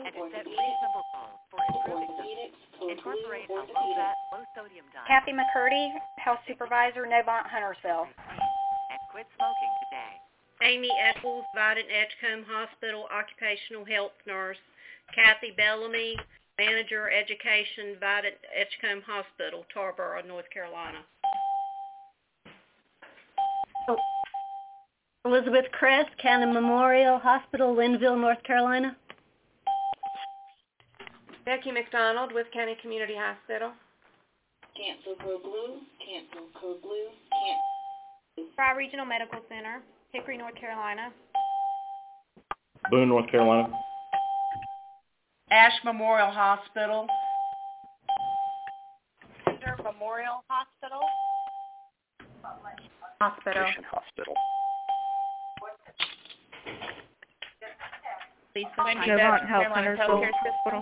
and set reasonable goals for improving them. Incorporate a low-fat, low-sodium diet. Kathy McCurdy, Health Supervisor, Novant Huntersville. And quit smoking today. Amy Eccles, Vidant Edgecombe Hospital, Occupational Health Nurse. Kathy Bellamy, Manager, Education, Vidant Edgecombe Hospital, Tarboro, North Carolina. Elizabeth Crest, Cannon Memorial Hospital, Linville, North Carolina. Becky McDonald with County Community Hospital. Cancel code blue, cancel code blue, cancel. Fry Regional Medical Center, Hickory, North Carolina. Boone, North Carolina. Ash Memorial Hospital. Center Memorial Hospital. Mission Hospital. Novant Health Huntersville Hospital.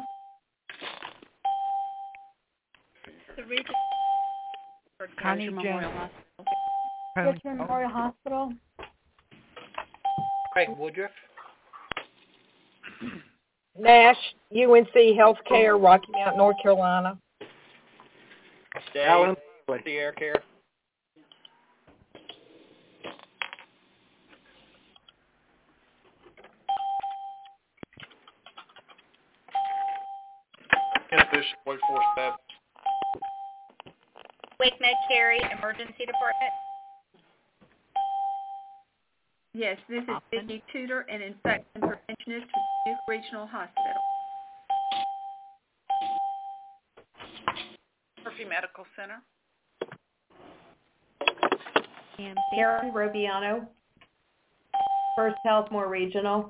The Region. Connie Memorial Jones. Hospital. Richmond Memorial Hospital. Craig Woodruff. Nash, UNC Healthcare, Rocky Mount, North Carolina. Alan, the Air Care. Inefficient Wake Forest Baptist. Wake Med Cary Emergency Department. Yes, this is Vicky Tudor, an infection preventionist with Duke Regional Hospital. Murphy Medical Center. Karen Robiano, First Healthmore Regional.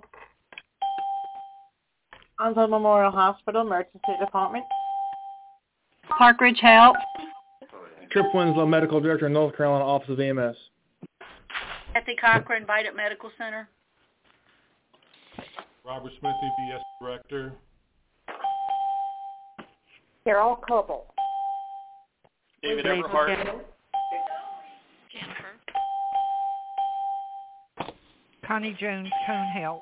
Onslow Memorial Hospital, Emergency Department. Park Ridge Health. Trip Winslow, Medical Director, North Carolina Office of EMS. Kathy Cochran, Vidant Medical Center. Robert Smith, EBS Director. Carol Coble. David Everhart. Jennifer. Connie Jones, Cone Health.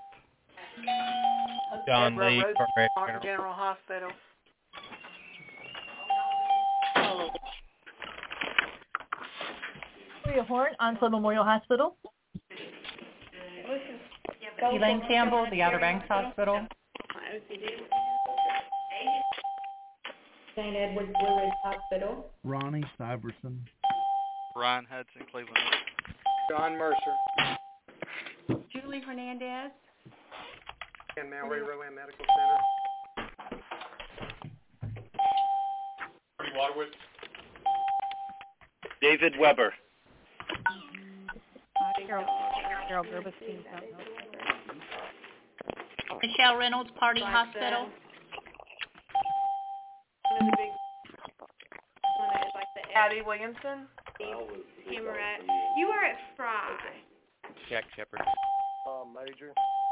John Lee, Martin General Hospital. Maria Horn, Onslow Memorial Hospital. Elaine Campbell, the Outer Banks Hospital. St. Edward's Blue Ridge Hospital. Ronnie Syverson. Ryan Hudson, Cleveland. John Mercer. Julie Hernandez. And Mallory Rowan Medical Center. Pretty Waterwood. David Weber. Carol Gerbestein. Michelle Reynolds, Party Hospital. One of the big one is like the Abby Williamson. You were at Fry. Jack Shepard. Major.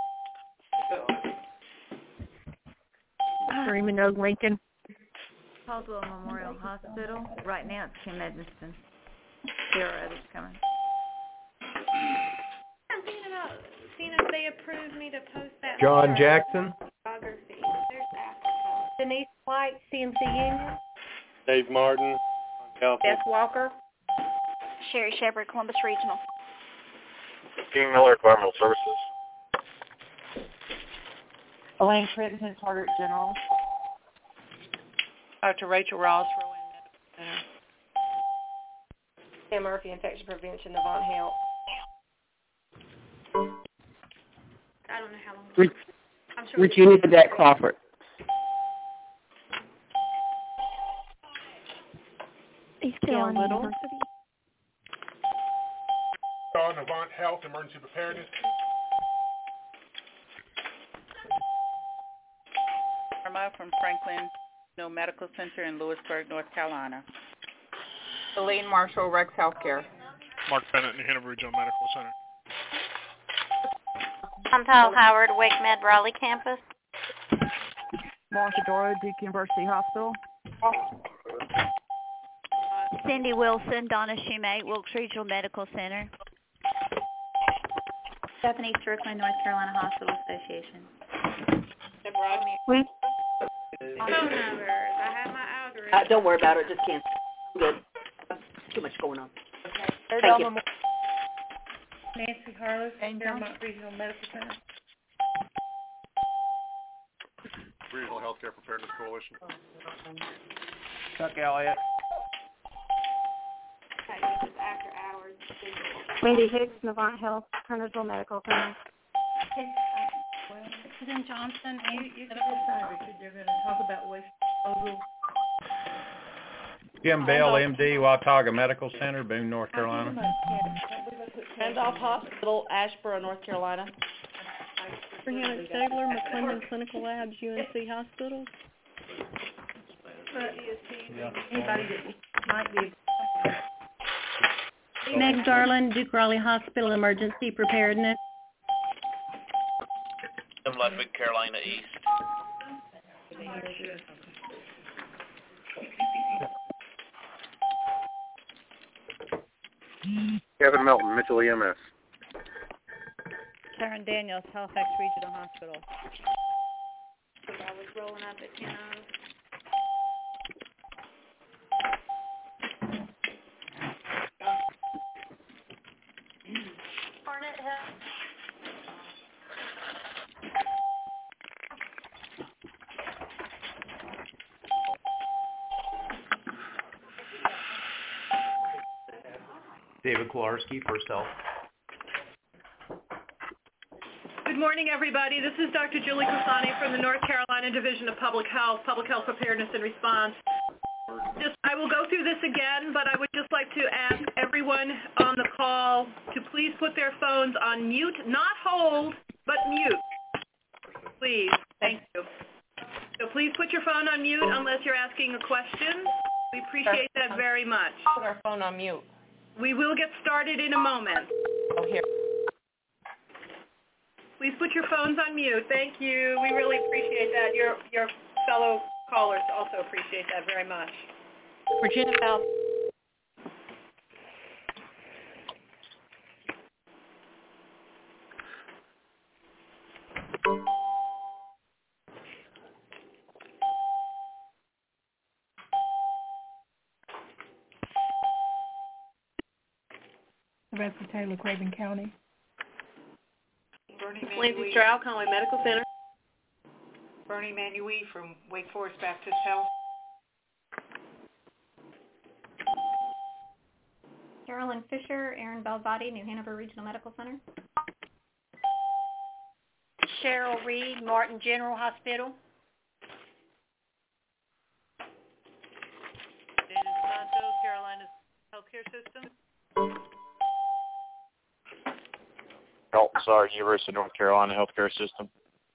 Freeman Oak Lincoln. Caldwell Memorial Hospital. Right now it's Kim Edmiston. There are others coming. I'm thinking about seeing if they approved me to post that. John Jackson. Photography. There's Africa. Denise White, CMC Union. Dave Martin, California. Beth Walker. Sherry Shepard, Columbus Regional. King Miller, Environmental Services. Elaine Crittenton, Target General. Dr. Rachel Ross, Rowan Medical Center. Sam Murphy, Infection Prevention, Novant Health. I don't know how long. I'm sure Regina Cadet Crawford. East Carolina Little. Novant Health, Emergency Preparedness. From Franklin Medical Center in Lewisburg, North Carolina. Celine Marshall, Rex Healthcare. Mark Bennett, New Hanover Regional Medical Center. Chantal Howard, Wake Med Raleigh Campus. Martha Doro, Duke University Hospital. Cindy Wilson, Donna Shumate, Wilkes Regional Medical Center. Stephanie Strickland, North Carolina Hospital Association. We, Phone numbers. I have my algorithm. Don't worry about it. Just cancel. I'm good. Too much going on. third Thank you. Alma Nancy Harlow, Fairmont Regional Medical Center. Regional Healthcare Preparedness Coalition. Chuck Elliott. Okay, this is after hours. Wendy Hicks, Novant Health, Turnersville Medical Center. President Johnson, You can decide, Richard, they're gonna talk about waste disposal. Jim Bell, MD, Watauga Medical Center, Boone, North Carolina. Randolph Hospital, Asheboro, North Carolina. Brianna Stabler, McClendon Clinical Labs, UNC Hospital. Anybody that might be. Meg Garland, Duke Raleigh Hospital Emergency Preparedness. Tim Ludwig, Carolina East. Kevin Melton, Mitchell EMS. Karen Daniels, Halifax Regional Hospital. I was rolling up at 10. Barnett Health. David Kolarski, First Health. Good morning, everybody. This is Dr. Julie Kasani from the North Carolina Division of Public Health Preparedness and Response. I will go through this again, but I would just like to ask everyone on the call to please put their phones on mute, not hold, but mute. Please. Thank you. So please put your phone on mute unless you're asking a question. We appreciate that very much. Put our phone on mute. We will get started in a moment. Oh, here. Please put your phones on mute. Thank you. We really appreciate that. Your fellow callers also appreciate that very much. Virginia South. Rebecca Taylor, Craven County. Lindsay Stroud, Conway Medical Center. Bernie Manui from Wake Forest Baptist Health. Carolyn Fisher, Aaron Belvati, New Hanover Regional Medical Center. Cheryl Reed, Martin General Hospital. Dana Santos, Carolina Healthcare System. University of North Carolina Healthcare System.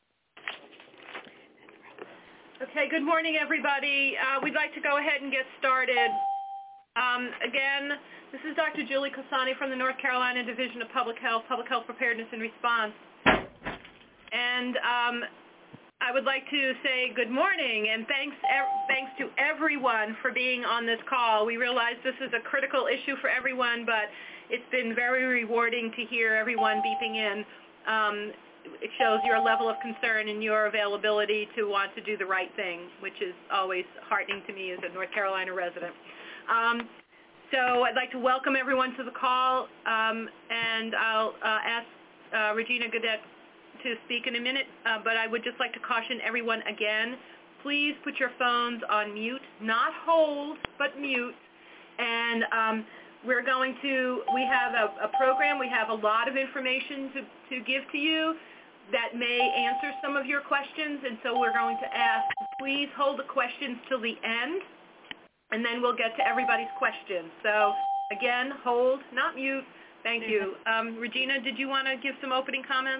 Okay, good morning, everybody. We'd like to go ahead and get started. Again, this is Dr. Julie Kasani from the North Carolina Division of Public Health Preparedness and Response. And I would like to say good morning and thanks to everyone for being on this call. We realize this is a critical issue for everyone, but it's been very rewarding to hear everyone beeping in. It shows your level of concern and your availability to want to do the right thing, which is always heartening to me as a North Carolina resident. So I'd like to welcome everyone to the call, and I'll ask Regina Gadet to speak in a minute, but I would just like to caution everyone again, please put your phones on mute, not hold, but mute. And we have a program, we have a lot of information to give to you that may answer some of your questions, and so we're going to ask, please hold the questions till the end, and then we'll get to everybody's questions. So again, hold, not mute. Thank you. Regina, did you want to give some opening comments?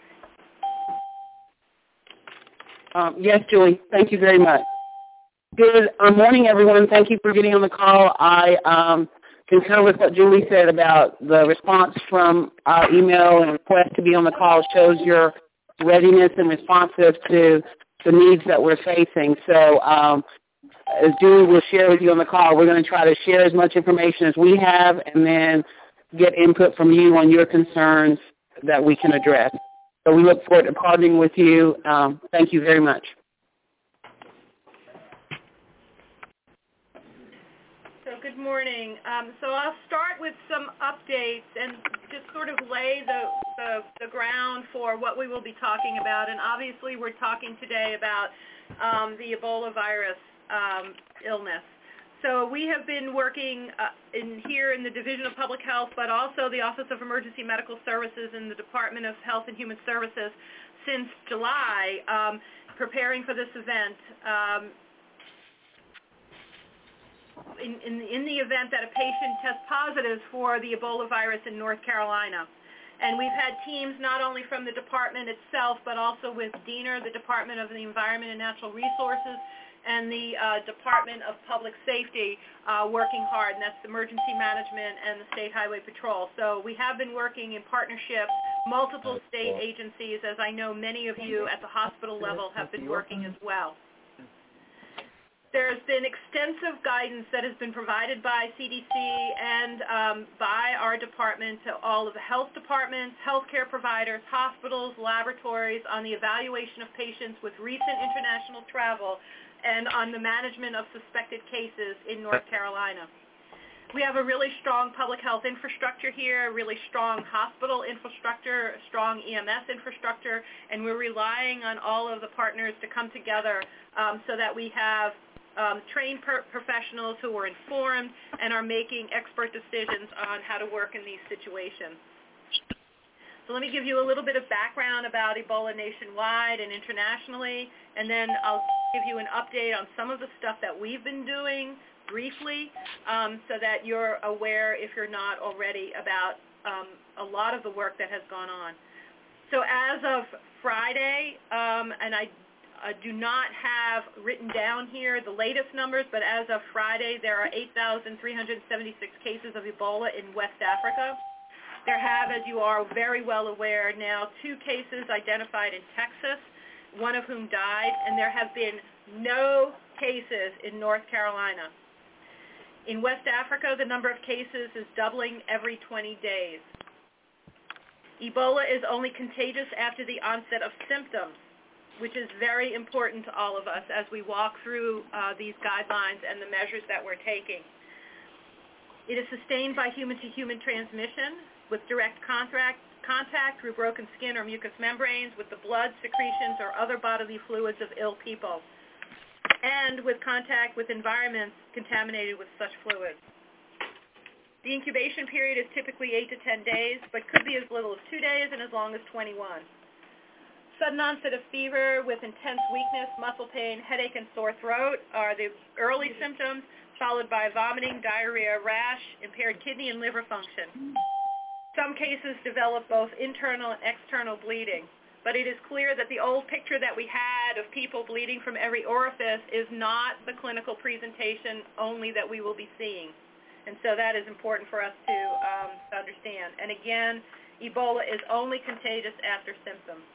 Yes, Julie. Thank you very much. Good morning, everyone. Thank you for getting on the call. I concur with what Julie said about the response from our email and request to be on the call shows your readiness and responsive to the needs that we're facing. So as Julie will share with you on the call, we're going to try to share as much information as we have and then get input from you on your concerns that we can address. So we look forward to partnering with you. Thank you very much. So good morning. So I'll start with some updates and just sort of lay the ground for what we will be talking about. And obviously we're talking today about the Ebola virus illness. So we have been working here in the Division of Public Health, but also the Office of Emergency Medical Services in the Department of Health and Human Services since July, preparing for this event. In the event that a patient tests positive for the Ebola virus in North Carolina. And we've had teams not only from the department itself, but also with DENR, the Department of the Environment and Natural Resources, and the Department of Public Safety working hard, and that's Emergency Management and the State Highway Patrol. So we have been working in partnership, multiple state agencies, as I know many of you at the hospital level have been working as well. There's been extensive guidance that has been provided by CDC and by our department to all of the health departments, healthcare providers, hospitals, laboratories on the evaluation of patients with recent international travel and on the management of suspected cases in North Carolina. We have a really strong public health infrastructure here, a really strong hospital infrastructure, a strong EMS infrastructure, and we're relying on all of the partners to come together so that we have trained professionals who are informed and are making expert decisions on how to work in these situations. So let me give you a little bit of background about Ebola nationwide and internationally, and then I'll give you an update on some of the stuff that we've been doing briefly so that you're aware, if you're not already, about a lot of the work that has gone on. So as of Friday, and I do not have written down here the latest numbers, but as of Friday, there are 8,376 cases of Ebola in West Africa. There have, as you are very well aware, now 2 cases identified in Texas, one of whom died, and there have been no cases in North Carolina. In West Africa, the number of cases is doubling every 20 days. Ebola is only contagious after the onset of symptoms, which is very important to all of us as we walk through these guidelines and the measures that we're taking. It is sustained by human-to-human transmission with direct contact through broken skin or mucous membranes, with the blood, secretions, or other bodily fluids of ill people, and with contact with environments contaminated with such fluids. The incubation period is typically 8 to 10 days, but could be as little as 2 days and as long as 21. Sudden onset of fever with intense weakness, muscle pain, headache, and sore throat are the early symptoms, followed by vomiting, diarrhea, rash, impaired kidney and liver function. Some cases develop both internal and external bleeding, but it is clear that the old picture that we had of people bleeding from every orifice is not the clinical presentation only that we will be seeing. And so that is important for us to understand. And again, Ebola is only contagious after symptoms.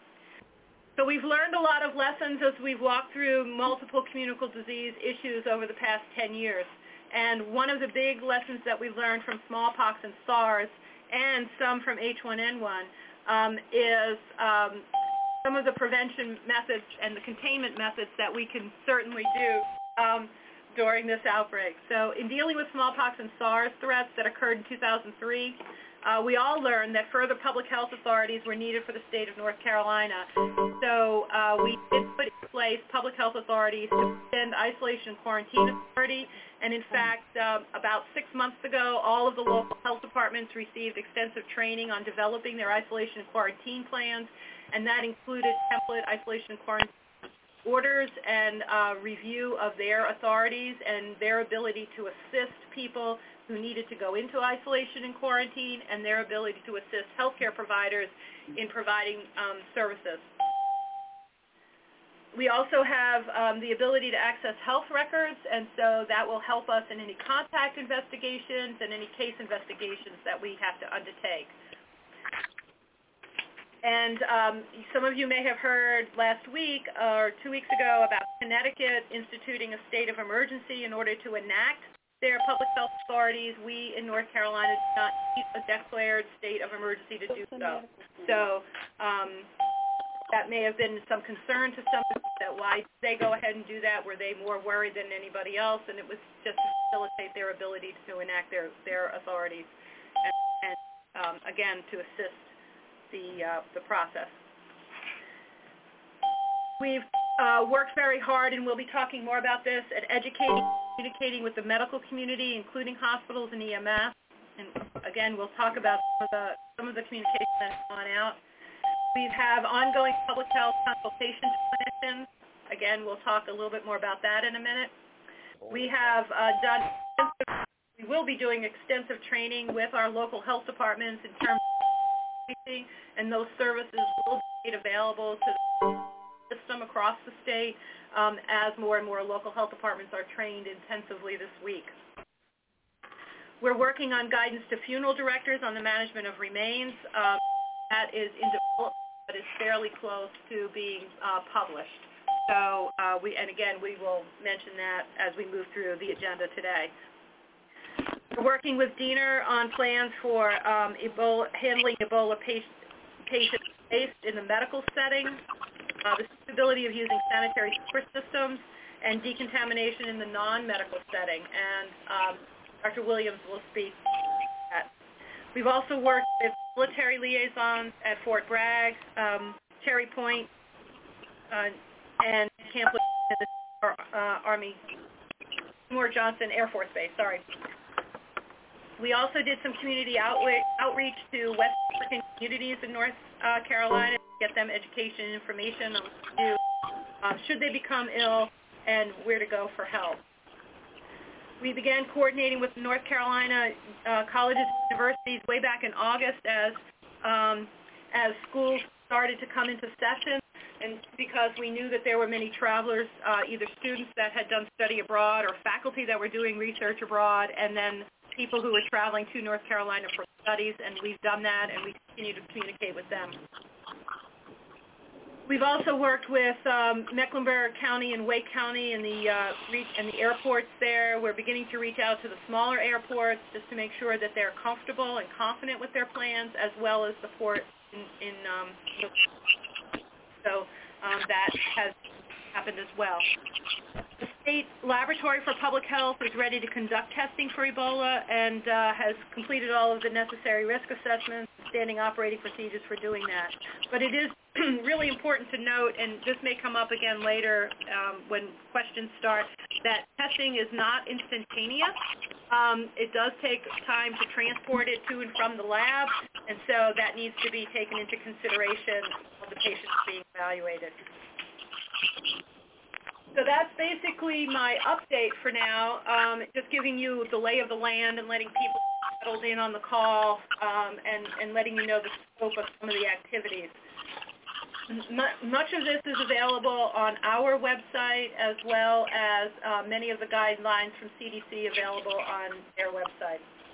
So we've learned a lot of lessons as we've walked through multiple communicable disease issues over the past 10 years. And one of the big lessons that we've learned from smallpox and SARS and some from H1N1 is some of the prevention methods and the containment methods that we can certainly do during this outbreak. So in dealing with smallpox and SARS threats that occurred in 2003, we all learned that further public health authorities were needed for the state of North Carolina. So we did put in place public health authorities to extend isolation and quarantine authority. And in fact, about 6 months ago, all of the local health departments received extensive training on developing their isolation and quarantine plans, and that included template isolation and quarantine orders and review of their authorities and their ability to assist people who needed to go into isolation and quarantine, and their ability to assist healthcare providers in providing services. We also have the ability to access health records, and so that will help us in any contact investigations and any case investigations that we have to undertake. And some of you may have heard last week or 2 weeks ago about Connecticut instituting a state of emergency in order to enact their public health authorities. We in North Carolina do not need a declared state of emergency to do so. So that may have been some concern to some, that why they go ahead and do that. Were they more worried than anybody else? And it was just to facilitate their ability to enact their authorities and again, to assist the process. We've worked very hard, and we'll be talking more about this, at educating, communicating with the medical community, including hospitals and EMS. And again, we'll talk about some of the communication that's gone out. We have ongoing public health consultation to clinicians. Again, we'll talk a little bit more about that in a minute. We have we will be doing extensive training with our local health departments in terms of safety, and those services will be made available to the system across the state as more and more local health departments are trained intensively this week. We're working on guidance to funeral directors on the management of remains. That is in development, but is fairly close to being published. So we will mention that as we move through the agenda today. We're working with DENR on plans for handling Ebola patients based in the medical setting, the suitability of using sanitary sewer systems, and decontamination in the non-medical setting. And Dr. Williams will speak to that. We've also worked with military liaisons at Fort Bragg, Cherry Point, and Camp Army, Seymour Johnson Air Force Base, sorry. We also did some community outreach to West African communities in North Carolina to get them education and information on what to do should they become ill and where to go for help. We began coordinating with North Carolina colleges and universities way back in August as schools started to come into session, and because we knew that there were many travelers, either students that had done study abroad or faculty that were doing research abroad, and then people who were traveling to North Carolina for studies, and we've done that, and we continue to communicate with them. We've also worked with Mecklenburg County and Wake County and the airports there. We're beginning to reach out to the smaller airports just to make sure that they're comfortable and confident with their plans, as well as the port in so that has happened as well. The State Laboratory for Public Health is ready to conduct testing for Ebola and has completed all of the necessary risk assessments, standing operating procedures for doing that. But it is really important to note, and this may come up again later when questions start, that testing is not instantaneous. It does take time to transport it to and from the lab, and so that needs to be taken into consideration of the patients being evaluated. So that's basically my update for now, just giving you the lay of the land and letting people settle in on the call and letting you know the scope of some of the activities. Much of this is available on our website, as well as many of the guidelines from CDC available on their website.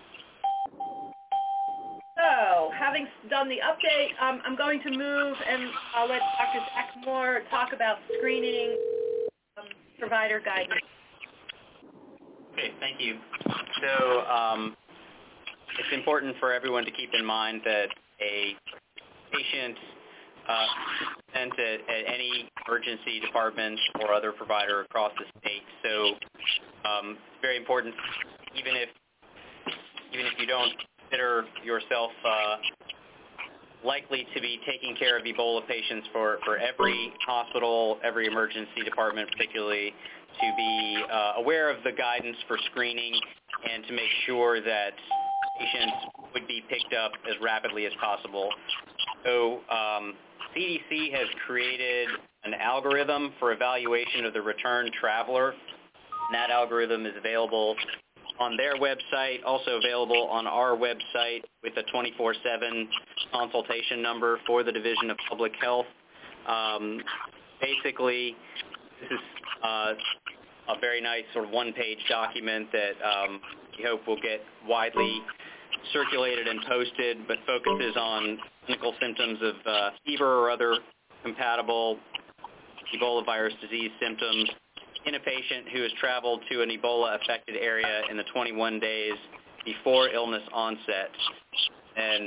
So, having done the update, I'm going to move and I'll let Dr. Zach Moore talk about screening provider guidance. Okay, thank you. So, it's important for everyone to keep in mind that a patient sent at any emergency department or other provider across the state. So it's very important, even if you don't consider yourself likely to be taking care of Ebola patients, for every hospital, every emergency department particularly, to be aware of the guidance for screening and to make sure that patients would be picked up as rapidly as possible. So CDC has created an algorithm for evaluation of the return traveler, and that algorithm is available on their website, also available on our website with a 24/7 consultation number for the Division of Public Health. Basically, this is a very nice sort of one-page document that we hope will get widely circulated and posted, but focuses on clinical symptoms of fever or other compatible Ebola virus disease symptoms in a patient who has traveled to an Ebola-affected area in the 21 days before illness onset. And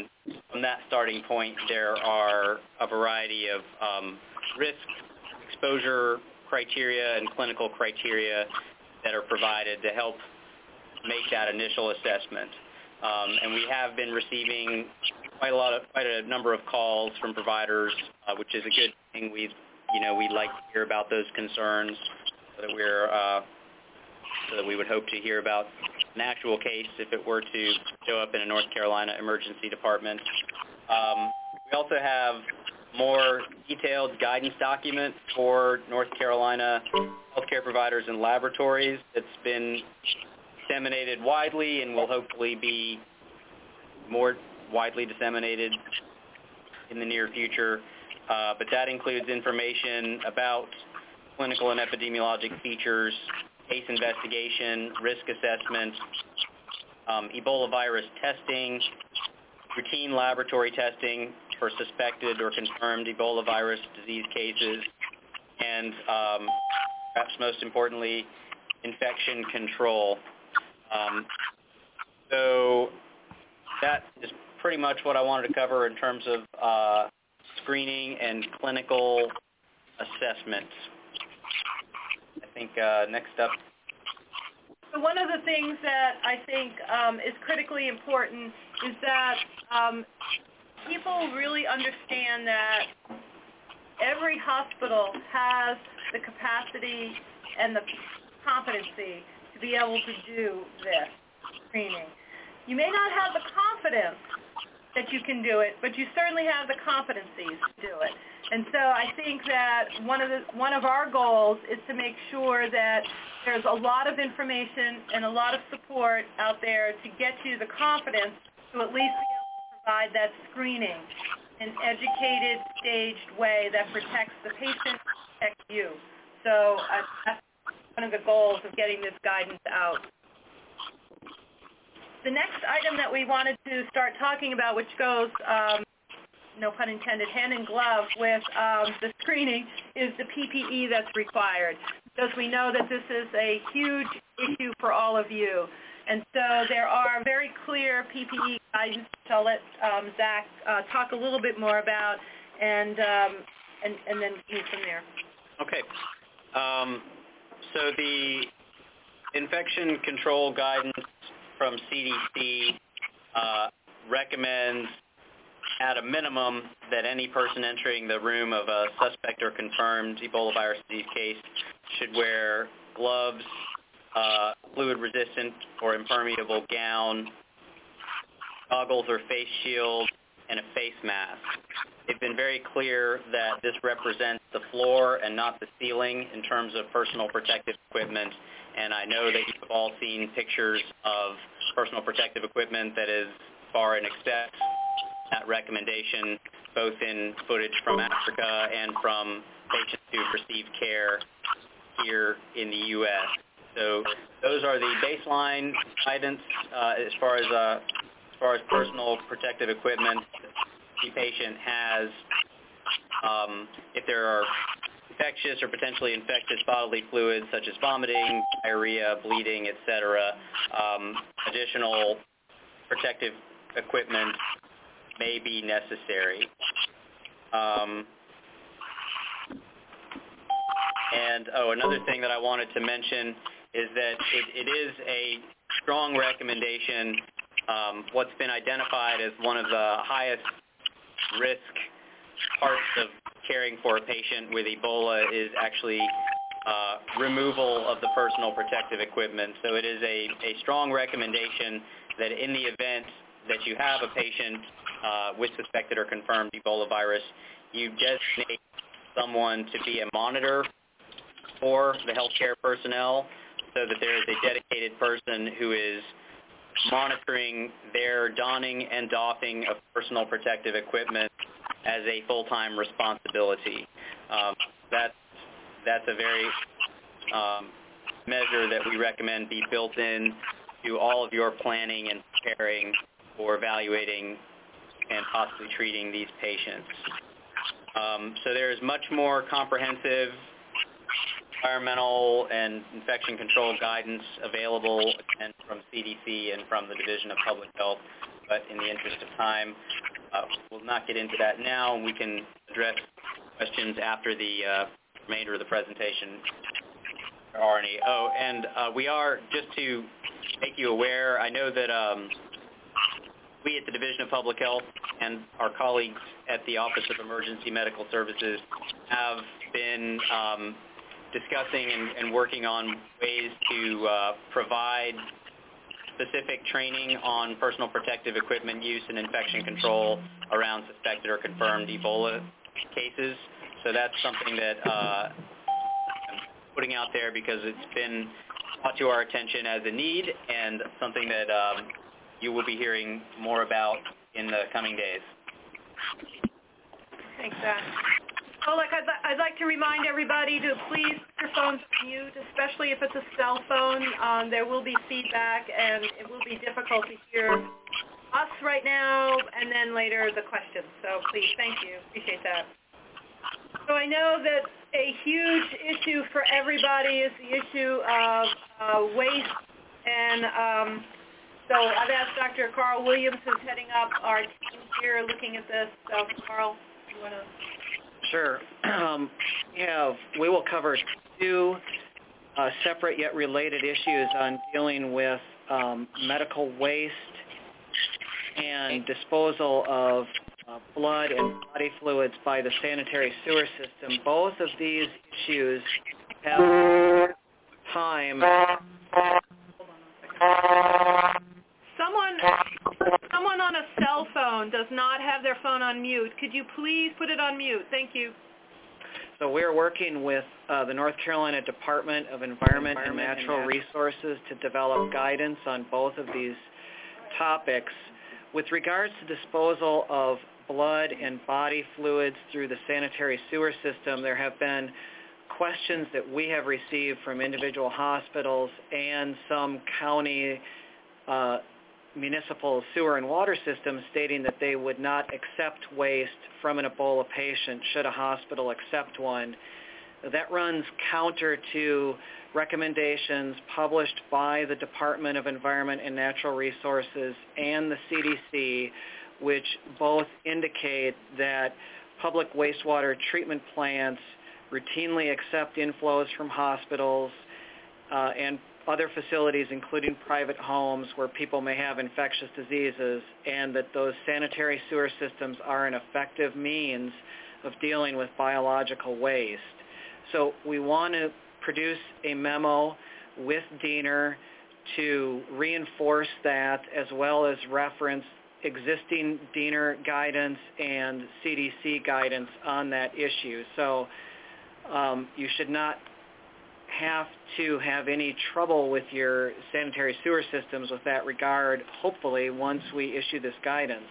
from that starting point, there are a variety of risk, exposure criteria, and clinical criteria that are provided to help make that initial assessment. And we have been receiving quite a number of calls from providers, which is a good thing. We'd like to hear about those concerns, so that we would hope to hear about an actual case if it were to show up in a North Carolina emergency department. We also have more detailed guidance document for North Carolina healthcare providers and laboratories that's been disseminated widely and will hopefully be more widely disseminated in the near future. But that includes information about clinical and epidemiologic features, case investigation, risk assessment, Ebola virus testing, routine laboratory testing for suspected or confirmed Ebola virus disease cases, and perhaps most importantly, infection control. So that is pretty much what I wanted to cover in terms of screening and clinical assessment. I think next up. So one of the things that I think is critically important is that people really understand that every hospital has the capacity and the competency to be able to do this screening. You may not have the confidence that you can do it, but you certainly have the competencies to do it. And so I think that one of our goals is to make sure that there's a lot of information and a lot of support out there to get you the confidence to at least be able to provide that screening in an educated, staged way that protects the patient, protects you. So that's one of the goals of getting this guidance out. The next item that we wanted to start talking about, which goes, no pun intended, hand in glove with the screening, is the PPE that's required. Because we know that this is a huge issue for all of you. And so there are very clear PPE guidance, which I'll let Zach talk a little bit more about, and then move from there. Okay. So the infection control guidance from CDC recommends at a minimum that any person entering the room of a suspect or confirmed Ebola virus disease case should wear gloves, fluid-resistant or impermeable gown, goggles or face shield, and a face mask. They've been very clear that this represents the floor and not the ceiling in terms of personal protective equipment, and I know that you've all seen pictures of personal protective equipment that is far in excess of that recommendation, both in footage from Africa and from patients who've received care here in the U.S. So those are the baseline guidance as far as personal protective equipment the patient has. If there are infectious or potentially infectious bodily fluids such as vomiting, diarrhea, bleeding, etc., additional protective equipment may be necessary. Another thing that I wanted to mention is that it is a strong recommendation. What's been identified as one of the highest risk parts of caring for a patient with Ebola is actually removal of the personal protective equipment. So it is a strong recommendation that in the event that you have a patient with suspected or confirmed Ebola virus, you designate someone to be a monitor for the healthcare personnel so that there is a dedicated person who is monitoring their donning and doffing of personal protective equipment as a full-time responsibility. That's a very measure that we recommend be built in to all of your planning and preparing for evaluating and possibly treating these patients. So there is much more comprehensive environmental and infection control guidance available and from CDC and from the Division of Public Health, but in the interest of time, we'll not get into that now, and we can address questions after the remainder of the presentation. There are any. Oh, and we are, just to make you aware, I know that we at the Division of Public Health and our colleagues at the Office of Emergency Medical Services have been discussing and working on ways to provide specific training on personal protective equipment use and infection control around suspected or confirmed Ebola cases. So that's something that I'm putting out there because it's been brought to our attention as a need and something that you will be hearing more about in the coming days. Thanks, Zach. Oh, I'd like to remind everybody to please put your phones on mute, especially if it's a cell phone. There will be feedback, and it will be difficult to hear us right now, and then later the questions. So please, thank you. Appreciate that. So I know that a huge issue for everybody is the issue of waste, and so I've asked Dr. Carl Williams, who's heading up our team here, looking at this. So, Carl, you want to... Sure. We will cover two separate yet related issues on dealing with medical waste and disposal of blood and body fluids by the sanitary sewer system. Both of these issues have time. Someone on a cell phone does not have their phone on mute. Could you please put it on mute? Thank you. So we're working with the North Carolina Department of Environment and Natural Resources to develop guidance on both of these topics. With regards to disposal of blood and body fluids through the sanitary sewer system, there have been questions that we have received from individual hospitals and some county municipal sewer and water systems stating that they would not accept waste from an Ebola patient should a hospital accept one. That runs counter to recommendations published by the Department of Environment and Natural Resources and the CDC, which both indicate that public wastewater treatment plants routinely accept inflows from hospitals and other facilities, including private homes where people may have infectious diseases, and that those sanitary sewer systems are an effective means of dealing with biological waste. So we want to produce a memo with DENR to reinforce that, as well as reference existing DENR guidance and CDC guidance on that issue. So you should not have to have any trouble with your sanitary sewer systems with that regard, hopefully, once we issue this guidance.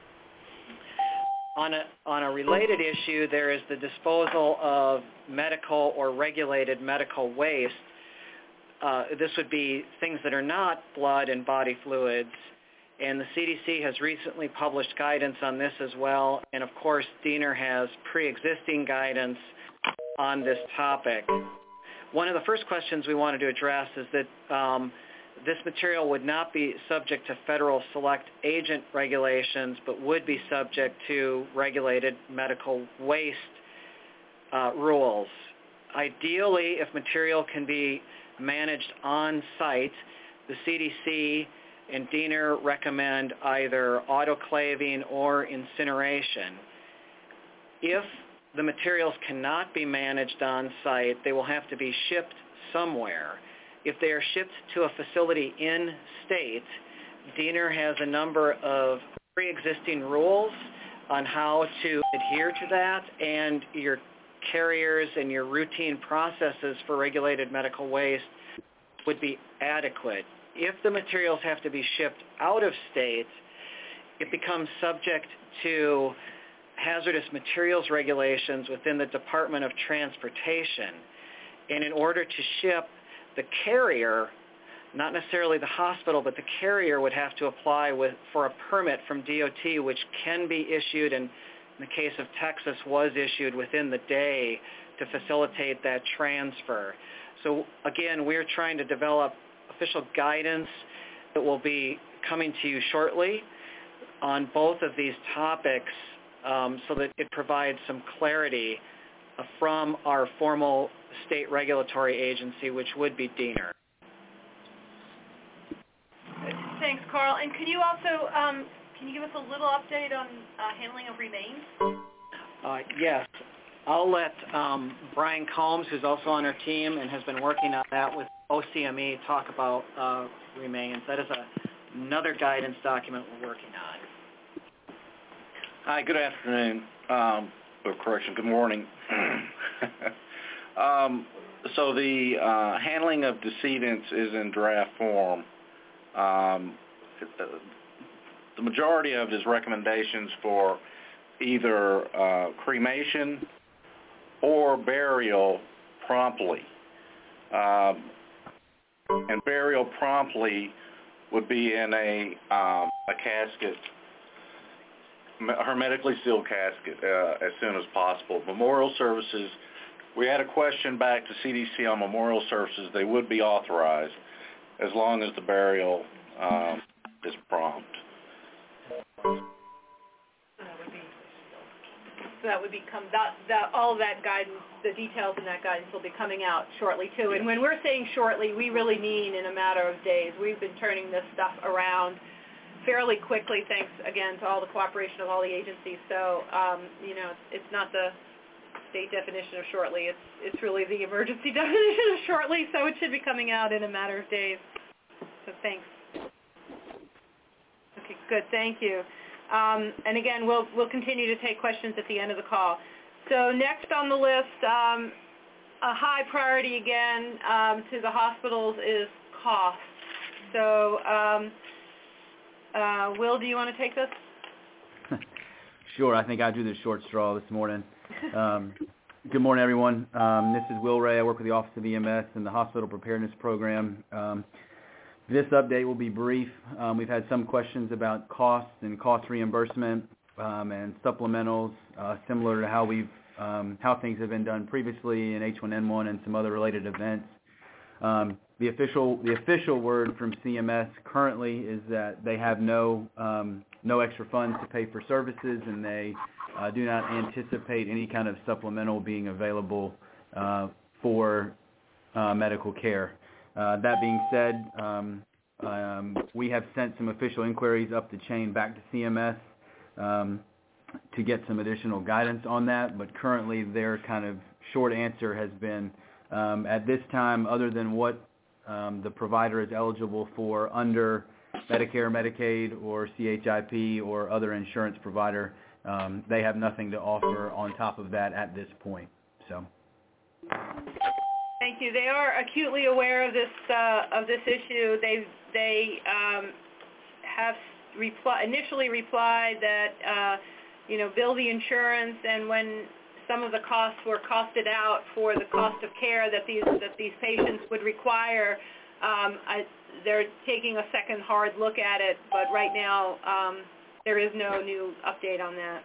On a related issue, there is the disposal of medical or regulated medical waste. This would be things that are not blood and body fluids, and the CDC has recently published guidance on this as well, and of course DENR has pre-existing guidance on this topic. One of the first questions we wanted to address is that this material would not be subject to federal select agent regulations, but would be subject to regulated medical waste rules. Ideally, if material can be managed on site, the CDC and DENR recommend either autoclaving or incineration. If the materials cannot be managed on site, they will have to be shipped somewhere. If they are shipped to a facility in state, DENR has a number of pre-existing rules on how to adhere to that, and your carriers and your routine processes for regulated medical waste would be adequate. If the materials have to be shipped out of state, it becomes subject to hazardous materials regulations within the Department of Transportation. And in order to ship, the carrier, not necessarily the hospital, but the carrier would have to apply for a permit from DOT, which can be issued, and in the case of Texas was issued within the day to facilitate that transfer. So again, we're trying to develop official guidance that will be coming to you shortly. on both of these topics so that it provides some clarity from our formal state regulatory agency, which would be DENR. Thanks, Carl. And could you also, can you give us a little update on handling of remains? Yes. I'll let Brian Combs, who's also on our team and has been working on that with OCME, talk about remains. That is another guidance document we're working on. Hi, good afternoon. Good morning. So the handling of decedents is in draft form. The majority of his recommendations for either cremation or burial promptly. And burial promptly would be in a casket, a hermetically sealed casket, as soon as possible. Memorial services, we had a question back to CDC on memorial services. They would be authorized as long as the burial is prompt. So that would become, all of that guidance, the details in that guidance will be coming out shortly too. And when we're saying shortly, we really mean in a matter of days. We've been turning this stuff around fairly quickly, thanks again to all the cooperation of all the agencies. So, it's not the state definition of shortly. It's really the emergency definition of shortly, so it should be coming out in a matter of days. So thanks. Okay, good. Thank you. And again, we'll continue to take questions at the end of the call. So next on the list, a high priority again to the hospitals is cost. So, Will, do you want to take this? Sure. I think I drew the short straw this morning. Good morning, everyone. This is Will Ray. I work with the Office of EMS and the Hospital Preparedness Program. This update will be brief. We've had some questions about costs and cost reimbursement and supplementals, similar to how things have been done previously in H1N1 and some other related events. The official word from CMS currently is that they have no extra funds to pay for services, and they do not anticipate any kind of supplemental being available for medical care. That being said, we have sent some official inquiries up the chain back to CMS to get some additional guidance on that, but currently their kind of short answer has been, at this time, other than what the provider is eligible for under Medicare, Medicaid, or CHIP or other insurance provider, they have nothing to offer on top of that at this point. So. Thank you. They are acutely aware of this issue. They have initially replied that bill the insurance, and when some of the costs were costed out for the cost of care that these patients would require, they're taking a second hard look at it. But right now, there is no new update on that.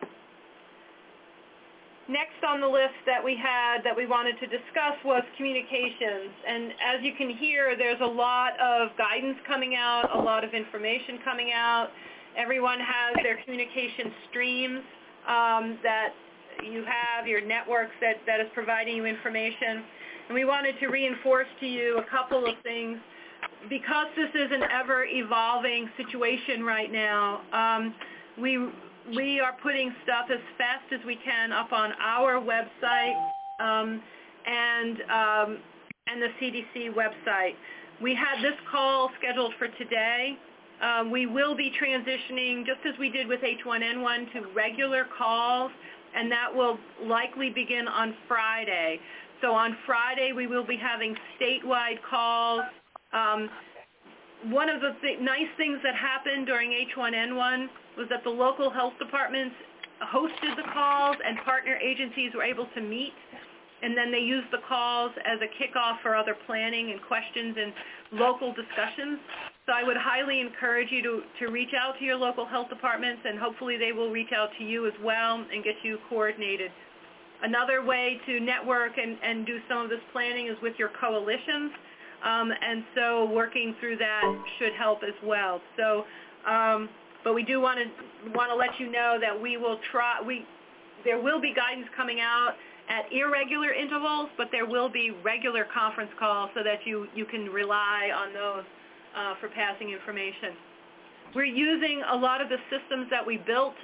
Next on the list that we wanted to discuss was communications. And as you can hear, there's a lot of guidance coming out, a lot of information coming out. Everyone has their communication streams that you have, your networks that is providing you information. And we wanted to reinforce to you a couple of things. Because this is an ever-evolving situation right now, we are putting stuff as fast as we can up on our website and the CDC website. We had this call scheduled for today. We will be transitioning, just as we did with H1N1, to regular calls, and that will likely begin on Friday. So on Friday, we will be having statewide calls. One of the nice things that happened during H1N1 was that the local health departments hosted the calls and partner agencies were able to meet, and then they used the calls as a kickoff for other planning and questions and local discussions. So I would highly encourage you to reach out to your local health departments, and hopefully they will reach out to you as well and get you coordinated. Another way to network and do some of this planning is with your coalitions. And so working through that should help as well. So But we do want to let you know that we will try. There will be guidance coming out at irregular intervals, but there will be regular conference calls so that you can rely on those for passing information. We're using a lot of the systems that we built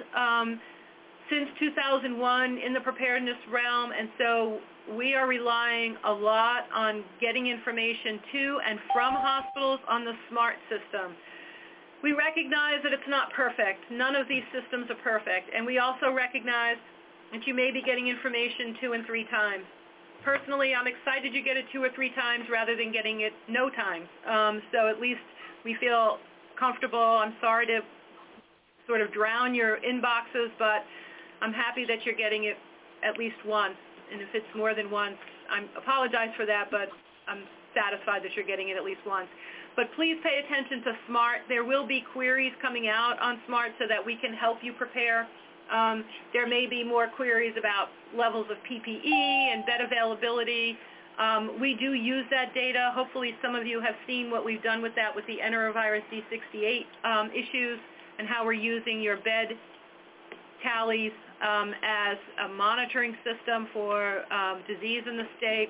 since 2001 in the preparedness realm, and so we are relying a lot on getting information to and from hospitals on the SMART system. We recognize that it's not perfect. None of these systems are perfect, and we also recognize that you may be getting information 2 and 3 times. Personally, I'm excited you get it 2 or 3 times rather than getting it no times. So at least we feel comfortable. I'm sorry to sort of drown your inboxes, but I'm happy that you're getting it at least once. And if it's more than once, I apologize for that, but I'm satisfied that you're getting it at least once. But please pay attention to SMART. There will be queries coming out on SMART so that we can help you prepare. There may be more queries about levels of PPE and bed availability. We do use that data. Hopefully some of you have seen what we've done with that with the enterovirus D68 issues and how we're using your bed tallies as a monitoring system for disease in the state.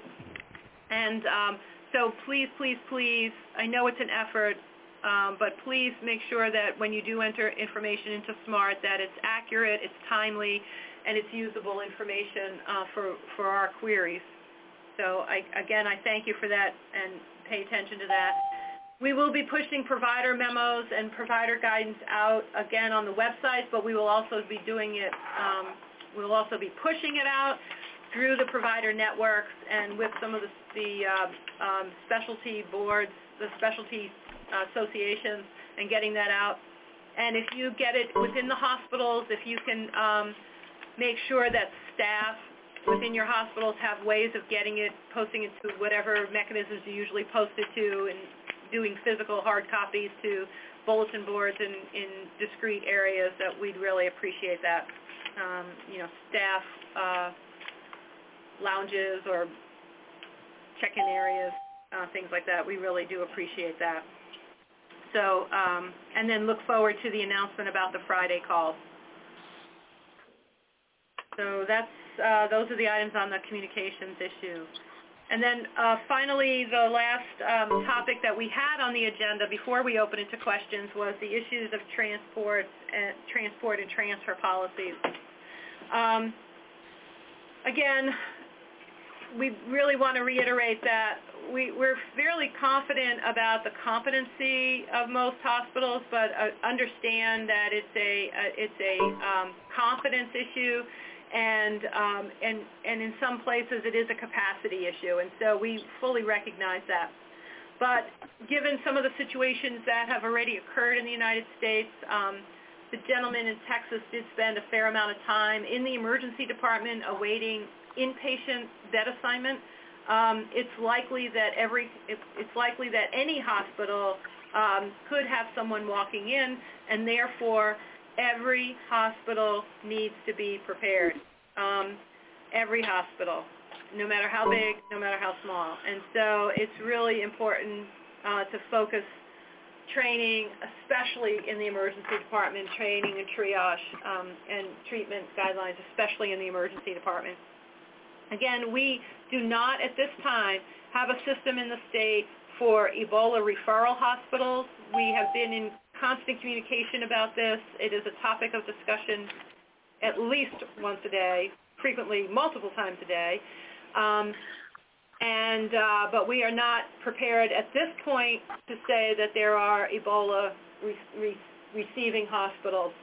And so please, please, please, I know it's an effort, but please make sure that when you do enter information into SMART that it's accurate, it's timely, and it's usable information for our queries. So again, I thank you for that and pay attention to that. We will be pushing provider memos and provider guidance out again on the website, but we will also be doing it, we'll also be pushing it out through the provider networks and with some of the specialty boards, the specialty associations, and getting that out. And if you get it within the hospitals, if you can make sure that staff within your hospitals have ways of getting it, posting it to whatever mechanisms you usually post it to, and doing physical hard copies to bulletin boards in discrete areas, that we'd really appreciate that. Staff lounges or check-in areas, things like that. We really do appreciate that. So, and then look forward to the announcement about the Friday call. So those are the items on the communications issue. And then finally, the last topic that we had on the agenda before we open it to questions was the issues of transport and transfer policies. Again, we really want to reiterate that we're fairly confident about the competency of most hospitals, but understand that it's a confidence issue. And in some places it is a capacity issue, and so we fully recognize that. But given some of the situations that have already occurred in the United States, the gentleman in Texas did spend a fair amount of time in the emergency department awaiting inpatient bed assignment. It's likely that any hospital could have someone walking in, and therefore every hospital needs to be prepared. Every hospital, no matter how big, no matter how small. And so it's really important to focus training, especially in the emergency department, training and triage and treatment guidelines, especially in the emergency department. Again, we do not at this time have a system in the state for Ebola referral hospitals. We have been in constant communication about this. It is a topic of discussion at least once a day, frequently multiple times a day. But we are not prepared at this point to say that there are Ebola receiving hospitals.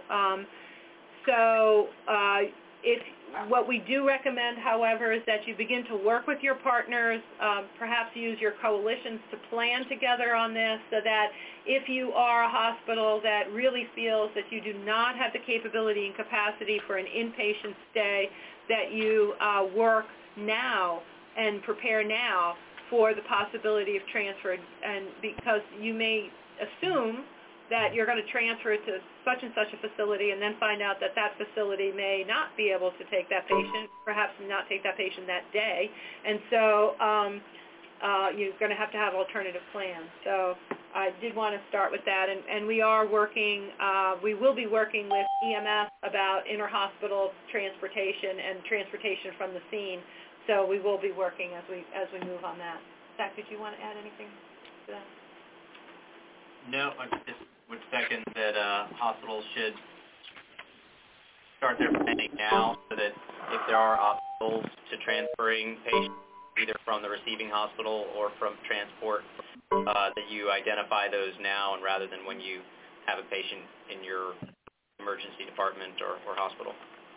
What we do recommend, however, is that you begin to work with your partners, perhaps use your coalitions to plan together on this, so that if you are a hospital that really feels that you do not have the capability and capacity for an inpatient stay, that you work now and prepare now for the possibility of transfer, and because you may assume that you're going to transfer it to such and such a facility and then find out that that facility may not be able to take that patient, perhaps not take that patient that day. And so you're going to have alternative plans. So I did want to start with that, and we are working, we will be working with EMS about inter-hospital transportation and transportation from the scene. So we will be working as we move on that. Zach, did you want to add anything to that? No, I just would second that hospitals should start their planning now so that if there are obstacles to transferring patients either from the receiving hospital or from transport, that you identify those now and rather than when you have a patient in your emergency department or hospital.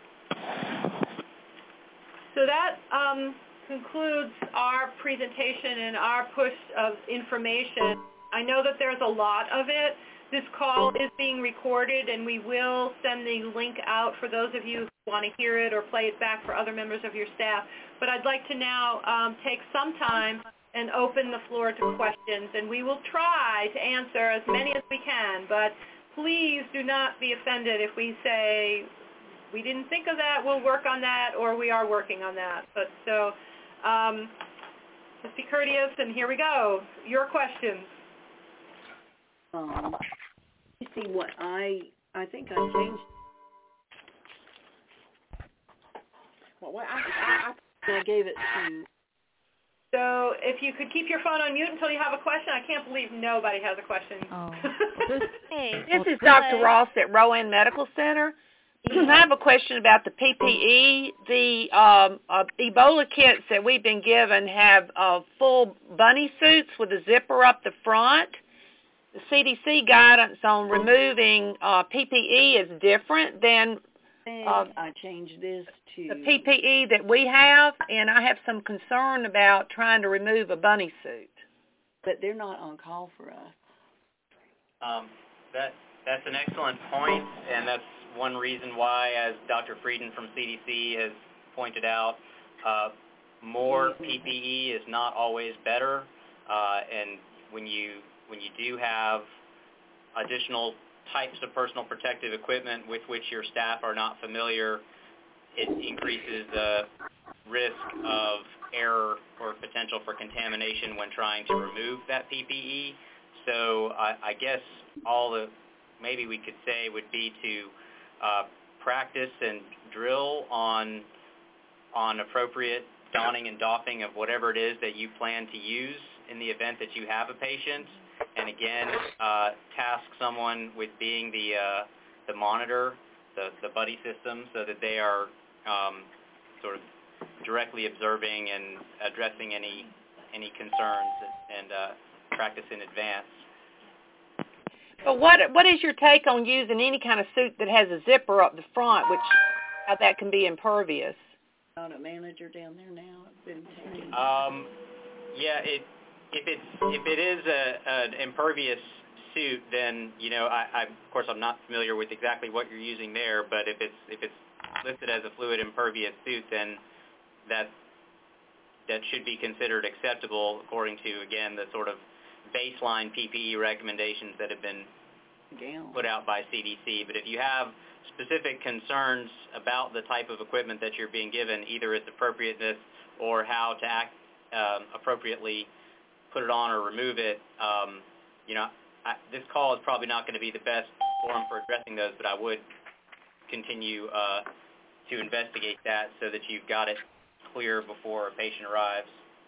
So that concludes our presentation and our push of information. I know that there's a lot of it. This call is being recorded, and we will send the link out for those of you who want to hear it or play it back for other members of your staff. But I'd like to now take some time and open the floor to questions, and we will try to answer as many as we can. But please do not be offended if we say, we didn't think of that, we'll work on that, or we are working on that. But so, let's be courteous, and here we go. Your questions. You see what I think I changed. Well, I gave it to. So if you could keep your phone on mute until you have a question. I can't believe nobody has a question. Oh. This is Dr. Ross at Rowan Medical Center. I have a question about the PPE. The Ebola kits that we've been given have full bunny suits with a zipper up the front. The CDC guidance on removing PPE is different than I changed this to the PPE that we have, and I have some concern about trying to remove a bunny suit. But they're not on call for us. That's an excellent point, and that's one reason why, as Dr. Frieden from CDC has pointed out, more PPE is not always better, and when you do have additional types of personal protective equipment with which your staff are not familiar, it increases the risk of error or potential for contamination when trying to remove that PPE. So I guess maybe we could say would be to practice and drill on appropriate donning and doffing of whatever it is that you plan to use in the event that you have a patient. And again, task someone with being the monitor, the buddy system, so that they are sort of directly observing and addressing any concerns and practice in advance. But what is your take on using any kind of suit that has a zipper up the front, how that can be impervious? Got a manager down there now. I've been yeah, if it is an impervious suit, then I of course I'm not familiar with exactly what you're using there, but if it's listed as a fluid impervious suit, then that should be considered acceptable according to, again, the sort of baseline PPE recommendations that have been put out by CDC. But if you have specific concerns about the type of equipment that you're being given, either its appropriateness or how to act appropriately, put it on or remove it, this call is probably not going to be the best forum for addressing those, but I would continue to investigate that so that you've got it clear before a patient arrives.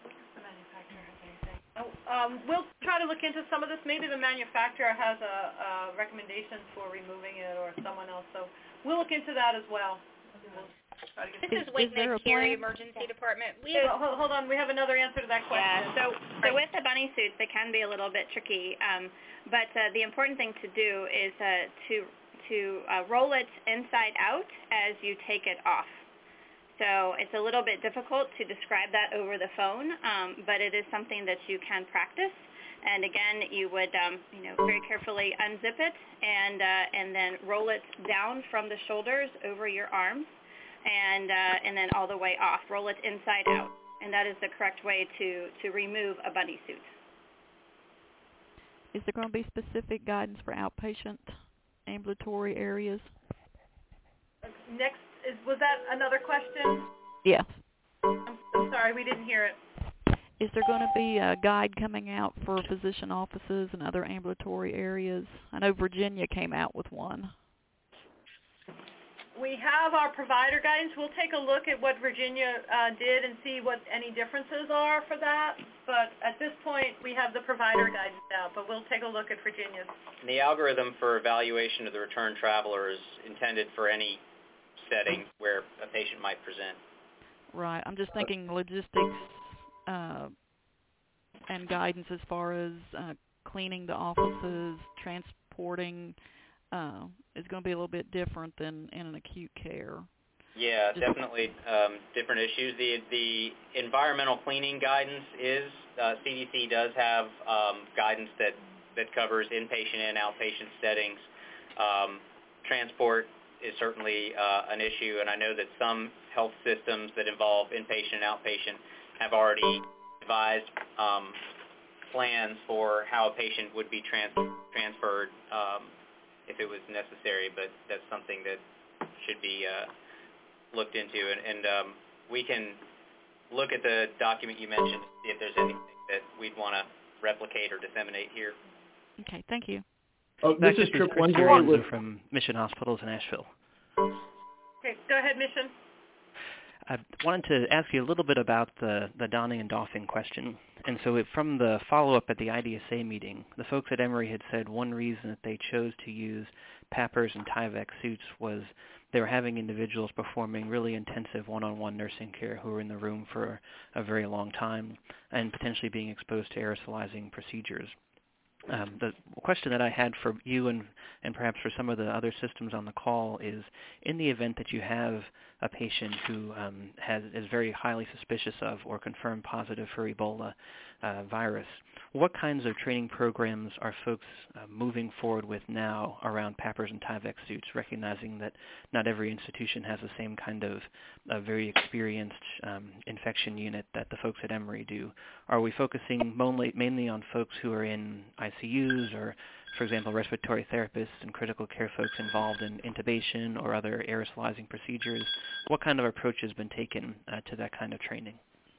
We'll try to look into some of this. Maybe the manufacturer has a recommendation for removing it or someone else. So we'll look into that as well. This is Wigman Carey Emergency Department. Hold on. We have another answer to that question. Yeah, so with the bunny suits, they can be a little bit tricky. But the important thing to do is to roll it inside out as you take it off. So it's a little bit difficult to describe that over the phone, but it is something that you can practice. And again, you would very carefully unzip it and then roll it down from the shoulders over your arms and then all the way off. Roll it inside out, and that is the correct way to remove a bunny suit. Is there going to be specific guidance for outpatient ambulatory areas? Next. Was that another question? Yes. I'm sorry, we didn't hear it. Is there going to be a guide coming out for physician offices and other ambulatory areas? I know Virginia came out with one. We have our provider guidance. We'll take a look at what Virginia did and see what any differences are for that. But at this point, we have the provider guidance out, but we'll take a look at Virginia's. The algorithm for evaluation of the return traveler is intended for any setting where a patient might present. Right. I'm just thinking logistics and guidance as far as cleaning the offices, transporting, is going to be a little bit different than in an acute care. Yeah, definitely different issues. The environmental cleaning guidance is, CDC does have guidance that covers inpatient and outpatient settings. Transport is certainly an issue, and I know that some health systems that involve inpatient and outpatient have already devised plans for how a patient would be transferred if it was necessary, but that's something that should be looked into. And we can look at the document you mentioned to see if there's anything that we'd want to replicate or disseminate here. Okay, thank you. Oh, this is Trip One from Mission Hospitals in Asheville. Okay, go ahead, Mission. I wanted to ask you a little bit about the donning and doffing question. And so from the follow-up at the IDSA meeting, the folks at Emory had said one reason that they chose to use PAPRs and Tyvek suits was they were having individuals performing really intensive one-on-one nursing care who were in the room for a very long time and potentially being exposed to aerosolizing procedures. The question that I had for you and perhaps for some of the other systems on the call is, in the event that you have a patient who is very highly suspicious of or confirmed positive for Ebola virus, what kinds of training programs are folks moving forward with now around PAPRs and Tyvek suits, recognizing that not every institution has the same kind of very experienced infection unit that the folks at Emory do? Are we focusing mainly on folks who are in ICUs or, for example, respiratory therapists and critical care folks involved in intubation or other aerosolizing procedures? What kind of approach has been taken to that kind of training?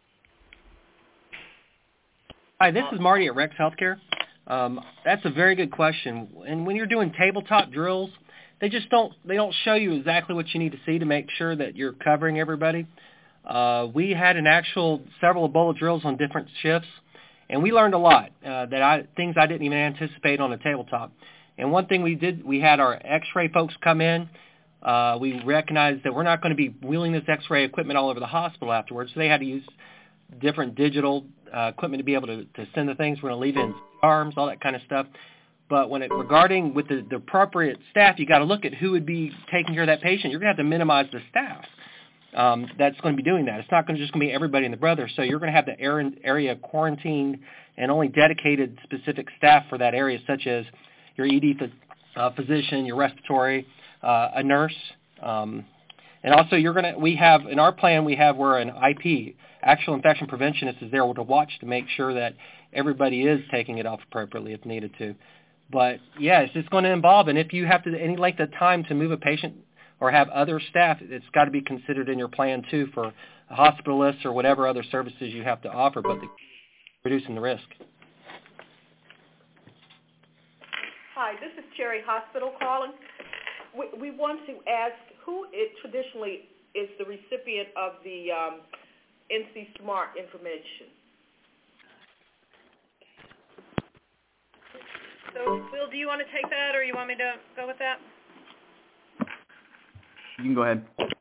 Hi, this is Marty at Rex Healthcare. That's a very good question. And when you're doing tabletop drills, they don't show you exactly what you need to see to make sure that you're covering everybody. We had several Ebola drills on different shifts, and we learned a lot, things I didn't even anticipate on a tabletop. And one thing we did, we had our X-ray folks come in. We recognized that we're not going to be wheeling this X-ray equipment all over the hospital afterwards, so they had to use different digital equipment to be able to send the things. We're going to leave in arms, all that kind of stuff. But regarding with the appropriate staff, you got to look at who would be taking care of that patient. You're going to have to minimize the staff that's going to be doing that. It's not just going to be everybody and the brother. So you're going to have the area quarantined and only dedicated specific staff for that area, such as your ED physician, your respiratory, a nurse. And also we have, in our plan, where an IP, actual infection preventionist, is there to watch to make sure that everybody is taking it off appropriately if needed to. But yeah, it's just going to involve, and if you have any length of time to move a patient or have other staff, it's got to be considered in your plan too for hospitalists or whatever other services you have to offer, but reducing the risk. Hi, this is Cherry Hospital calling. We want to ask who traditionally is the recipient of the NC SMART information. So, Will, do you want to take that, or you want me to go with that? You can go ahead.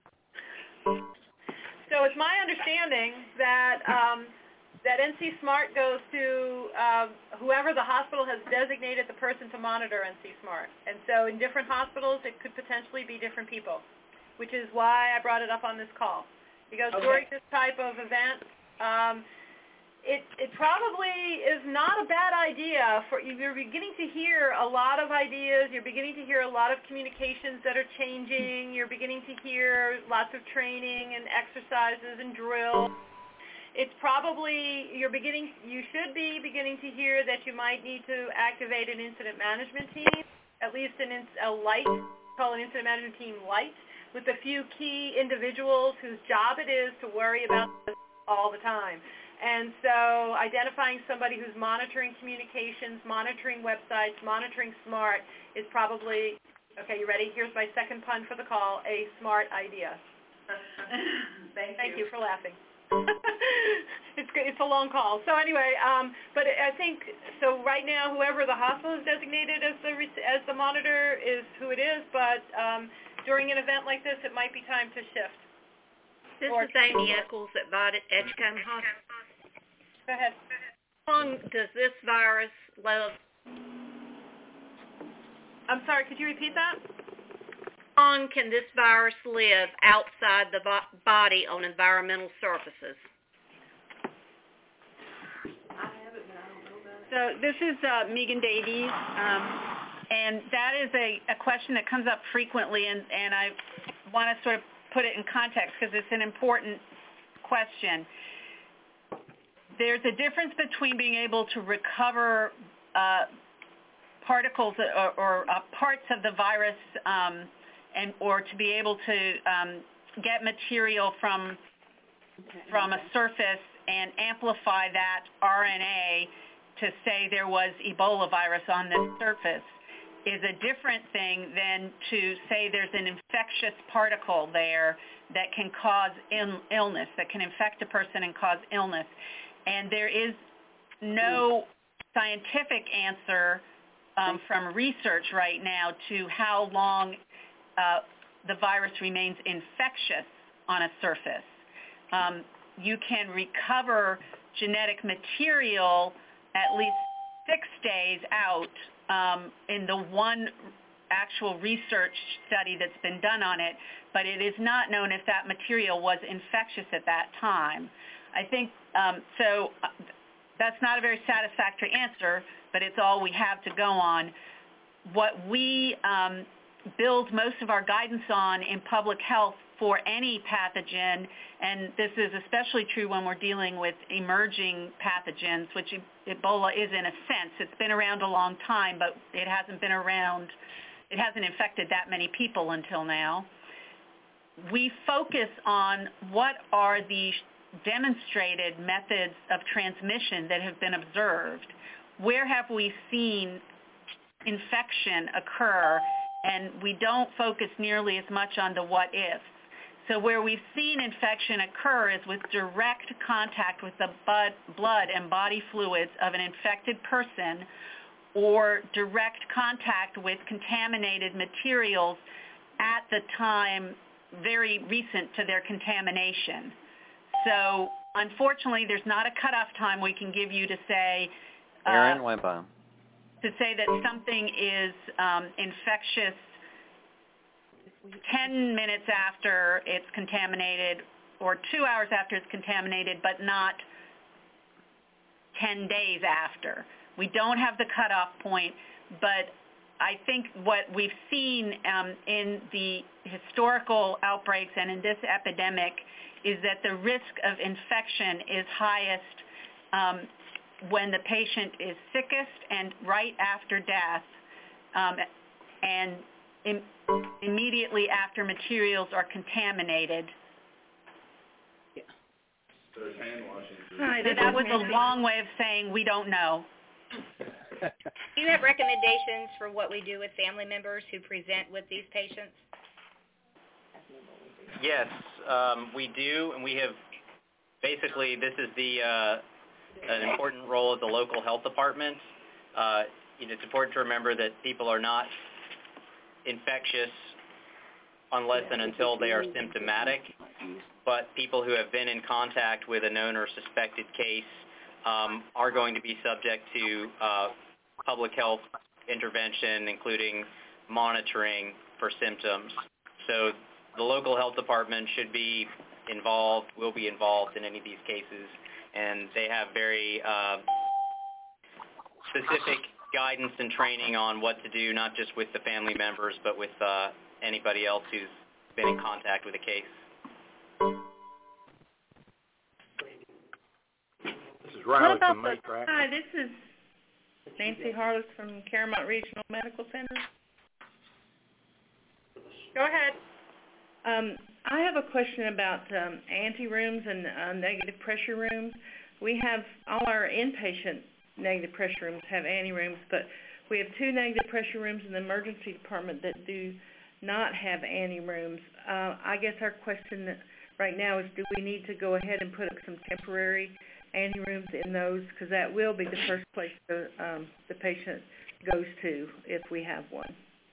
So it's my understanding that that NC SMART goes to whoever the hospital has designated the person to monitor NC SMART. And so in different hospitals, it could potentially be different people, which is why I brought it up on this call. Because during this type of event, it probably is not a bad idea. You're beginning to hear a lot of ideas. You're beginning to hear a lot of communications that are changing. You're beginning to hear lots of training and exercises and drills. It's probably, you should be beginning to hear that you might need to activate an incident management team, at least a light, call an incident management team light, with a few key individuals whose job it is to worry about this all the time. And so identifying somebody who's monitoring communications, monitoring websites, monitoring SMART is probably, okay, you ready? Here's my second pun for the call, a smart idea. Thank you for laughing. It's a long call. So anyway, but I think, so right now whoever the hospital is designated as the monitor is who it is, but during an event like this, it might be time to shift. This is Amy Eccles at Vidant Edgecombe Hospital. Go ahead. How long does this virus live? I'm sorry, could you repeat that? How long can this virus live outside the body on environmental surfaces? So this is Megan Davies, and that is a question that comes up frequently, and I want to sort of put it in context because it's an important question. There's a difference between being able to recover particles or parts of the virus or to be able to get material from a surface and amplify that RNA to say there was Ebola virus on this surface is a different thing than to say there's an infectious particle there that can cause illness, that can infect a person and cause illness. And there is no scientific answer from research right now to how long the virus remains infectious on a surface. You can recover genetic material at least 6 days out in the one actual research study that's been done on it, but it is not known if that material was infectious at that time. I think, so that's not a very satisfactory answer, but it's all we have to go on. What we build most of our guidance on in public health for any pathogen, and this is especially true when we're dealing with emerging pathogens, which Ebola is in a sense. It's been around a long time, but it hasn't infected that many people until now. We focus on what are the demonstrated methods of transmission that have been observed. Where have we seen infection occur? And we don't focus nearly as much on the what ifs. So where we've seen infection occur is with direct contact with the blood and body fluids of an infected person or direct contact with contaminated materials at the time very recent to their contamination. So unfortunately, there's not a cutoff time we can give you to say Aaron Wimpa. To say that something is infectious 10 minutes after it's contaminated or 2 hours after it's contaminated, but not 10 days after. We don't have the cutoff point, but I think what we've seen in the historical outbreaks and in this epidemic is that the risk of infection is highest when the patient is sickest and right after death and immediately after materials are contaminated. Hi, that was a long way of saying we don't know. Do you have recommendations for what we do with family members who present with these patients? Yes, we do, and we have basically this is an important role of the local health department. It's important to remember that people are not infectious unless and until they are symptomatic, but people who have been in contact with a known or suspected case are going to be subject to public health intervention, including monitoring for symptoms. So the local health department should be involved, will be involved in any of these cases, and they have very specific guidance and training on what to do, not just with the family members, but with anybody else who's been in contact with a case. This is Riley from Hi, Maytrack. this is Nancy Harless from Caramont Regional Medical Center. Go ahead. I have a question about ante rooms and negative pressure rooms. we have all our inpatient negative pressure rooms have anti-rooms, but we have 2 negative pressure rooms in the emergency department that do not have anti-rooms. I guess our question right now is, do we need to go ahead and put up some temporary anti-rooms in those? Because that will be the first place the patient goes to if we have one.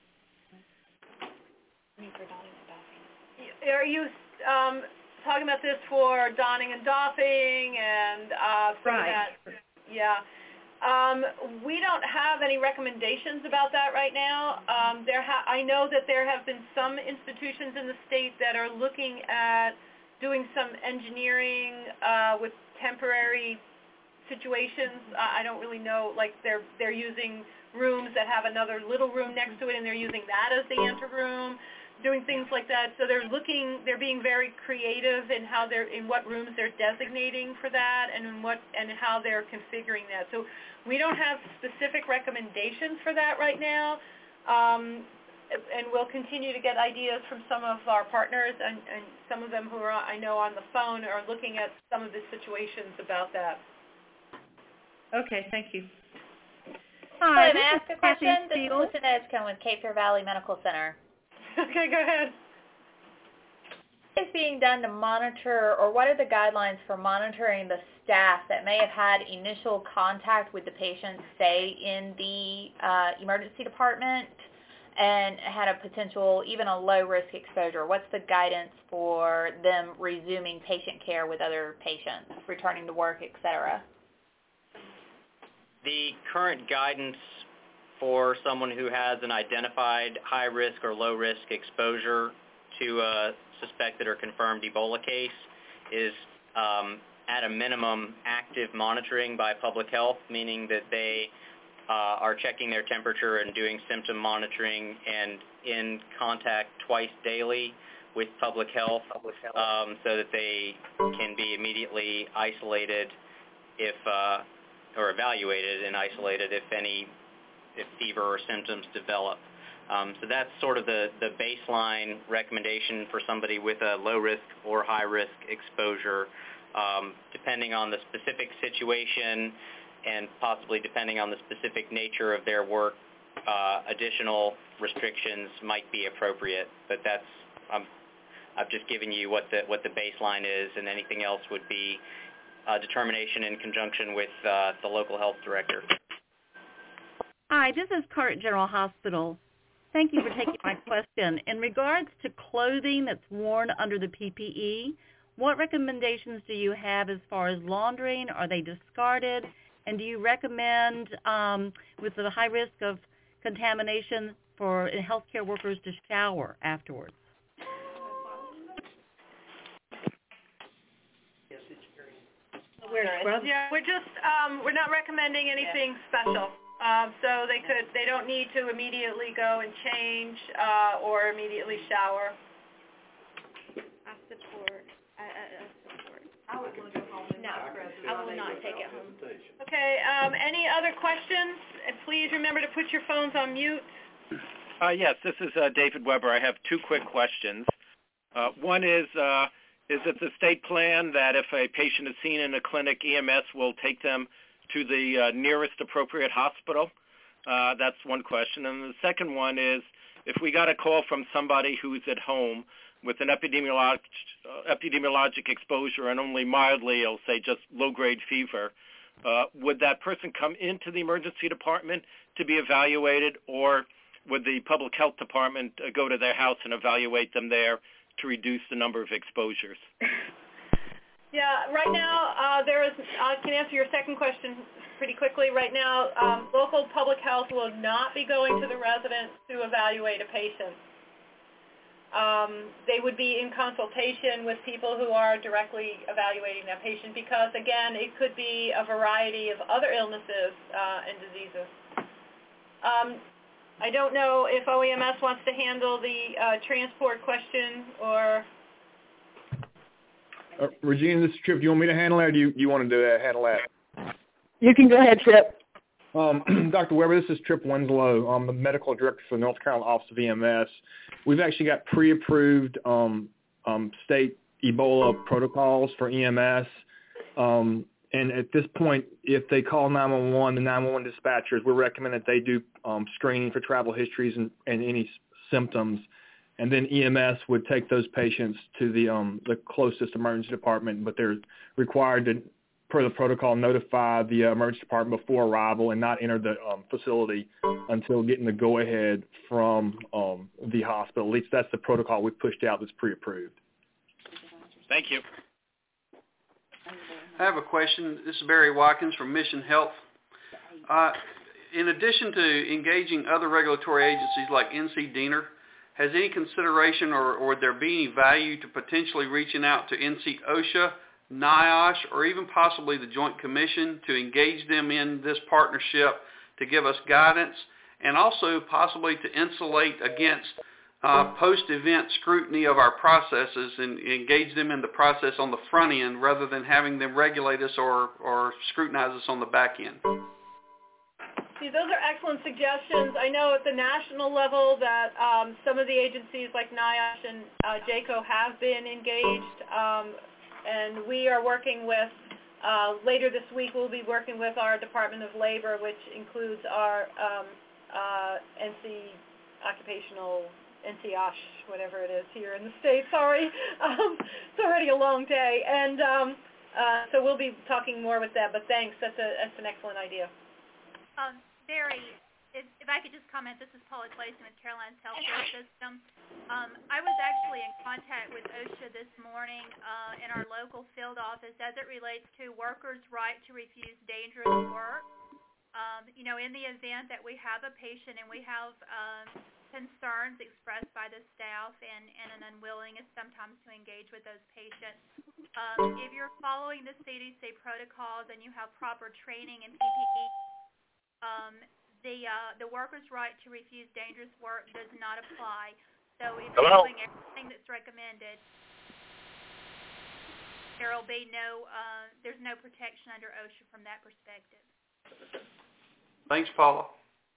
Are you talking about this for donning and doffing and right? Yeah. We don't have any recommendations about that right now. I know that there have been some institutions in the state that are looking at doing some engineering with temporary situations. I don't really know, like they're using rooms that have another little room next to it, and they're using that as the anteroom, doing things like that. So they're being very creative in what rooms they're designating for that, and how they're configuring that. So we don't have specific recommendations for that right now, and we'll continue to get ideas from some of our partners, and some of them who are, I know, on the phone are looking at some of the situations about that. Okay, thank you. Hi, may I ask a question? This is Lucinda Edgecombe with Cape Fear Valley Medical Center. Okay, go ahead. What is being done to monitor, or what are the guidelines for monitoring the staff that may have had initial contact with the patient, say, in the emergency department, and had a potential, even a low-risk exposure? What's the guidance for them resuming patient care with other patients, returning to work, etc.? The current guidance for someone who has an identified high-risk or low-risk exposure to a suspected or confirmed Ebola case is, at a minimum, active monitoring by public health, meaning that they are checking their temperature and doing symptom monitoring and in contact twice daily with public health, so that they can be immediately isolated or evaluated and isolated if fever or symptoms develop. So that's sort of the baseline recommendation for somebody with a low-risk or high-risk exposure. Depending on the specific situation and possibly depending on the specific nature of their work, additional restrictions might be appropriate. But that's I've just given you what the baseline is, and anything else would be determination in conjunction with the local health director. Hi, this is Current General Hospital. Thank you for taking my question. In regards to clothing that's worn under the PPE, what recommendations do you have as far as laundering? Are they discarded? And do you recommend, with the high risk of contamination, for healthcare workers to shower afterwards? Yeah, we're not recommending anything special. So they don't need to immediately go and change or immediately shower. I support. I would go home. No, I will not take it home. Okay. Any other questions? And please remember to put your phones on mute. Yes, this is David Weber. I have 2 quick questions. One is it the state plan that if a patient is seen in a clinic, EMS will take them to the nearest appropriate hospital? That's one question. And the second one is, if we got a call from somebody who's at home with an epidemiologic exposure and only mildly, I'll say just low-grade fever, would that person come into the emergency department to be evaluated, or would the public health department go to their house and evaluate them there to reduce the number of exposures? Yeah, right now, I can answer your second question pretty quickly. Right now, local public health will not be going to the residents to evaluate a patient. They would be in consultation with people who are directly evaluating that patient because, again, it could be a variety of other illnesses and diseases. I don't know if OEMS wants to handle the transport question or... Regina, this is Trip. Do you want me to handle that, or do you want to handle that? You can go ahead, Trip. Dr. Weber, this is Trip Winslow. I'm the medical director for the North Carolina Office of EMS. We've actually got pre-approved state Ebola protocols for EMS. And at this point, if they call 911, the 911 dispatchers, we recommend that they do screening for travel histories and any symptoms. And then EMS would take those patients to the closest emergency department, but they're required to, per the protocol, notify the emergency department before arrival and not enter the facility until getting the go-ahead from the hospital. At least that's the protocol we pushed out that's pre-approved. Thank you. I have a question. This is Barry Watkins from Mission Health. In addition to engaging other regulatory agencies like NC DENR, has any consideration or would there be any value to potentially reaching out to NC OSHA, NIOSH, or even possibly the Joint Commission to engage them in this partnership to give us guidance, and also possibly to insulate against post-event scrutiny of our processes and engage them in the process on the front end rather than having them regulate us or scrutinize us on the back end? See, those are excellent suggestions. I know at the national level that some of the agencies like NIOSH and JCAHO have been engaged, and we are working with, later this week we'll be working with our Department of Labor, which includes our NC Occupational, NCOSH, whatever it is here in the States, sorry. It's already a long day. And so we'll be talking more with them, but thanks, that's an excellent idea. Barry, if I could just comment, this is Paula Clayson with Caroline's Healthcare System. I was actually in contact with OSHA this morning in our local field office as it relates to workers' right to refuse dangerous work. In the event that we have a patient and we have concerns expressed by the staff and an unwillingness sometimes to engage with those patients, if you're following the CDC protocols and you have proper training in PPE, the workers' right to refuse dangerous work does not apply. So if you're doing everything that's recommended, there'll be there's no protection under OSHA from that perspective. Thanks, Paula.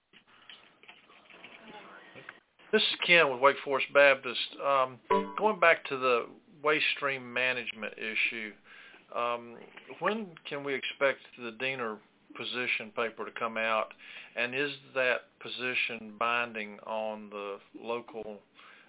This is Ken with Wake Forest Baptist. Going back to the waste stream management issue, when can we expect the DENR position paper to come out, and is that position binding on the local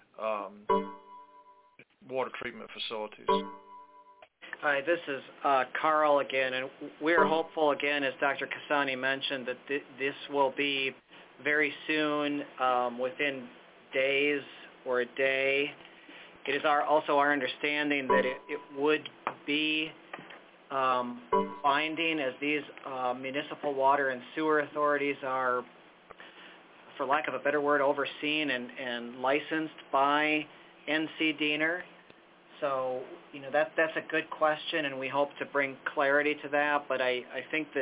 water treatment facilities? Hi, this is Carl again, and we're hopeful again, as Dr. Cassani mentioned, that this will be very soon, within days or a day. It is also our understanding that it would be binding, as these municipal water and sewer authorities are, for lack of a better word, overseen and licensed by NC DENR. So, that's a good question, and we hope to bring clarity to that. But I think that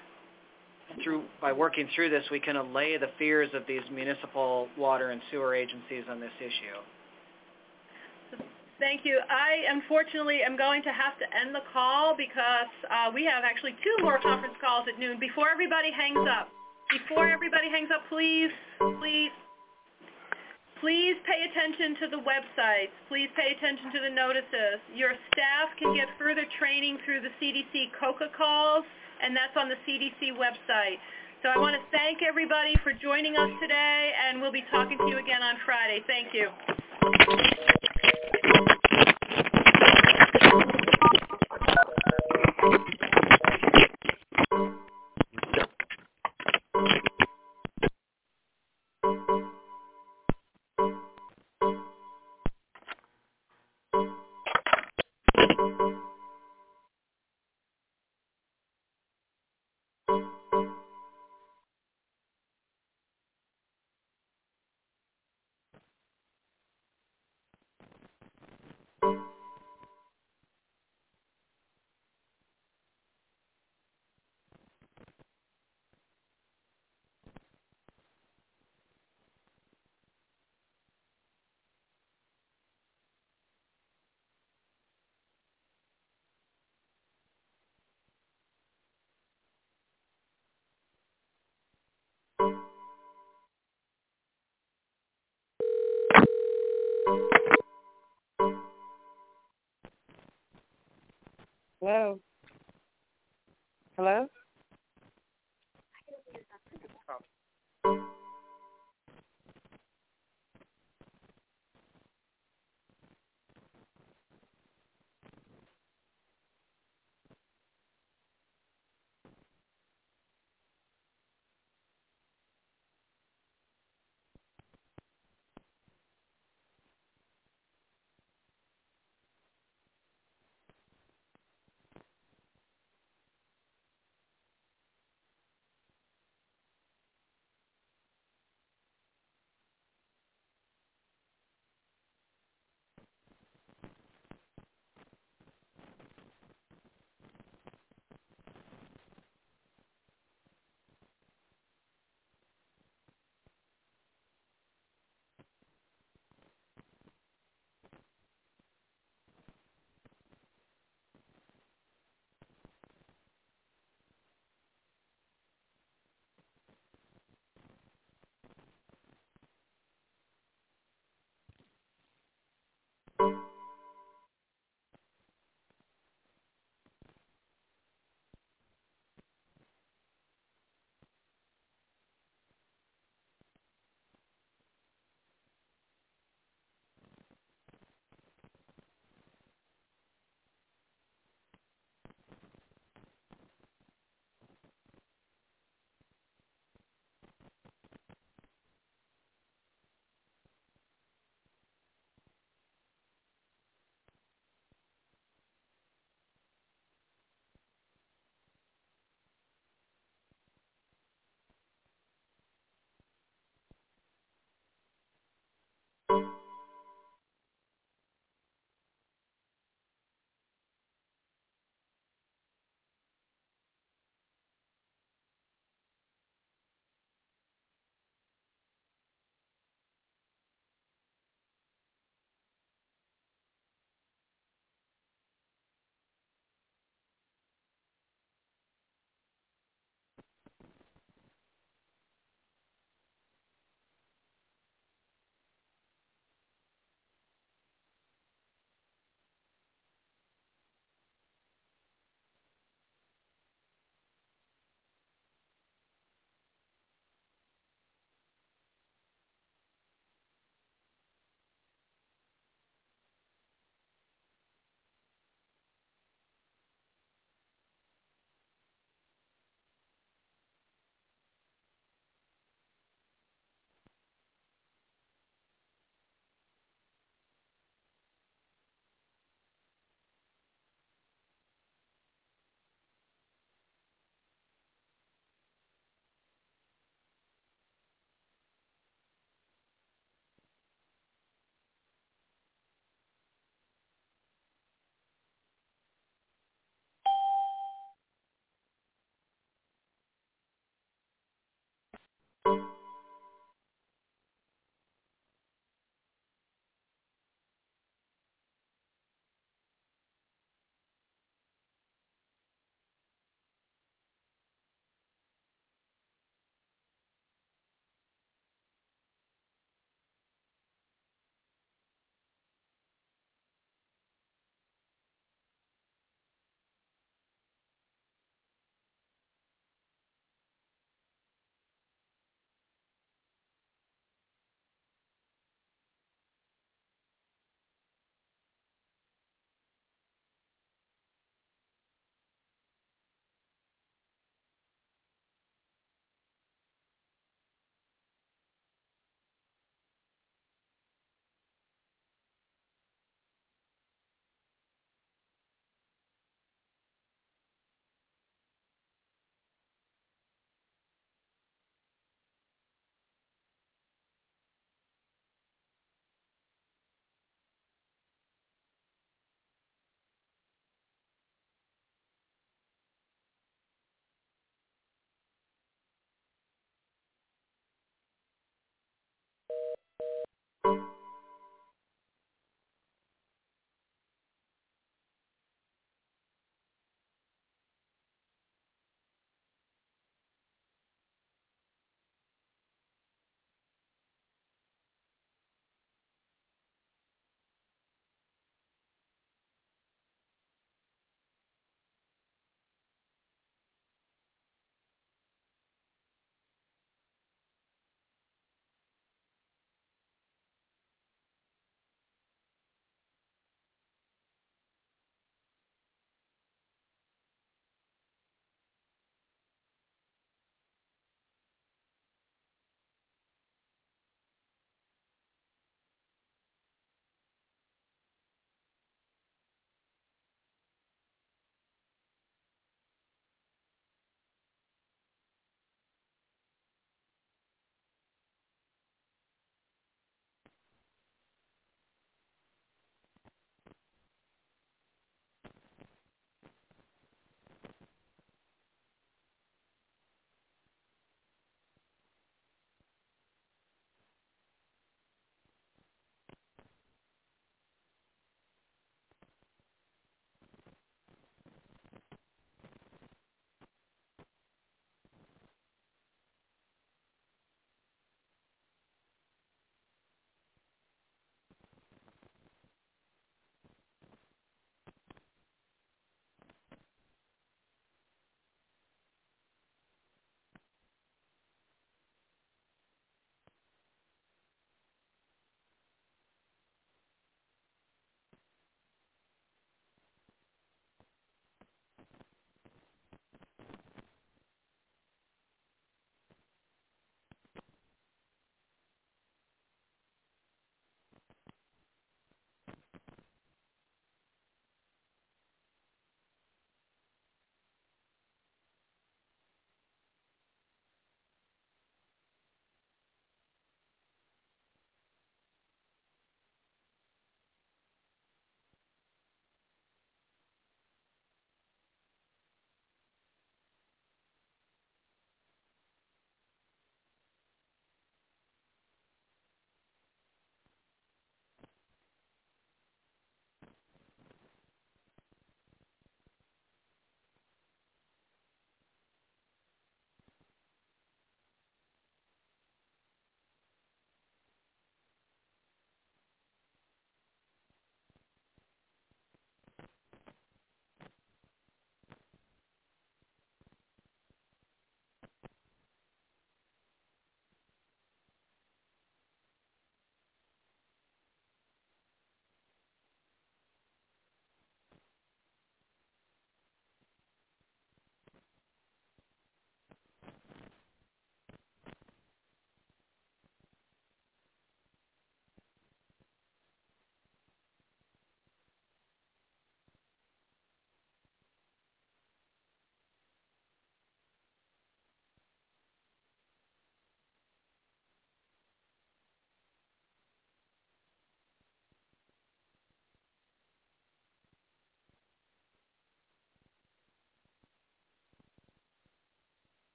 by working through this, we can allay the fears of these municipal water and sewer agencies on this issue. Thank you. I, unfortunately, am going to have to end the call because we have actually 2 more conference calls at noon. Before everybody hangs up, please pay attention to the websites. Please pay attention to the notices. Your staff can get further training through the CDC COCA calls, and that's on the CDC website. So I want to thank everybody for joining us today, and we'll be talking to you again on Friday. Thank you. Hello. Hello?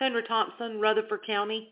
Sandra Thompson, Rutherford County.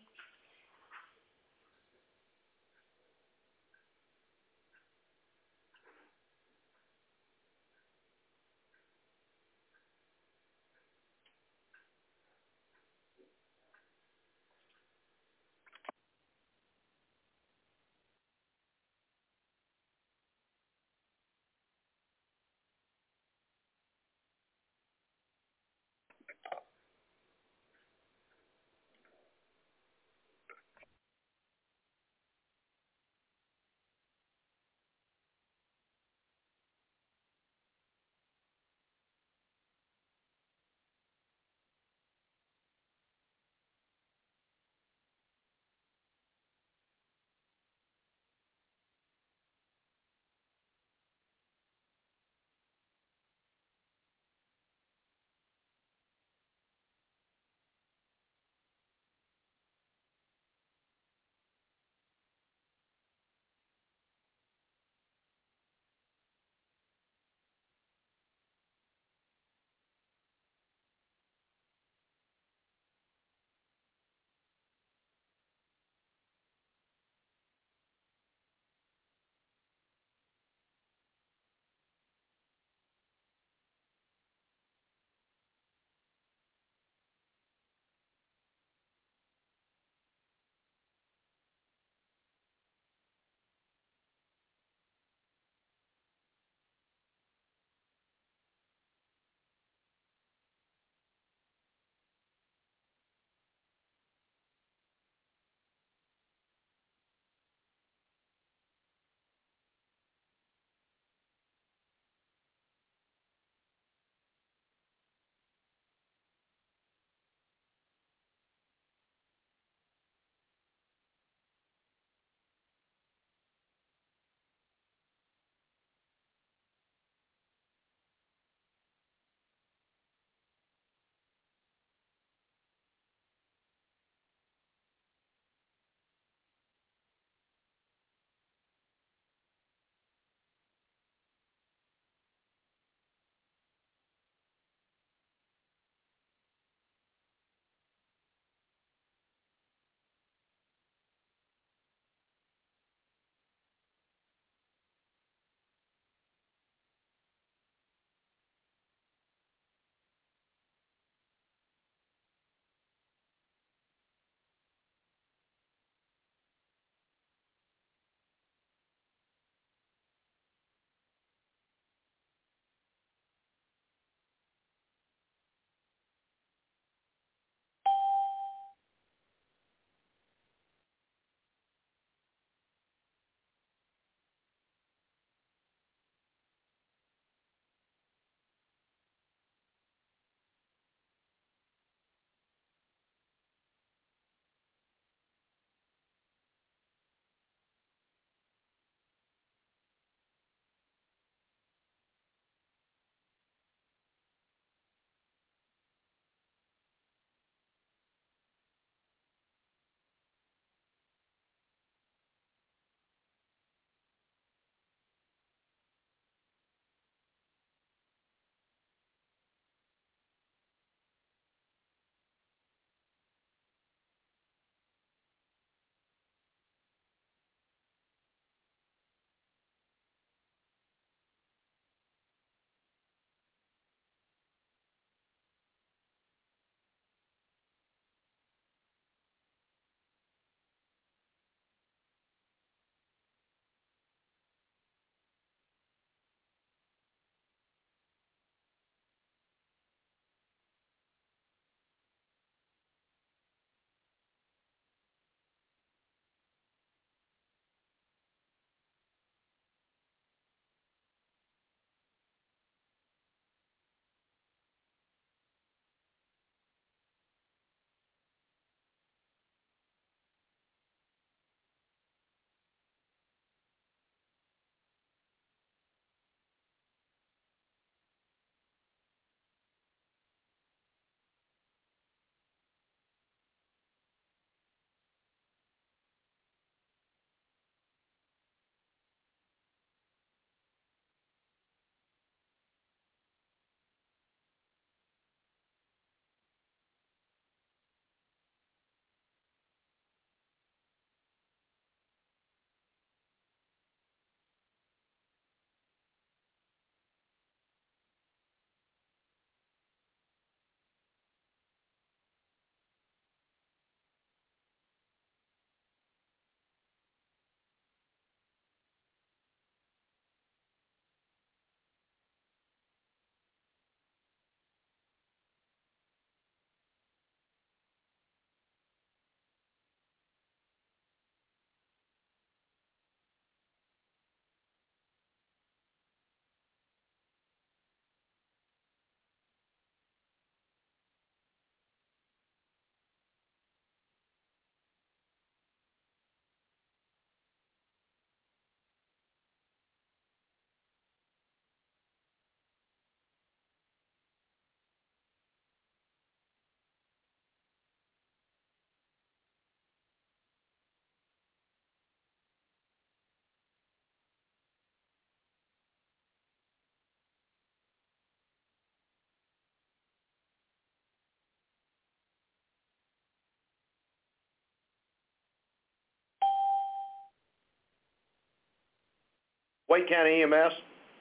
Wake County EMS.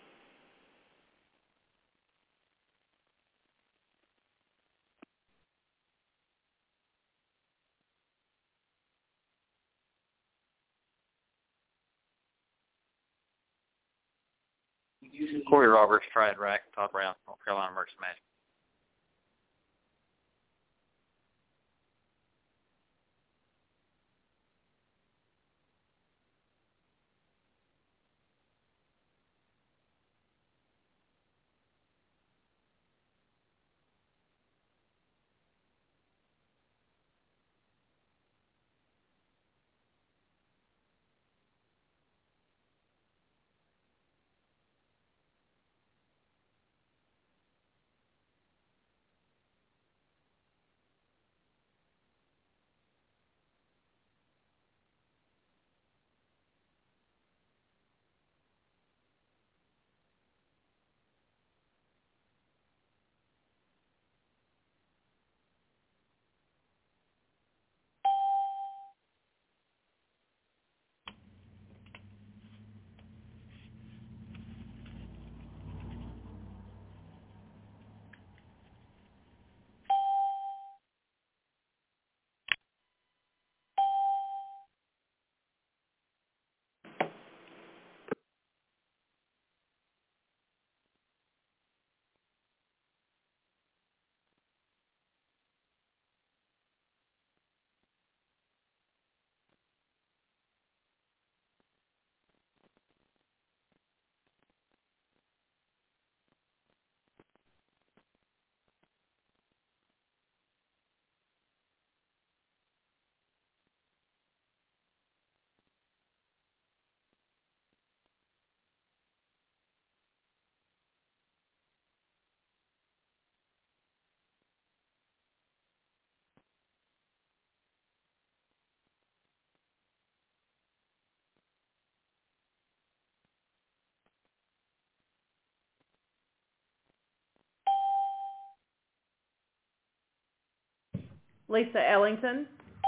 Corey Roberts, Triad Rack, Todd Brown, North Carolina Emergency Management. Lisa Ellington.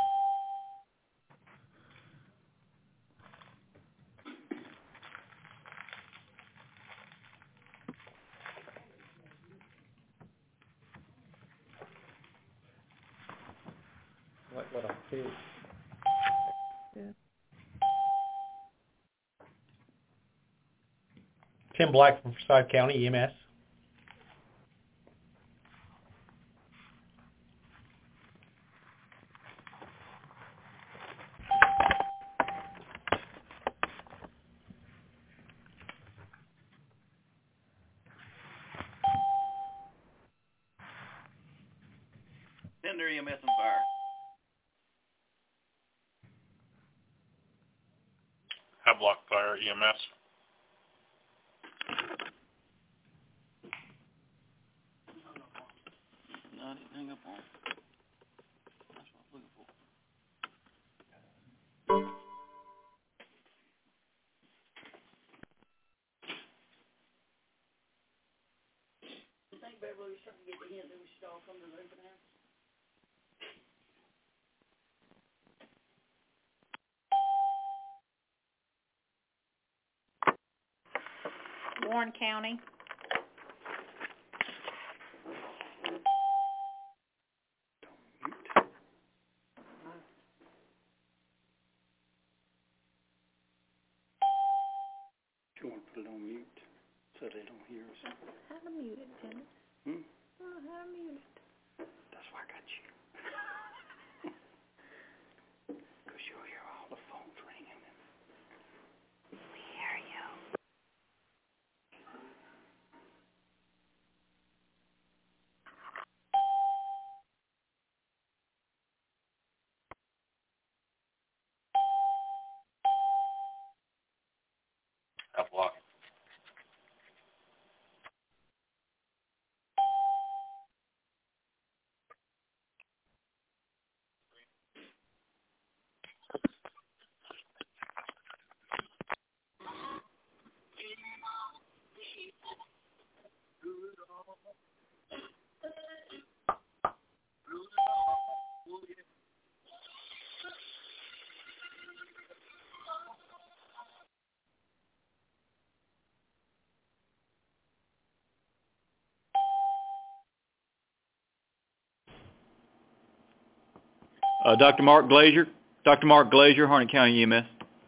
What I see. Yeah. Tim Black from Forsyth County EMS. Pender EMS and Fire. Havelock Fire EMS. No, I didn't hang up on it. That's what I was looking for. You think Beverly was trying to get the hint that we should all come to the open house? Warren County. You want to put it on mute so they don't hear us? Have them muted, Dennis. Oh, have them muted. That's why I got you. Because you'll hear all the phones ringing. We hear you. Havelock. Dr. Mark Glazier. Dr. Mark Glazier, Harnett County EMS.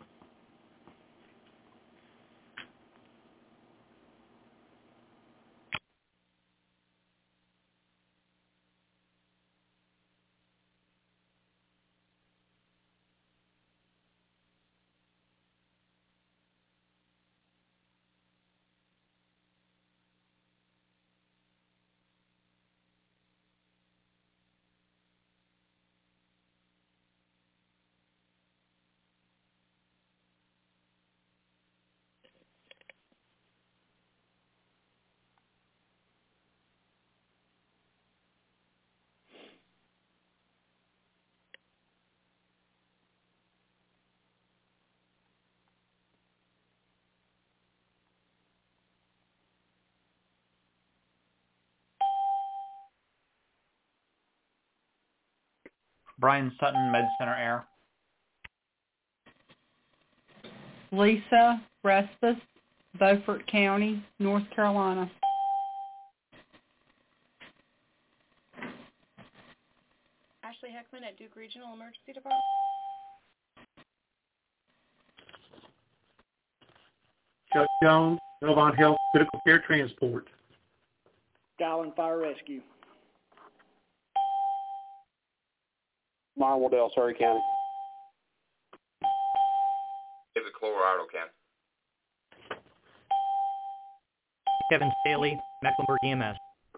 Brian Sutton, Med Center Air. Lisa Respis, Beaufort County, North Carolina. Ashley Heckman at Duke Regional Emergency Department. Chuck Jones, Novant Health Critical Care Transport. Skyland Fire Rescue. Myron Wardell, Surrey County. David Colorado County. Kevin Staley, Mecklenburg EMS.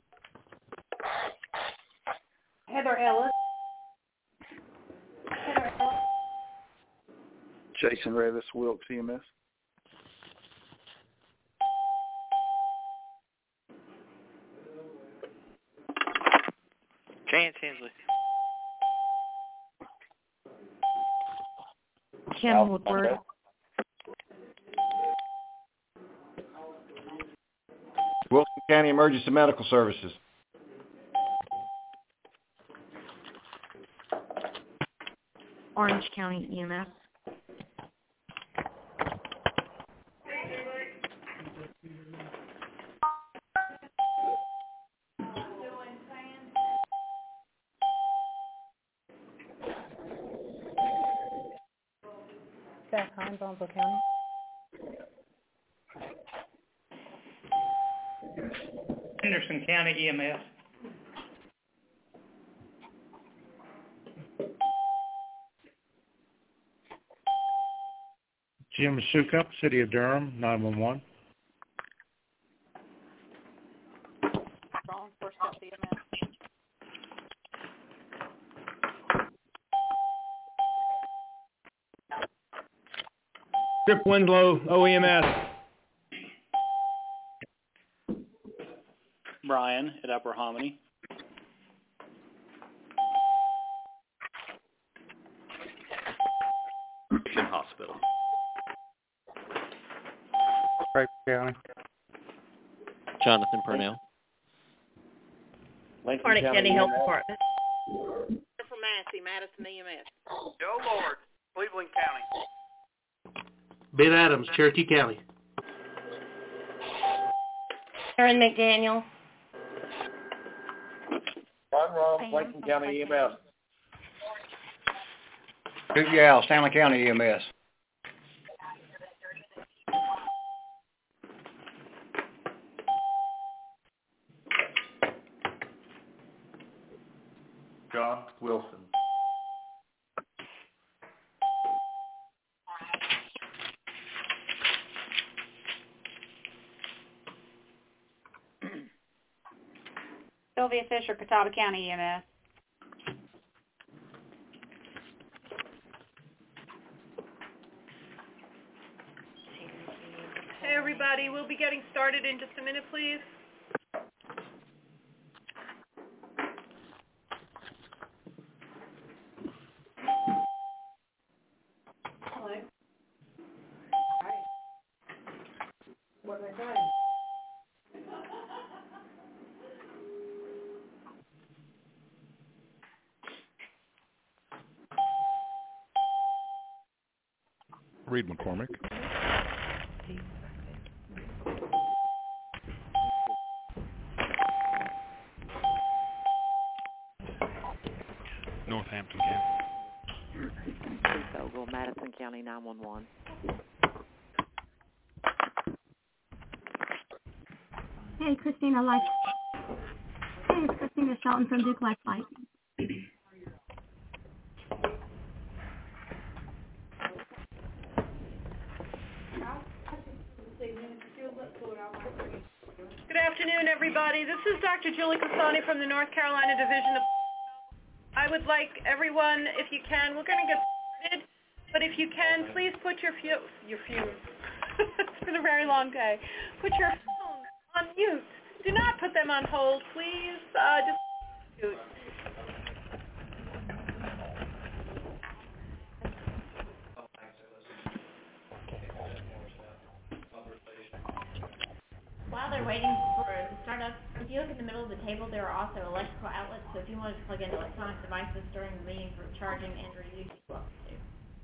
Heather Ellis. Jason Revis, Wilkes EMS. Chance Hensley. Kim Woodward. Wilson County Emergency Medical Services. Orange County EMS. Zach Hines, Onslow County. Henderson County EMS. Jim Sukup, City of Durham, 911. Strong, First Step EMS. Chip Winslow, OEMS. Brian at Upper Hominy. Mission Hospital. Craig County. Jonathan Purnell. Harnett County Health Department. From Massey, Madison EMS. Joe Lord, Cleveland County. Ben Adams, Cherokee County. Aaron McDaniel. Ron Rom, Clayton County EMS. Duke Yao, Stanley County EMS. John Wilson. Sylvia Fisher, Catawba County EMS. Hey everybody, we'll be getting started in just a minute, please. Hello. Hi. What was I saying? Reed McCormick. Northampton County. Lisa Ogle, Madison County 911. Hey, Christina Life. Hey, it's Christina Shelton from Duke Life Light. Good afternoon, everybody. This is Dr. Julie Cassani from the North Carolina Division of I would like everyone, if you can, we're going to get started, but if you can, please put your fumes. It's been a very long day. Put your phones on mute. Do not put them on hold, please. Just mute. While they're waiting for it to start up, if you look in the middle of the table, there are also electrical outlets, so if you want to plug in electronic devices during the meeting for charging and or use, you're welcome to.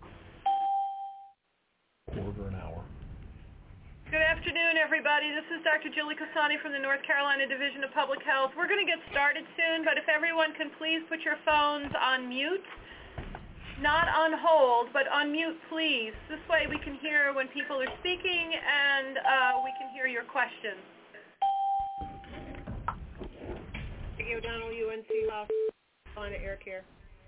Quarter an hour. Good afternoon, everybody. This is Dr. Julie Cassani from the North Carolina Division of Public Health. We're going to get started soon, but if everyone can please put your phones on mute. Not on hold, but on mute, please. This way we can hear when people are speaking and we can hear your questions. Peggy O'Donnell, UNC Law, Carolina Air Care.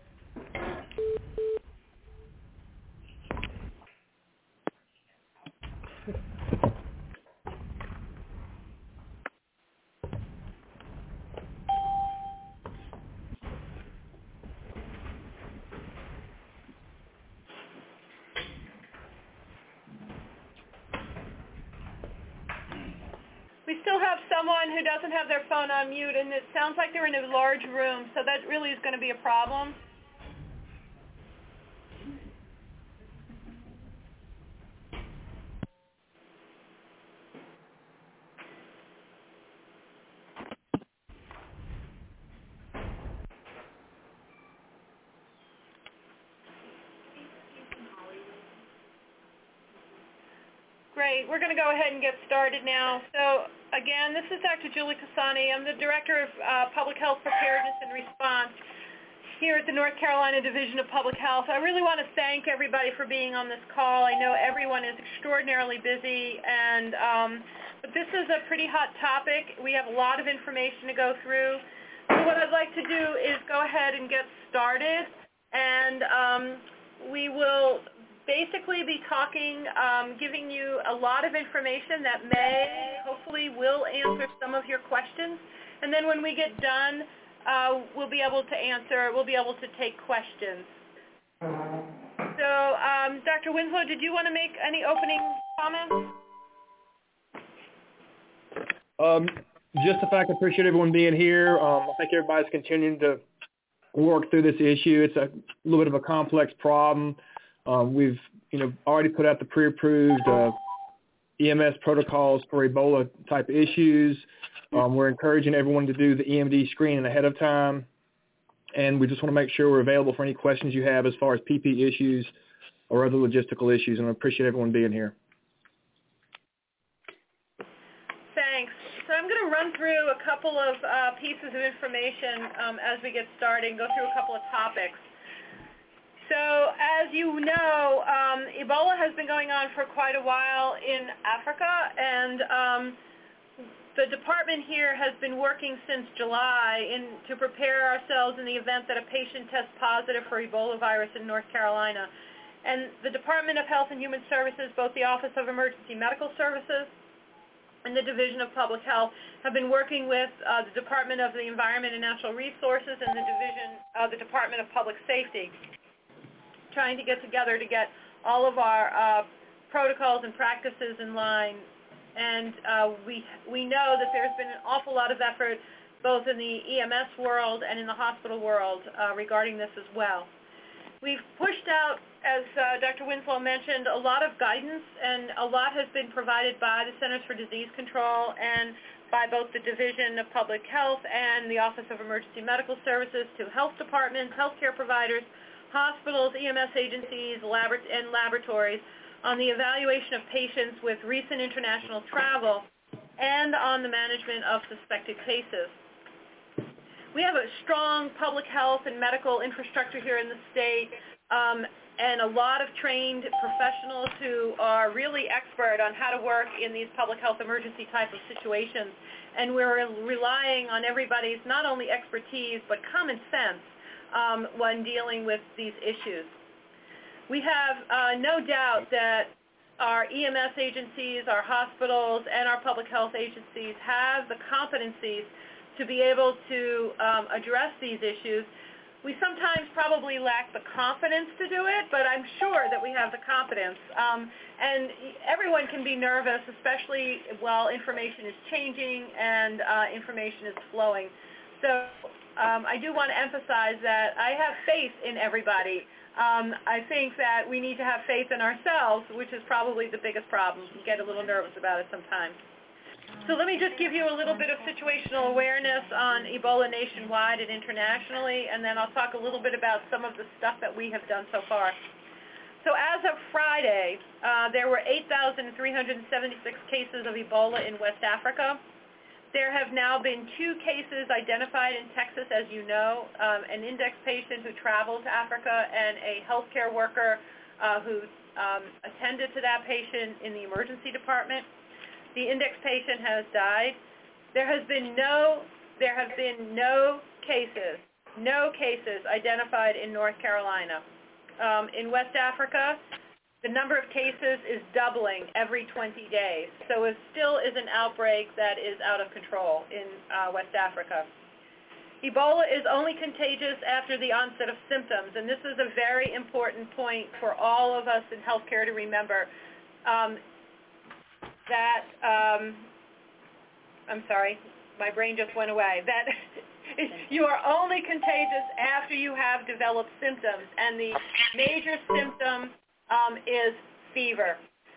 We still have someone who doesn't have their phone on mute, and it sounds like they're in a large room, so that really is going to be a problem. Great. We're going to go ahead and get started now. So, again, this is Dr. Julie Cassani. I'm the Director of Public Health Preparedness and Response here at the North Carolina Division of Public Health. I really want to thank everybody for being on this call. I know everyone is extraordinarily busy, and but this is a pretty hot topic. We have a lot of information to go through. So what I'd like to do is go ahead and get started, and we will basically be talking, giving you a lot of information that hopefully will answer some of your questions. And then when we get done, we'll be able to take questions. So, Dr. Winslow, did you want to make any opening comments? Just the fact I appreciate everyone being here. I think everybody's continuing to work through this issue. It's a little bit of a complex problem. We've already put out the pre-approved EMS protocols for Ebola type issues. We're encouraging everyone to do the EMD screening ahead of time, and we just want to make sure we're available for any questions you have as far as PP issues or other logistical issues, and I appreciate everyone being here. Thanks. So I'm going to run through a couple of pieces of information as we get started and go through a couple of topics. So as you know, Ebola has been going on for quite a while in Africa, and the department here has been working since July to prepare ourselves in the event that a patient tests positive for Ebola virus in North Carolina. And the Department of Health and Human Services, both the Office of Emergency Medical Services and the Division of Public Health, have been working with the Department of the Environment and Natural Resources and the Department of Public Safety, trying to get together to get all of our protocols and practices in line. And we know that there's been an awful lot of effort both in the EMS world and in the hospital world regarding this as well. We've pushed out, as Dr. Winslow mentioned, a lot of guidance, and a lot has been provided by the Centers for Disease Control and by both the Division of Public Health and the Office of Emergency Medical Services to health departments, healthcare providers, hospitals, EMS agencies, and laboratories on the evaluation of patients with recent international travel and on the management of suspected cases. We have a strong public health and medical infrastructure here in the state. and a lot of trained professionals who are really expert on how to work in these public health emergency type of situations. And we're relying on everybody's not only expertise but common sense when dealing with these issues. We have no doubt that our EMS agencies, our hospitals, and our public health agencies have the competencies to be able to address these issues. We sometimes probably lack the confidence to do it, but I'm sure that we have the competence. And everyone can be nervous, especially while information is changing and information is flowing. So I do want to emphasize that I have faith in everybody. I think that we need to have faith in ourselves, which is probably the biggest problem. We get a little nervous about it sometimes. So let me just give you a little bit of situational awareness on Ebola nationwide and internationally, and then I'll talk a little bit about some of the stuff that we have done so far. So as of Friday, there were 8,376 cases of Ebola in West Africa. There have now been 2 cases identified in Texas, as you know, an index patient who traveled to Africa and a healthcare worker who attended to that patient in the emergency department. The index patient has died. There have been no cases identified in North Carolina. In West Africa, the number of cases is doubling every 20 days. So it still is an outbreak that is out of control in West Africa. Ebola is only contagious after the onset of symptoms, and this is a very important point for all of us in healthcare to remember. I'm sorry, my brain just went away, that you are only contagious after you have developed symptoms, and the major symptom is fever.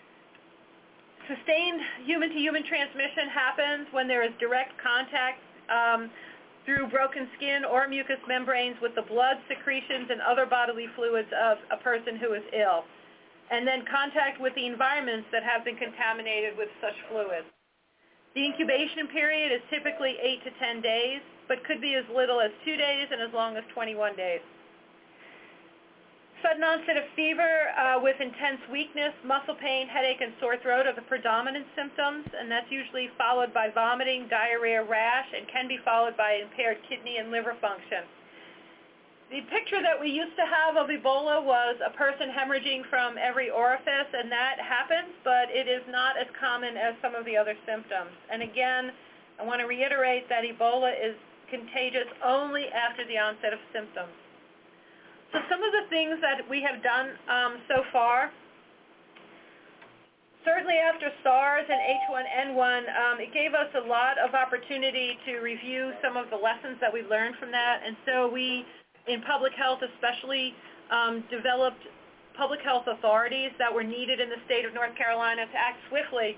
Sustained human-to-human transmission happens when there is direct contact through broken skin or mucous membranes with the blood, secretions, and other bodily fluids of a person who is ill, and then contact with the environments that have been contaminated with such fluids. The incubation period is typically 8 to 10 days, but could be as little as 2 days and as long as 21 days. Sudden onset of fever with intense weakness, muscle pain, headache, and sore throat are the predominant symptoms, and that's usually followed by vomiting, diarrhea, rash, and can be followed by impaired kidney and liver function. The picture that we used to have of Ebola was a person hemorrhaging from every orifice, and that happens, but it is not as common as some of the other symptoms. And again, I want to reiterate that Ebola is contagious only after the onset of symptoms. So some of the things that we have done so far, certainly after SARS and H1N1, it gave us a lot of opportunity to review some of the lessons that we learned from that, and so we in public health especially developed public health authorities that were needed in the state of North Carolina to act swiftly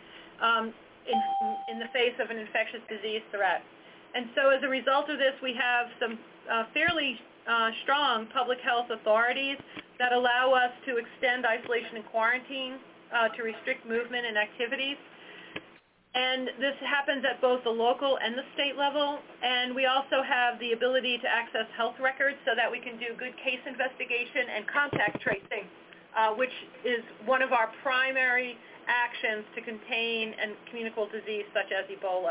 in the face of an infectious disease threat. And so as a result of this, we have some fairly strong public health authorities that allow us to extend isolation and quarantine to restrict movement and activities. And this happens at both the local and the state level, and we also have the ability to access health records so that we can do good case investigation and contact tracing, which is one of our primary actions to contain a communicable disease such as Ebola.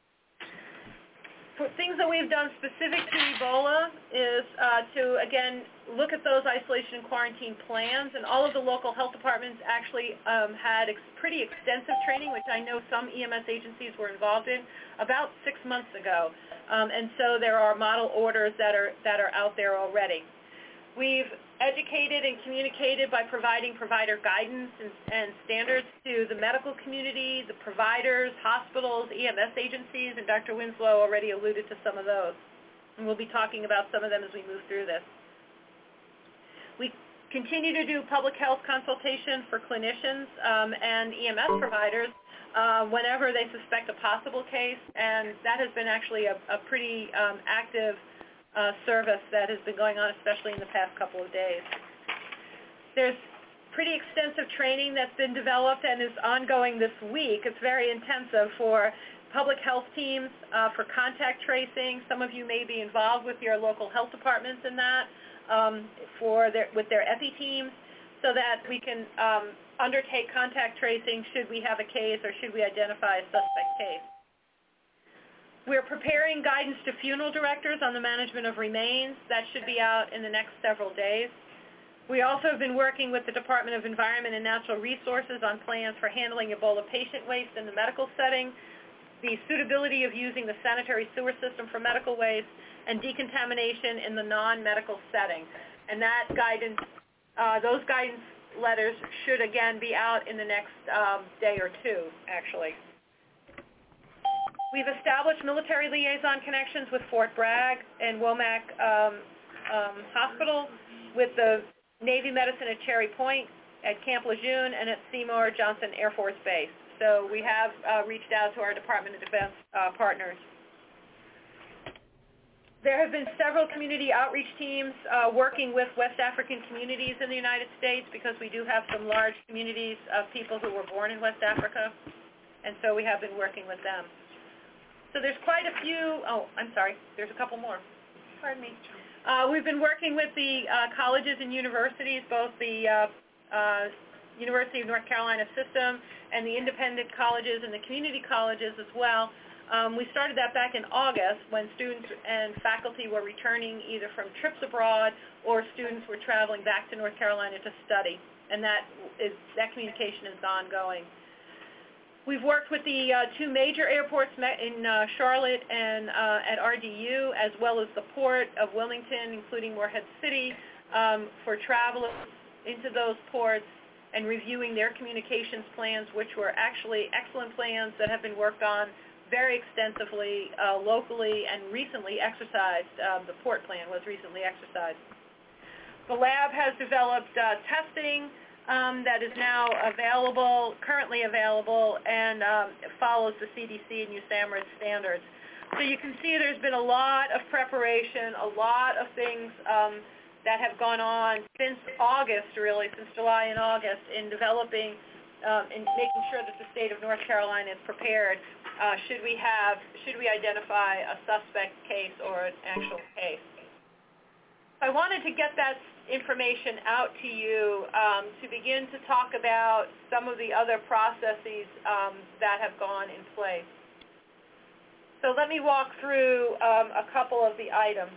For things that we've done specific to Ebola is to, again, look at those isolation and quarantine plans, and all of the local health departments actually had pretty extensive training, which I know some EMS agencies were involved in, about 6 months ago. And so there are model orders that are out there already. We've educated and communicated by providing provider guidance and standards to the medical community, the providers, hospitals, EMS agencies, and Dr. Winslow already alluded to some of those. And we'll be talking about some of them as we move through this. We continue to do public health consultation for clinicians and EMS providers whenever they suspect a possible case, and that has been actually a pretty active service that has been going on, especially in the past couple of days. There's pretty extensive training that's been developed and is ongoing this week. It's very intensive for public health teams, for contact tracing. Some of you may be involved with your local health departments in that. with their EPI teams so that we can undertake contact tracing should we have a case or should we identify a suspect case. We're preparing guidance to funeral directors on the management of remains. That should be out in the next several days. We also have been working with the Department of Environment and Natural Resources on plans for handling Ebola patient waste in the medical setting, the suitability of using the sanitary sewer system for medical waste, and decontamination in the non-medical setting. And that guidance, those guidance letters should again be out in the next day or two, actually. We've established military liaison connections with Fort Bragg and Womack Hospital, with the Navy Medicine at Cherry Point, at Camp Lejeune, and at Seymour Johnson Air Force Base. So we have reached out to our Department of Defense partners. There have been several community outreach teams working with West African communities in the United States because we do have some large communities of people who were born in West Africa, and so we have been working with them. So there's quite a few, there's a couple more. Pardon me. We've been working with the colleges and universities, both the University of North Carolina system and the independent colleges and the community colleges as well. We started that back in August when students and faculty were returning either from trips abroad or students were traveling back to North Carolina to study, and that communication is ongoing. We've worked with the two major airports in Charlotte and at RDU, as well as the Port of Wilmington, including Morehead City, for travelers into those ports and reviewing their communications plans, which were actually excellent plans that have been worked on very extensively locally and recently exercised. The port plan was recently exercised. The lab has developed testing that is now currently available, and follows the CDC and USAMRIID standards. So you can see there's been a lot of preparation, a lot of things that have gone on since August, really, since July and August, in developing and making sure that the state of North Carolina is prepared should we identify a suspect case or an actual case. I wanted to get that information out to you to begin to talk about some of the other processes that have gone in place. So let me walk through a couple of the items.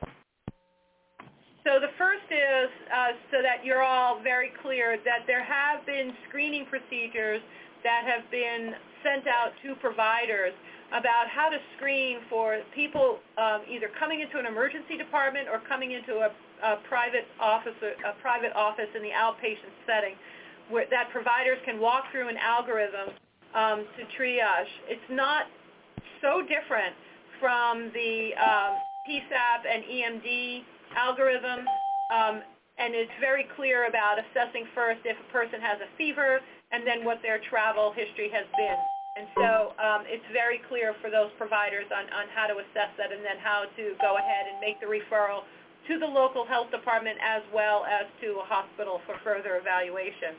So the first is, so that you're all very clear, that there have been screening procedures that have been sent out to providers about how to screen for people either coming into an emergency department or coming into a private office in the outpatient setting, where that providers can walk through an algorithm to triage. It's not so different from the PSAP and EMD algorithm, and it's very clear about assessing first if a person has a fever and then what their travel history has been. And so it's very clear for those providers on how to assess that and then how to go ahead and make the referral to the local health department as well as to a hospital for further evaluation.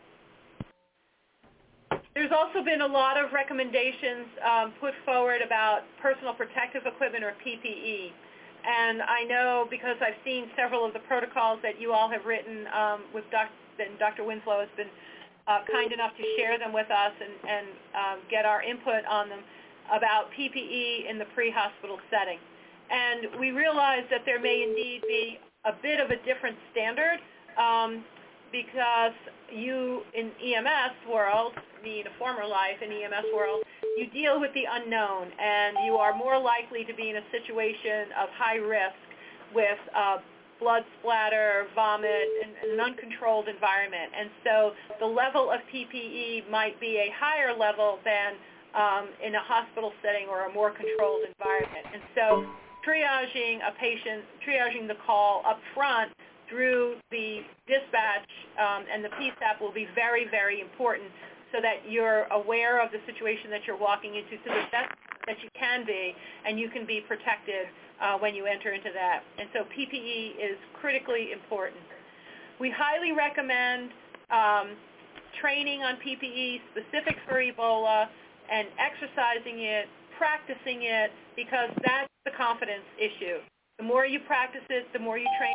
There's also been a lot of recommendations put forward about personal protective equipment, or PPE. And I know, because I've seen several of the protocols that you all have written with Dr. Winslow has been kind enough to share them with us and get our input on them about PPE in the pre-hospital setting. And we realize that there may indeed be a bit of a different standard because you, in EMS world, in a former life in EMS world, you deal with the unknown, and you are more likely to be in a situation of high risk with blood splatter, vomit, and an uncontrolled environment. And so the level of PPE might be a higher level than in a hospital setting or a more controlled environment. And so triaging a patient, triaging the call up front through the dispatch and the PSAP will be very, very important, so that you're aware of the situation that you're walking into to the best that you can be, and you can be protected when you enter into that. And so PPE is critically important. We highly recommend training on PPE specific for Ebola and exercising it, practicing it, because that's the confidence issue. The more you practice it, the more you train on it,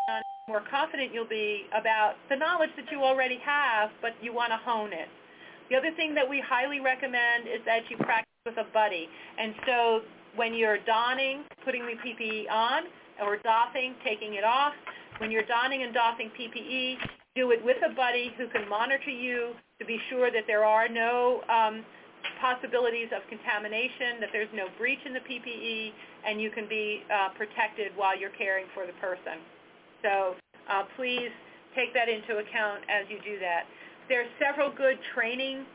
more confident you'll be about the knowledge that you already have, but you want to hone it. The other thing that we highly recommend is that you practice with a buddy. And so when you're donning, putting the PPE on, or doffing, taking it off, when you're donning and doffing PPE, do it with a buddy who can monitor you to be sure that there are no possibilities of contamination, that there's no breach in the PPE, and you can be protected while you're caring for the person. So please take that into account as you do that. There are several good training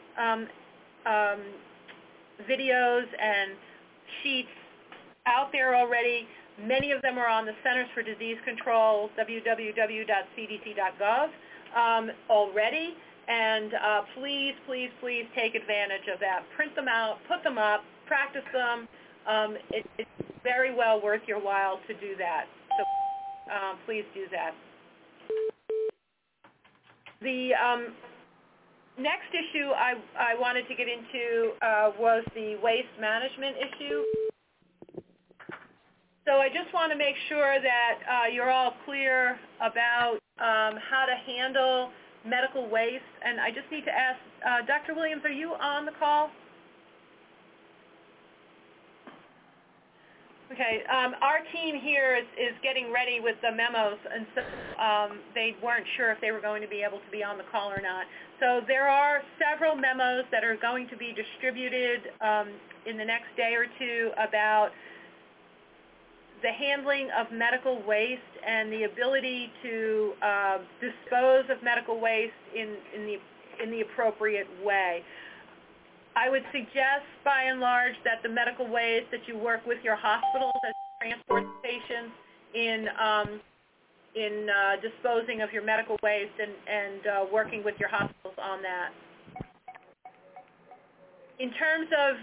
videos and sheets out there already. Many of them are on the Centers for Disease Control, www.cdc.gov already. And please, please, please take advantage of that. Print them out, put them up, practice them. It's very well worth your while to do that. So please do that. The next issue I wanted to get into was the waste management issue. So I just want to make sure that you're all clear about how to handle medical waste. And I just need to ask, Dr. Williams, are you on the call? Okay, our team here is getting ready with the memos, and so they weren't sure if they were going to be able to be on the call or not. So there are several memos that are going to be distributed in the next day or two about the handling of medical waste and the ability to dispose of medical waste in the appropriate way. I would suggest, by and large, that the medical waste that you work with your hospitals as you transport patients in disposing of your medical waste and working with your hospitals on that. In terms of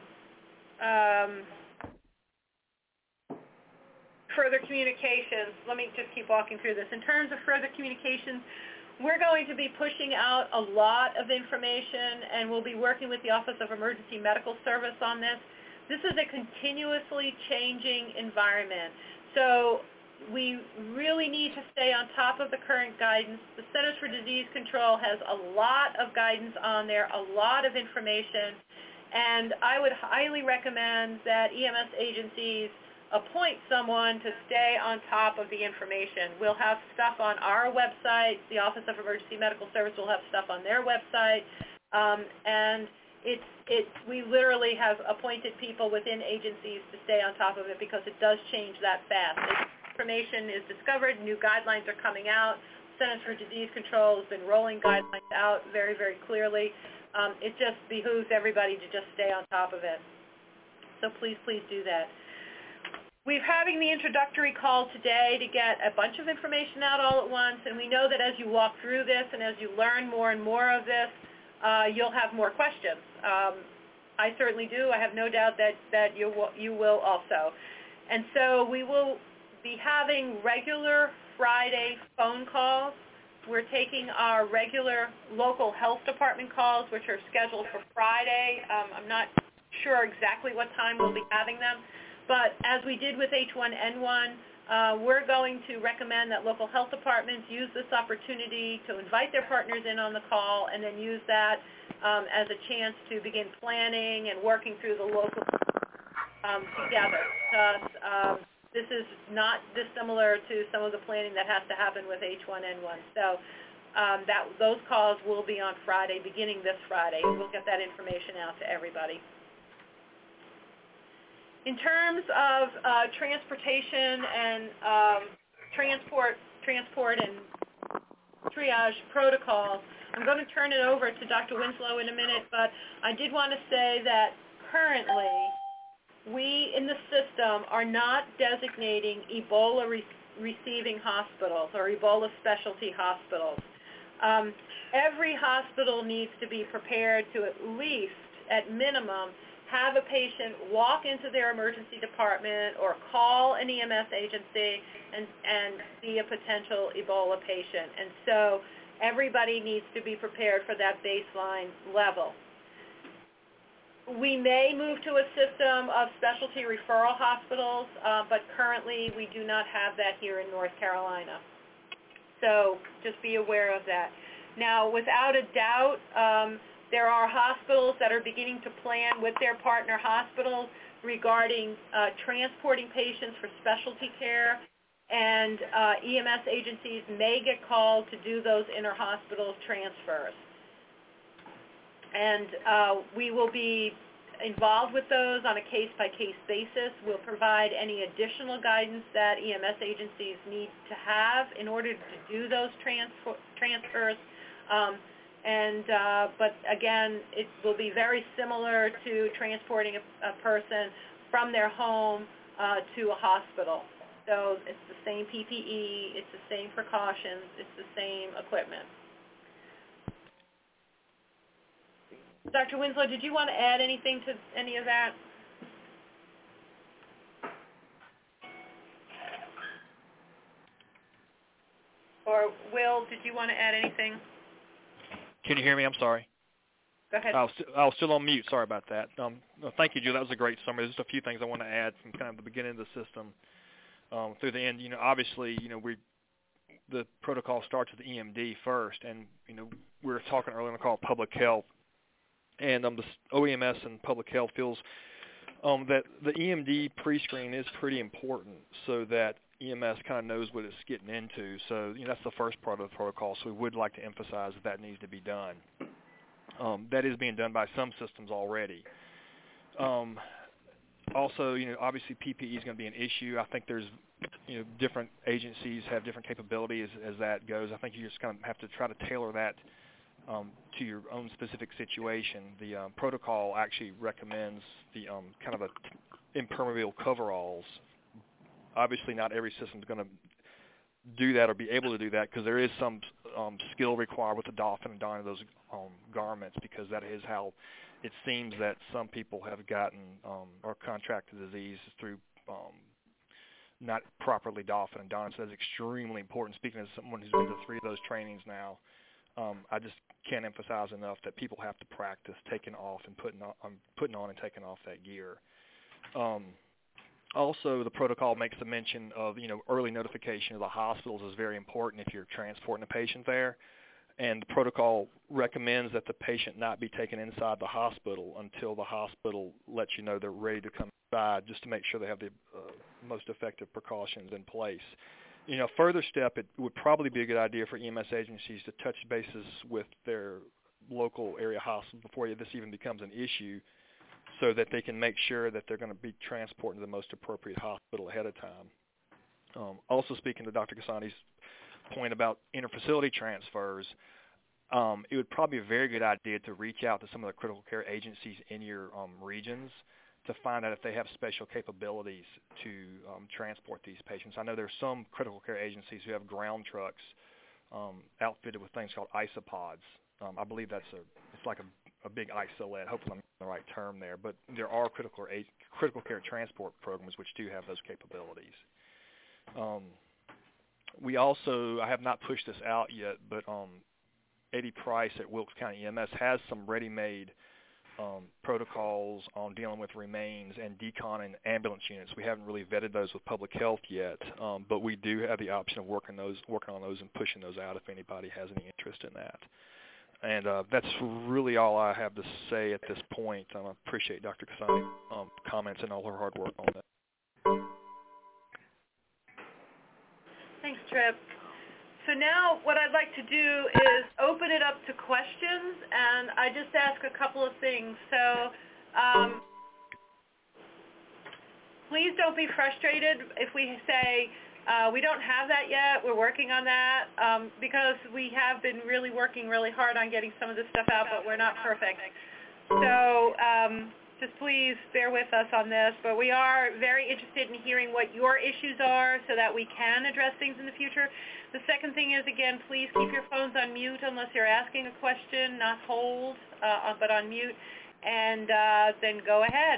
further communications, let me just keep walking through this. In terms of further communications, we're going to be pushing out a lot of information, and we'll be working with the Office of Emergency Medical Service on this. This is a continuously changing environment, so we really need to stay on top of the current guidance. The Centers for Disease Control has a lot of guidance on there, a lot of information, and I would highly recommend that EMS agencies appoint someone to stay on top of the information. We'll have stuff on our website. The Office of Emergency Medical Service will have stuff on their website. And we literally have appointed people within agencies to stay on top of it because it does change that fast. As information is discovered, new guidelines are coming out. Centers for Disease Control has been rolling guidelines out very, very clearly. It just behooves everybody to just stay on top of it. So please, please do that. We're having the introductory call today to get a bunch of information out all at once, and we know that as you walk through this and as you learn more and more of this, you'll have more questions. I certainly do. I have no doubt that you will also. And so we will be having regular Friday phone calls. We're taking our regular local health department calls, which are scheduled for Friday. I'm not sure exactly what time we'll be having them. But as we did with H1N1, we're going to recommend that local health departments use this opportunity to invite their partners in on the call and then use that as a chance to begin planning and working through the local together. This is not dissimilar to some of the planning that has to happen with H1N1. So those calls will be on Friday, beginning this Friday. We'll get that information out to everybody. In terms of transportation and transport and triage protocols, I'm going to turn it over to Dr. Winslow in a minute, but I did want to say that currently we in the system are not designating Ebola receiving hospitals or Ebola specialty hospitals. Every hospital needs to be prepared to at least, at minimum, have a patient walk into their emergency department or call an EMS agency and see a potential Ebola patient. And so everybody needs to be prepared for that baseline level. We may move to a system of specialty referral hospitals, but currently we do not have that here in North Carolina. So just be aware of that. Now, without a doubt, there are hospitals that are beginning to plan with their partner hospitals regarding transporting patients for specialty care, and EMS agencies may get called to do those inter-hospital transfers. And we will be involved with those on a case-by-case basis. We'll provide any additional guidance that EMS agencies need to have in order to do those transfers. But again, it will be very similar to transporting a person from their home to a hospital. So it's the same PPE, it's the same precautions, it's the same equipment. Dr. Winslow, did you want to add anything to any of that? Or Will, did you want to add anything? Can you hear me? I'm sorry. Go ahead. I was still on mute. Sorry about that. Thank you, Jill. That was a great summary. There's just a few things I want to add from kind of the beginning of the system through the end. Obviously, the protocol starts with the EMD first, and we were talking earlier on the call public health, and the OEMS and public health feels that the EMD pre-screen is pretty important, so that EMS kind of knows what it's getting into. So that's the first part of the protocol. So we would like to emphasize that needs to be done. That is being done by some systems already. Also, obviously PPE is going to be an issue. I think there's, different agencies have different capabilities as that goes. I think you just kind of have to try to tailor that to your own specific situation. The protocol actually recommends the kind of impermeable coveralls. Obviously, not every system is going to do that or be able to do that, because there is some skill required with the doffing and donning of those garments, because that is how it seems that some people have gotten or contracted disease through not properly doffing and donning. So that's extremely important. Speaking as someone who's been to 3 of those trainings now, I just can't emphasize enough that people have to practice taking off and putting on and taking off that gear. Also, the protocol makes the mention of, early notification of the hospitals is very important if you're transporting a patient there. And the protocol recommends that the patient not be taken inside the hospital until the hospital lets you know they're ready to come inside, just to make sure they have the most effective precautions in place. Further step, it would probably be a good idea for EMS agencies to touch bases with their local area hospitals before this even becomes an issue, so that they can make sure that they're going to be transporting to the most appropriate hospital ahead of time. Also, speaking to Dr. Kasani's point about interfacility transfers, it would probably be a very good idea to reach out to some of the critical care agencies in your regions to find out if they have special capabilities to transport these patients. I know there's some critical care agencies who have ground trucks outfitted with things called isopods. I believe it's like a big isolate. Hopefully I'm using the right term there. But there are critical care transport programs which do have those capabilities. We also, I have not pushed this out yet, but Eddie Price at Wilkes County EMS has some ready-made protocols on dealing with remains and decon and ambulance units. We haven't really vetted those with public health yet, but we do have the option of working on those and pushing those out if anybody has any interest in that. And that's really all I have to say at this point. I appreciate Dr. Kasani's comments and all her hard work on that. Thanks, Trip. So now what I'd like to do is open it up to questions, and I just ask a couple of things. So please don't be frustrated if we say, we don't have that yet, we're working on that, because we have been really working really hard on getting some of this stuff out, but we're not perfect. So just please bear with us on this, but we are very interested in hearing what your issues are so that we can address things in the future. The second thing is, again, please keep your phones on mute unless you're asking a question, not hold, but on mute, and then go ahead.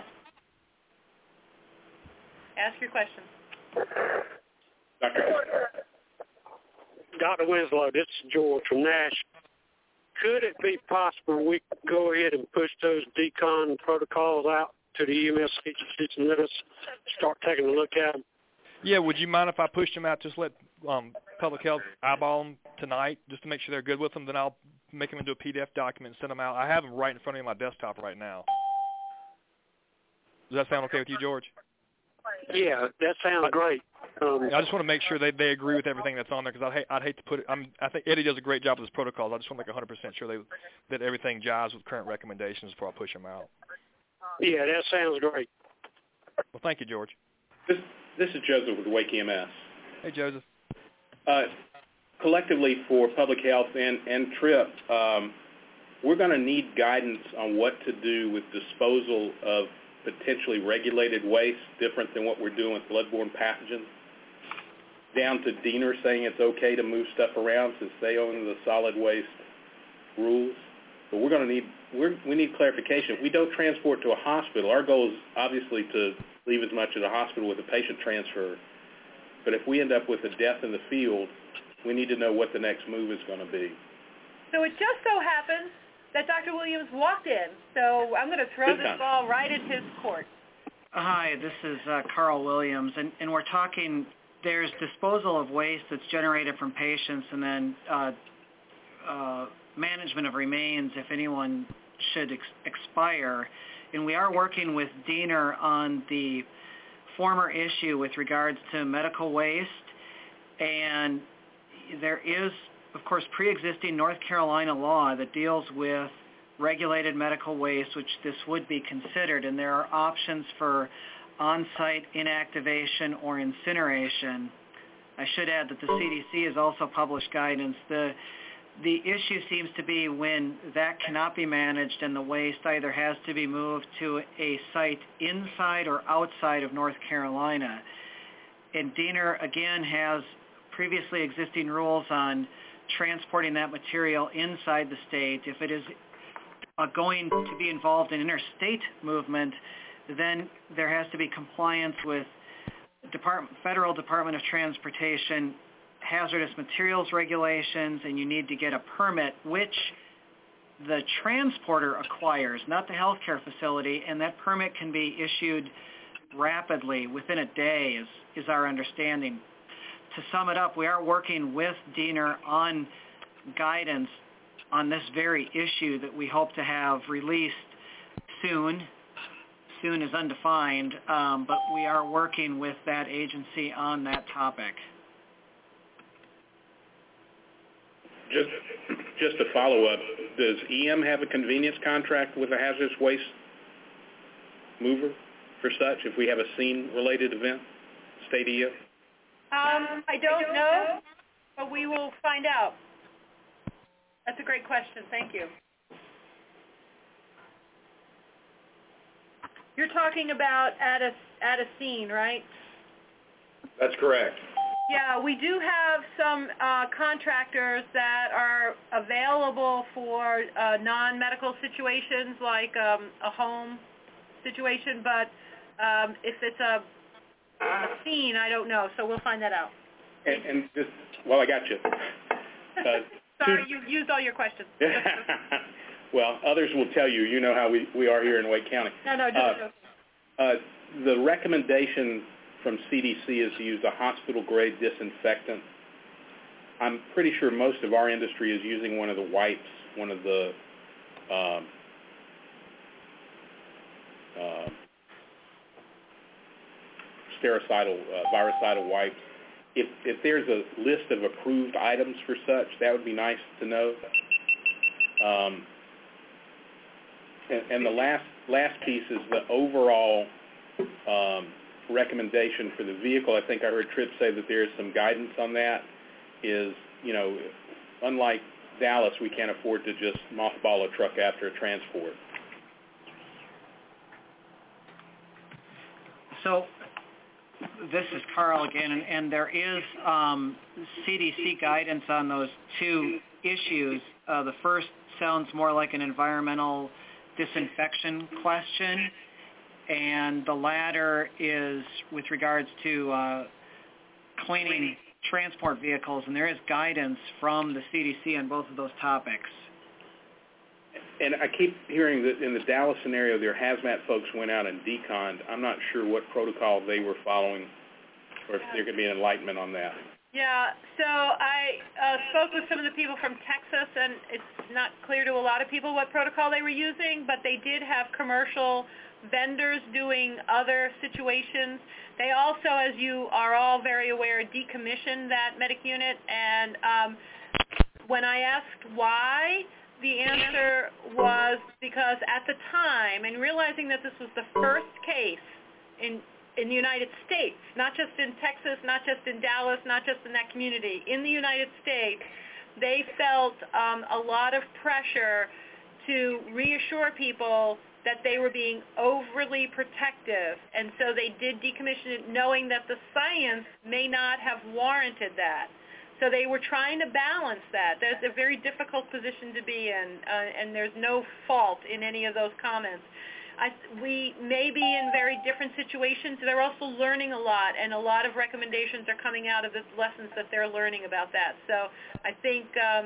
Ask your question. Dr. Winslow, this is George from Nash. Could it be possible we could go ahead and push those decon protocols out to the EMS agencies and let us start taking a look at them? Yeah, would you mind if I pushed them out, just let Public Health eyeball them tonight, just to make sure they're good with them? Then I'll make them into a PDF document and send them out. I have them right in front of me on my desktop right now. Does that sound okay with you, George? Yeah, that sounds great. I just want to make sure they agree with everything that's on there, because I'd hate to put it. I think Eddie does a great job with his protocols. I just want to make 100% sure that everything jives with current recommendations before I push them out. Yeah, that sounds great. Well, thank you, George. This is Joseph with Wake EMS. Hey, Joseph. Collectively for Public Health and TRIP, we're going to need guidance on what to do with disposal of potentially regulated waste, different than what we're doing with bloodborne pathogens, down to DENR saying it's okay to move stuff around since they own the solid waste rules. But we're going to we need clarification. If we don't transport to a hospital, our goal is obviously to leave as much at a hospital with a patient transfer. But if we end up with a death in the field, we need to know what the next move is going to be. So it just so happens that Dr. Williams walked in, so I'm going to throw this ball right at his court. Hi, this is Carl Williams, and we're talking, there's disposal of waste that's generated from patients, and then management of remains if anyone should expire. And we are working with DENR on the former issue with regards to medical waste, and there is, of course, pre-existing North Carolina law that deals with regulated medical waste, which this would be considered, and there are options for on-site inactivation or incineration. I should add that the CDC has also published guidance. The issue seems to be when that cannot be managed and the waste either has to be moved to a site inside or outside of North Carolina. And DENR, again, has previously existing rules on transporting that material inside the state. If it is going to be involved in interstate movement, then there has to be compliance with Federal Department of Transportation hazardous materials regulations, and you need to get a permit, which the transporter acquires, not the healthcare facility, and that permit can be issued rapidly, within a day is our understanding. To sum it up, we are working with DENR on guidance on this very issue that we hope to have released soon. Soon is undefined, but we are working with that agency on that topic. Just to follow up, does EM have a convenience contract with a hazardous waste mover for such if we have a scene-related event, state EM? I don't know, but we will find out. That's a great question. Thank you. You're talking about at a scene, right? That's correct. Yeah, we do have some contractors that are available for non-medical situations like a home situation, but if it's a scene, I don't know, so we'll find that out. And just, well, I got you. Sorry, you used all your questions. Well, others will tell you. You know how we are here in Wake County. No, just the recommendation from CDC is to use a hospital-grade disinfectant. I'm pretty sure most of our industry is using one of the wipes, one of the stericidal, virucidal wipes. If there's a list of approved items for such, that would be nice to know. And the last piece is the overall recommendation for the vehicle. I think I heard Tripp say that there is some guidance on that. Is, unlike Dallas, we can't afford to just mothball a truck after a transport. So this is Carl again, and there is CDC guidance on those two issues. The first sounds more like an environmental disinfection question, and the latter is with regards to cleaning transport vehicles, and there is guidance from the CDC on both of those topics. And I keep hearing that in the Dallas scenario, their hazmat folks went out and deconned. I'm not sure what protocol they were following or if there could be enlightenment on that. Yeah, so I spoke with some of the people from Texas, and it's not clear to a lot of people what protocol they were using, but they did have commercial vendors doing other situations. They also, as you are all very aware, decommissioned that medic unit, and when I asked why, the answer was because at the time, and realizing that this was the first case in the United States, not just in Texas, not just in Dallas, not just in that community, in the United States, they felt a lot of pressure to reassure people that they were being overly protective, and so they did decommission it knowing that the science may not have warranted that. So they were trying to balance that. That's a very difficult position to be in, and there's no fault in any of those comments. We may be in very different situations. They're also learning a lot, and a lot of recommendations are coming out of the lessons that they're learning about that. So I think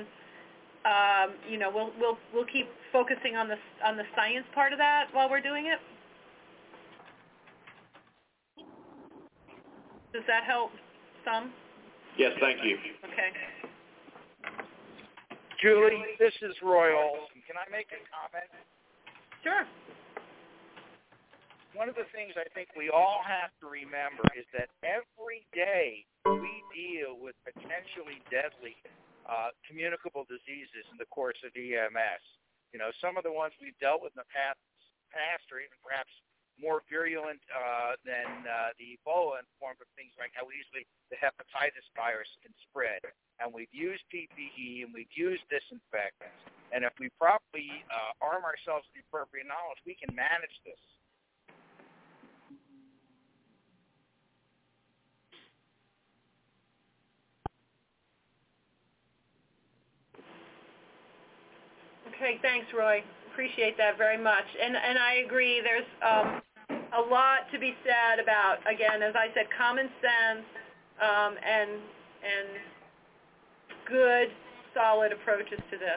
we'll keep focusing on the science part of that while we're doing it. Does that help some? Yes, thank you. Okay. Julie, this is Roy Olson. Can I make a comment? Sure. One of the things I think we all have to remember is that every day we deal with potentially deadly communicable diseases in the course of EMS. You know, some of the ones we've dealt with in the past are even perhaps more virulent than the Ebola, in the form of things like how easily the hepatitis virus can spread. And we've used PPE and we've used disinfectants. And if we properly arm ourselves with the appropriate knowledge, we can manage this. Okay, thanks, Roy. Appreciate that very much. And I agree. There's a lot to be said about, again, as I said, common sense and good, solid approaches to this.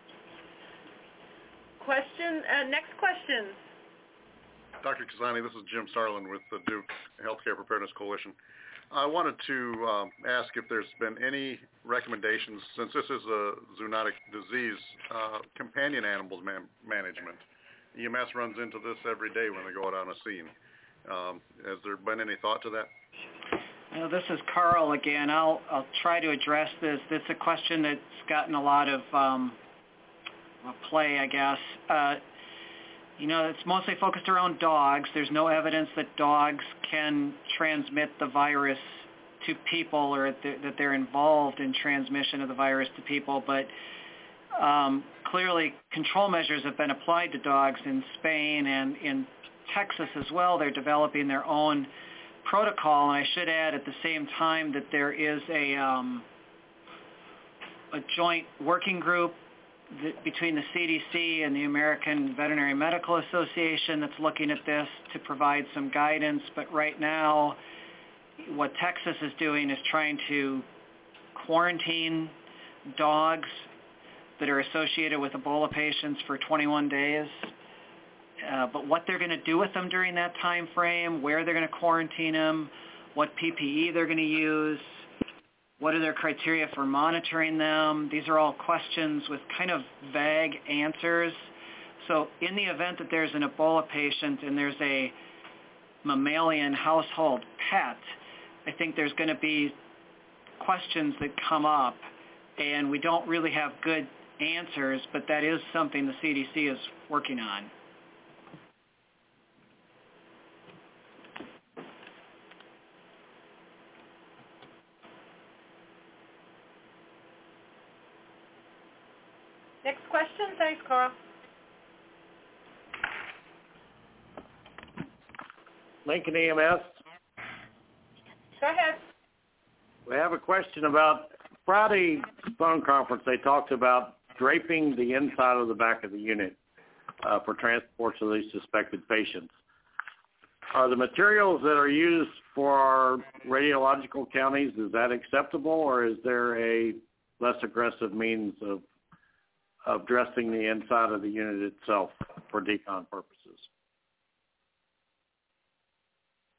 Next question. Dr. Kazani, this is Jim Starlin with the Duke Healthcare Preparedness Coalition. I wanted to ask if there's been any recommendations, since this is a zoonotic disease, companion animals management. EMS runs into this every day when they go out on a scene. Has there been any thought to that? This is Carl again. I'll try to address this. It's a question that's gotten a lot of play, I guess. It's mostly focused around dogs. There's no evidence that dogs can transmit the virus to people or that they're involved in transmission of the virus to people, but clearly control measures have been applied to dogs in Spain and in Texas as well. They're developing their own protocol, and I should add at the same time that there is a joint working group between the CDC and the American Veterinary Medical Association that's looking at this to provide some guidance. But right now, what Texas is doing is trying to quarantine dogs that are associated with Ebola patients for 21 days. But what they're going to do with them during that time frame, where they're going to quarantine them, what PPE they're going to use, what are their criteria for monitoring them? These are all questions with kind of vague answers. So in the event that there's an Ebola patient and there's a mammalian household pet, I think there's going to be questions that come up, and we don't really have good answers, but that is something the CDC is working on. Next question. Thanks, Carl. Lincoln EMS. Go ahead. We have a question about Friday phone conference. They talked about draping the inside of the back of the unit for transports of these suspected patients. Are the materials that are used for our radiological counties, is that acceptable, or is there a less aggressive means of dressing the inside of the unit itself for decon purposes?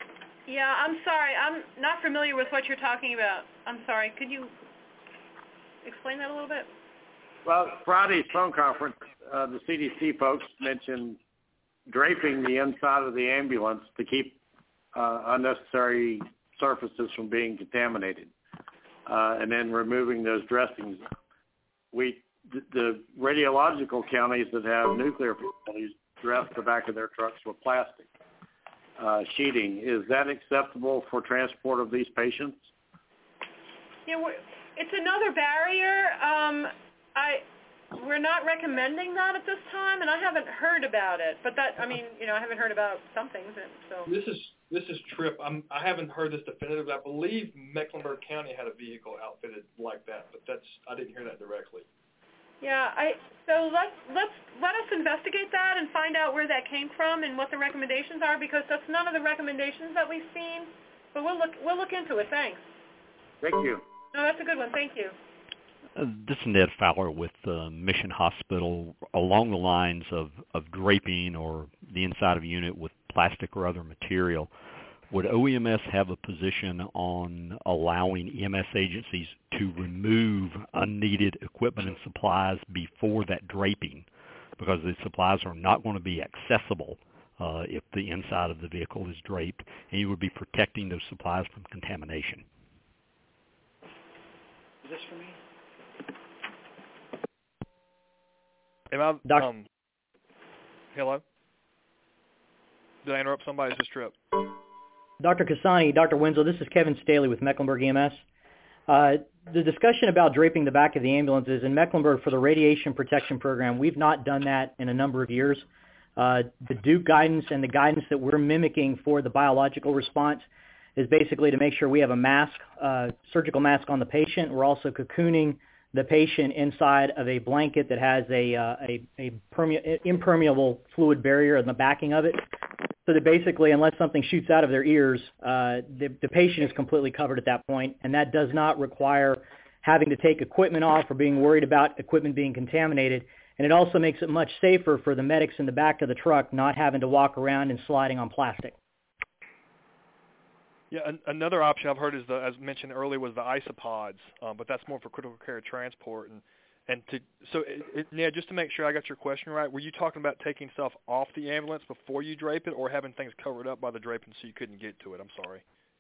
Yeah, I'm sorry. I'm not familiar with what you're talking about. I'm sorry. Could you explain that a little bit? Well, Friday's phone conference, the CDC folks mentioned draping the inside of the ambulance to keep unnecessary surfaces from being contaminated, and then removing those dressings. The radiological counties that have nuclear facilities dress the back of their trucks with plastic sheeting. Is that acceptable for transport of these patients? Yeah, it's another barrier. We're not recommending that at this time, and I haven't heard about it. But I haven't heard about some things, and so. This is Tripp. I haven't heard this definitively. I believe Mecklenburg County had a vehicle outfitted like that, but I didn't hear that directly. Yeah, so let us investigate that and find out where that came from and what the recommendations are, because that's none of the recommendations that we've seen. But we'll look into it. Thanks. Thank you. No, that's a good one. Thank you. This is Ned Fowler with Mission Hospital. Along the lines of draping or the inside of a unit with plastic or other material, would OEMS have a position on allowing EMS agencies to remove unneeded equipment and supplies before that draping? Because the supplies are not going to be accessible if the inside of the vehicle is draped, and you would be protecting those supplies from contamination. Is this for me? Hello? Did I interrupt somebody? Is this Tripp? Dr. Cassani, Dr. Winslow, this is Kevin Staley with Mecklenburg EMS. The discussion about draping the back of the ambulances in Mecklenburg for the radiation protection program, we've not done that in a number of years. The Duke guidance and the guidance that we're mimicking for the biological response is basically to make sure we have a mask, surgical mask on the patient. We're also cocooning the patient inside of a blanket that has a impermeable fluid barrier in the backing of it, so that basically, unless something shoots out of their ears, the patient is completely covered at that point, and that does not require having to take equipment off or being worried about equipment being contaminated, and it also makes it much safer for the medics in the back of the truck not having to walk around and sliding on plastic. Yeah, another option I've heard is, as mentioned earlier, was the isopods, but that's more for critical care transport. Ned, just to make sure I got your question right, were you talking about taking stuff off the ambulance before you drape it, or having things covered up by the draping so you couldn't get to it? I'm sorry.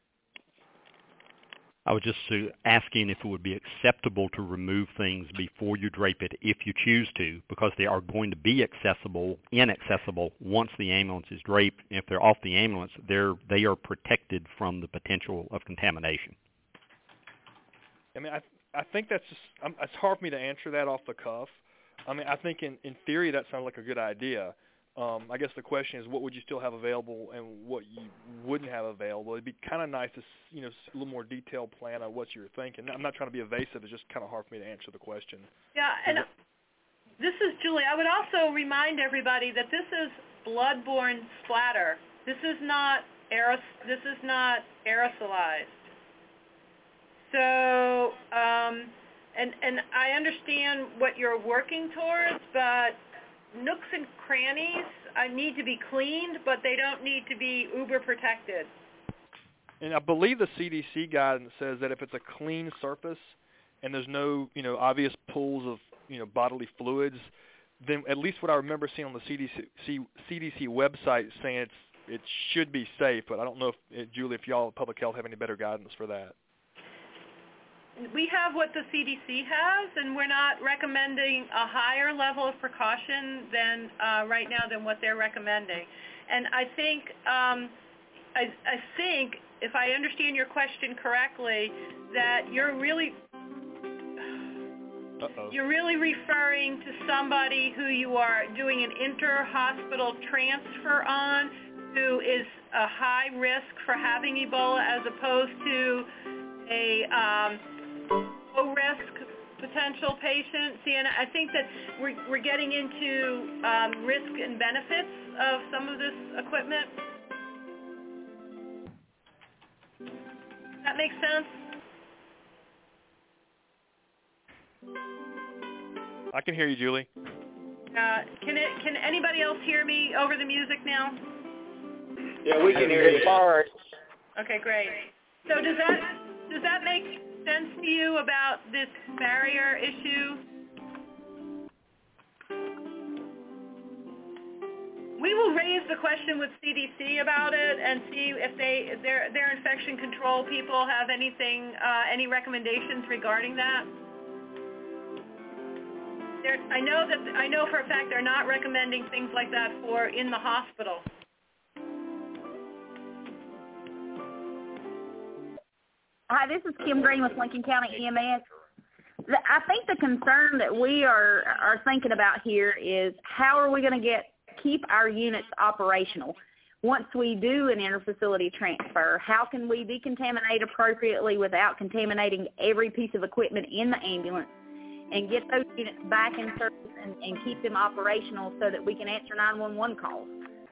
I was just asking if it would be acceptable to remove things before you drape it if you choose to, because they are going to be inaccessible once the ambulance is draped. If they're off the ambulance, they are protected from the potential of contamination. I mean, I think that's just, it's hard for me to answer that off the cuff. I mean, I think in theory that sounds like a good idea. I guess the question is, what would you still have available and what you wouldn't have available? It'd be kind of nice to, a little more detailed plan on what you're thinking. I'm not trying to be evasive. It's just kind of hard for me to answer the question. Yeah, and this is Julie. I would also remind everybody that this is bloodborne splatter. This is not aerosolized. So, and I understand what you're working towards, but nooks and crannies need to be cleaned, but they don't need to be uber protected. And I believe the CDC guidance says that if it's a clean surface and there's no, obvious pools of, bodily fluids, then at least what I remember seeing on the CDC website saying it should be safe. But I don't know if Julie, if y'all at Public Health have any better guidance for that. We have what the CDC has, and we're not recommending a higher level of precaution than right now than what they're recommending. And I think, I think, if I understand your question correctly, that you're really referring to somebody who you are doing an inter-hospital transfer on, who is a high risk for having Ebola, as opposed to a low-risk potential patient. See, and I think that we're getting into risk and benefits of some of this equipment. That makes sense? I can hear you, Julie. Can anybody else hear me over the music now? Yeah, we can hear you. Okay, great. So does that make sense to you about this barrier issue? We will raise the question with CDC about it and see if their infection control people have any recommendations regarding that. I know for a fact they're not recommending things like that for in the hospital. Hi, this is Kim Green with Lincoln County EMS. I think the concern that we are thinking about here is how are we going to keep our units operational once we do an interfacility transfer? How can we decontaminate appropriately without contaminating every piece of equipment in the ambulance and get those units back in service and keep them operational so that we can answer 911 calls?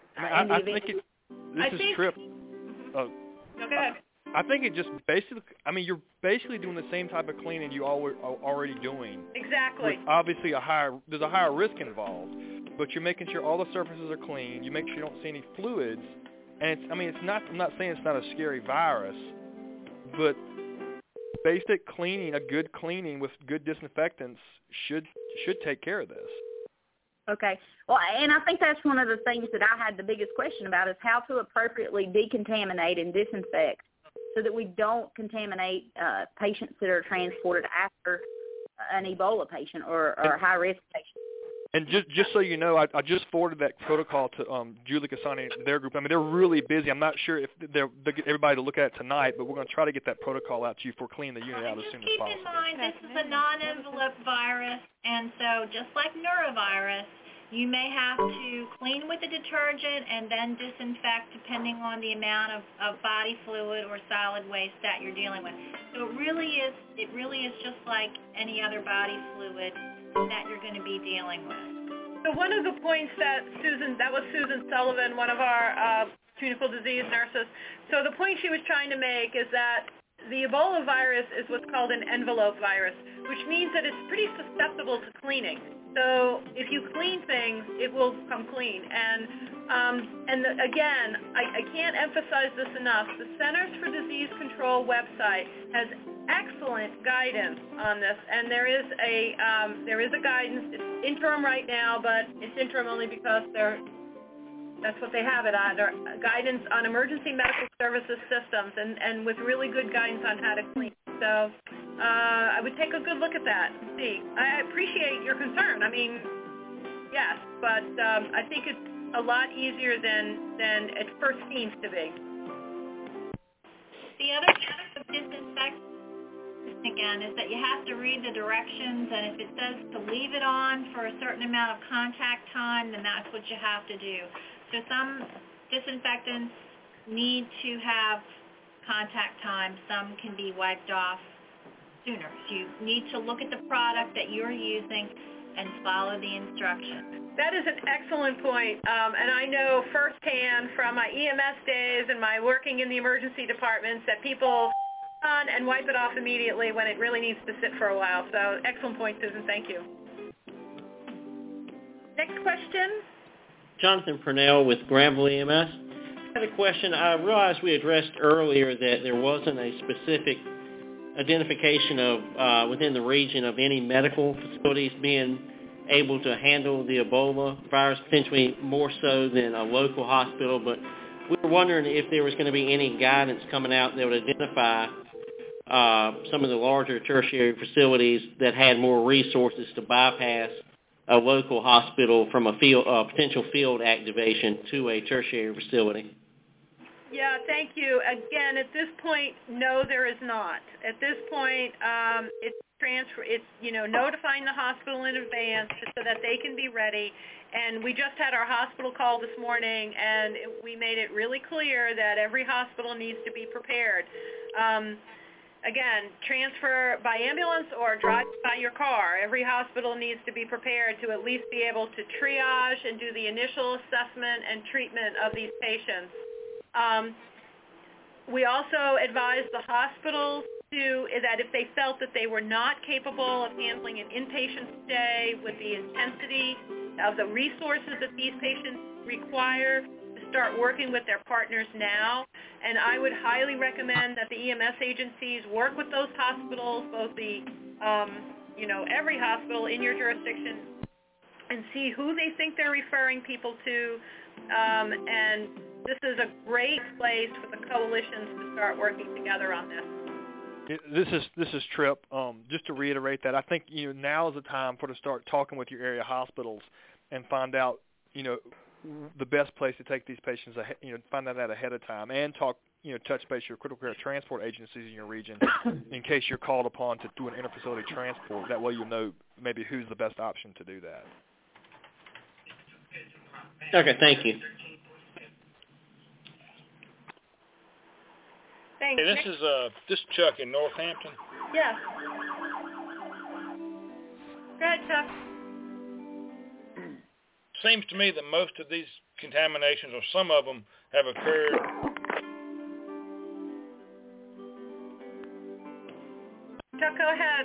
This is Trip. Go ahead. I think it just you're basically doing the same type of cleaning you are already doing. Exactly. With obviously there's a higher risk involved, but you're making sure all the surfaces are clean. You make sure you don't see any fluids, and I'm not saying it's not a scary virus, but basic cleaning, a good cleaning with good disinfectants should take care of this. Okay. Well, and I think that's one of the things that I had the biggest question about is how to appropriately decontaminate and disinfect so that we don't contaminate patients that are transported after an Ebola patient or a high-risk patient. And just so you know, I just forwarded that protocol to Julie Cassani and their group. I mean, they're really busy. I'm not sure if they'll get everybody to look at it tonight, but we're going to try to get that protocol out to you for cleaning the unit out as soon as possible. Keep in mind, this is a non-enveloped virus, and so just like norovirus, you may have to clean with a detergent and then disinfect depending on the amount of body fluid or solid waste that you're dealing with. So it really is just like any other body fluid that you're going to be dealing with. So one of the points that was Susan Sullivan, one of our communicable disease nurses. So the point she was trying to make is that the Ebola virus is what's called an envelope virus, which means that it's pretty susceptible to cleaning. So if you clean things, it will come clean. And again, I can't emphasize this enough. The Centers for Disease Control website has excellent guidance on this, and there is a guidance. It's interim right now, but it's interim only because that's what they have it on. They're guidance on emergency medical services systems, and with really good guidance on how to clean. So I would take a good look at that and see. I appreciate your concern. I mean, yes, but I think it's a lot easier than it first seems to be. The other part of disinfection, again, is that you have to read the directions, and if it says to leave it on for a certain amount of contact time, then that's what you have to do. So some disinfectants need to have contact time. Some can be wiped off sooner. So you need to look at the product that you're using and follow the instructions. That is an excellent point, and I know firsthand from my EMS days and my working in the emergency departments that people on and wipe it off immediately when it really needs to sit for a while. So excellent point, Susan. Thank you. Next question. Jonathan Purnell with Granville EMS. I have a question. I realized we addressed earlier that there wasn't a specific identification of within the region of any medical facilities being able to handle the Ebola virus, potentially more so than a local hospital, but we were wondering if there was going to be any guidance coming out that would identify some of the larger tertiary facilities that had more resources to bypass a local hospital from a potential field activation to a tertiary facility. Yeah, thank you. Again, at this point, no, there is not. At this point, it's notifying the hospital in advance so that they can be ready. And we just had our hospital call this morning, and we made it really clear that every hospital needs to be prepared. Again, transfer by ambulance or drive by your car. Every hospital needs to be prepared to at least be able to triage and do the initial assessment and treatment of these patients. We also advised the hospitals that if they felt that they were not capable of handling an inpatient stay with the intensity of the resources that these patients require, to start working with their partners now, and I would highly recommend that the EMS agencies work with those hospitals, both the, every hospital in your jurisdiction, and see who they think they're referring people to, and this is a great place for the coalitions to start working together on this. This is Tripp. Just to reiterate that, I think now is the time to start talking with your area hospitals and find out the best place to take these patients. Find that out ahead of time, and talk touch base your critical care transport agencies in your region in case you're called upon to do an interfacility transport. That way you'll know maybe who's the best option to do that. Okay, thank you. Thanks. Hey, this is Chuck in Northampton. Yeah. Go ahead, Chuck. Seems to me that most of these contaminations, or some of them, have occurred. Chuck, go ahead.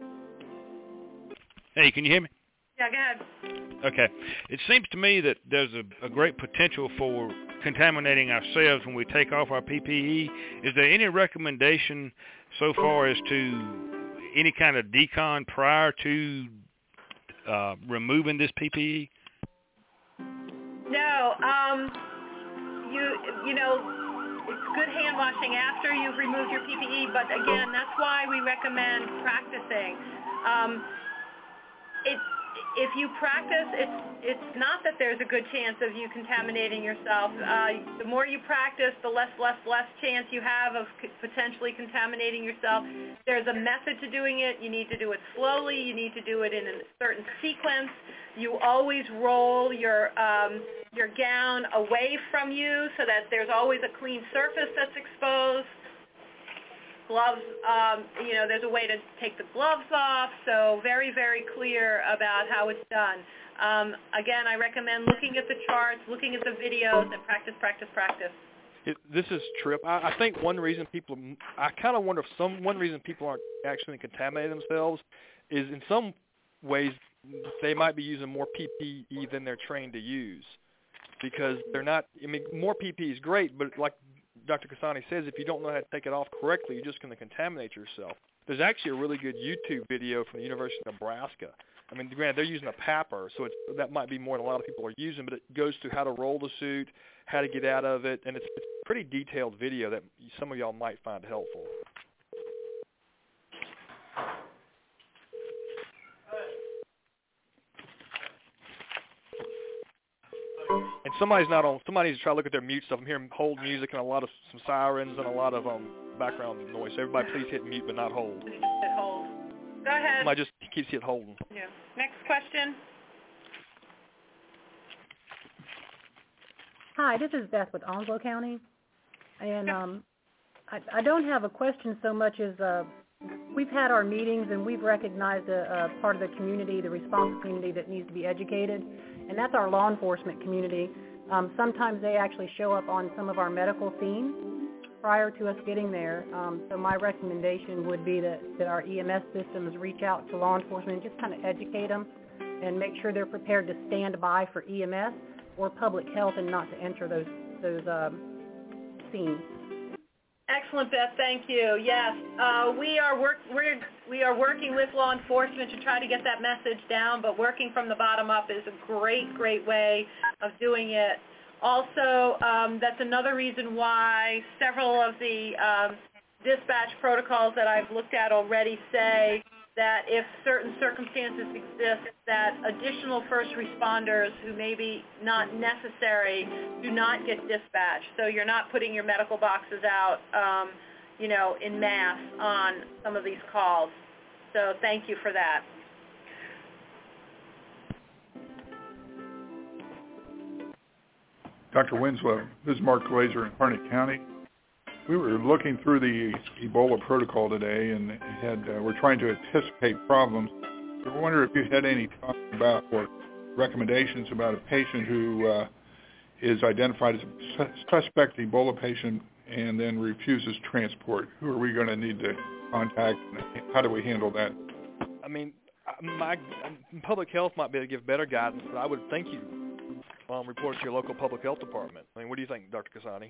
Hey, can you hear me? Yeah, go ahead. Okay. It seems to me that there's a great potential for contaminating ourselves when we take off our PPE. Is there any recommendation so far as to any kind of decon prior to removing this PPE? No. It's good hand washing after you've removed your PPE, but again, that's why we recommend practicing. If you practice, it's not that there's a good chance of you contaminating yourself. The more you practice, the less chance you have of potentially contaminating yourself. There's a method to doing it. You need to do it slowly. You need to do it in a certain sequence. You always roll your gown away from you so that there's always a clean surface that's exposed. Gloves, there's a way to take the gloves off, so very, very clear about how it's done. Again, I recommend looking at the charts, looking at the videos, and practice. This is Tripp. I think one reason I kind of wonder if one reason people aren't actually contaminating themselves is in some ways they might be using more PPE than they're trained to use, because they're not, more PPE is great, but like Dr. Kasani says, if you don't know how to take it off correctly, you're just going to contaminate yourself. There's actually a really good YouTube video from the University of Nebraska. Granted, they're using a PAPR, so that might be more than a lot of people are using, but it goes through how to roll the suit, how to get out of it, and it's a pretty detailed video that some of y'all might find helpful. And somebody needs to try to look at their mute stuff. I'm hearing hold music and some sirens and a lot of background noise. So everybody please hit mute but not hold. Hit hold. Go ahead. Somebody just keeps hitting holding. Yeah. Next question. Hi, this is Beth with Onslow County. And I don't have a question so much as we've had our meetings and we've recognized a part of the community, the response community that needs to be educated. And that's our law enforcement community. Sometimes they actually show up on some of our medical scenes prior to us getting there. So my recommendation would be that our EMS systems reach out to law enforcement and just kind of educate them and make sure they're prepared to stand by for EMS or public health and not to enter those scenes. Excellent, Beth. Thank you. Yes, we are working with law enforcement to try to get that message down, but working from the bottom up is a great way of doing it. Also, that's another reason why several of the dispatch protocols that I've looked at already say that if certain circumstances exist, that additional first responders who may be not necessary do not get dispatched. So you're not putting your medical boxes out, in mass on some of these calls. So thank you for that. Dr. Winslow, this is Mark Glazer in Harnett County. We were looking through the Ebola protocol today and we're trying to anticipate problems. We wonder if you had any thoughts about or recommendations about a patient who is identified as a suspect Ebola patient and then refuses transport. Who are we going to need to contact and how do we handle that? Public health might be able to give better guidance, but I would think report it to your local public health department. I mean, what do you think, Dr. Kasani?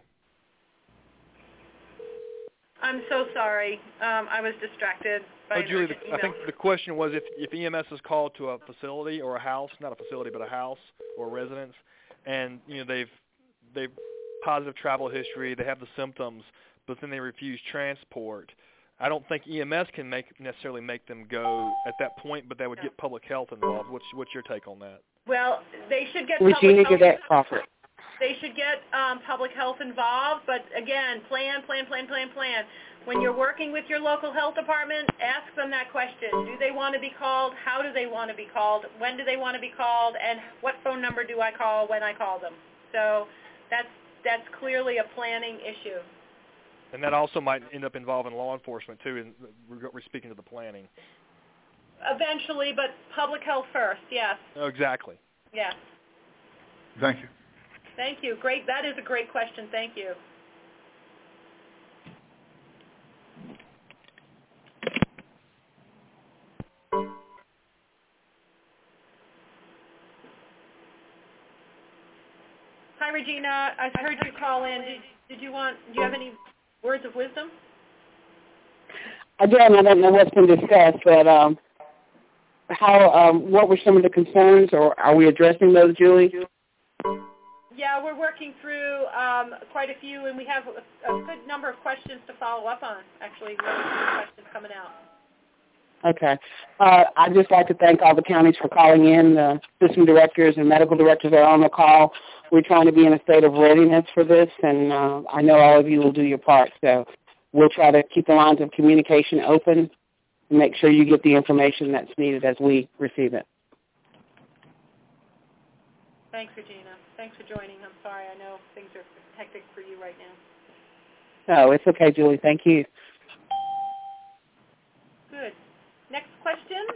I'm so sorry. I was distracted by an Julie, urgent I email. think the question was if EMS is called to a facility or a house, not a facility, but a house or a residence, and they've positive travel history, they have the symptoms, but then they refuse transport. I don't think EMS can necessarily make them go at that point, but that would get public health involved. What's your take on that? Well, they should get Regina, public get health. that offer. They should get public health involved, but again, plan. When you're working with your local health department, ask them that question. Do they want to be called? How do they want to be called? When do they want to be called? And what phone number do I call when I call them? So that's clearly a planning issue. And that also might end up involving law enforcement, too, and we're speaking to the planning. Eventually, but public health first, yes. Oh, exactly. Yes. Thank you. Thank you. Great. That is a great question. Thank you. Hi, Regina. I heard you call in. Do you have any words of wisdom? Again, I don't know what's been discussed, but what were some of the concerns, or are we addressing those, Julie? Yeah, we're working through quite a few, and we have a good number of questions to follow up on, actually. We have some questions coming out. Okay. I'd just like to thank all the counties for calling in. The system directors and medical directors are on the call. We're trying to be in a state of readiness for this, and I know all of you will do your part. So we'll try to keep the lines of communication open and make sure you get the information that's needed as we receive it. Thanks, Regina. Thanks for joining. I'm sorry. I know things are hectic for you right now. Oh, it's okay, Julie. Thank you. Good. Next question.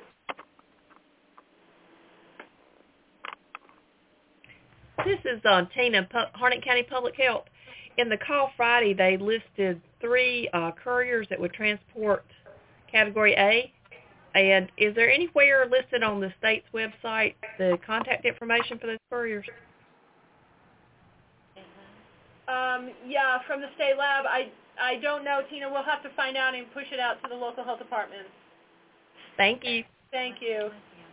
This is Tina, Harnett County Public Health. In the call Friday, they listed 3 couriers that would transport Category A. And is there anywhere listed on the state's website the contact information for those couriers? Yeah, from the state lab. I don't know, Tina. We'll have to find out and push it out to the local health department. Thank you. Thank you.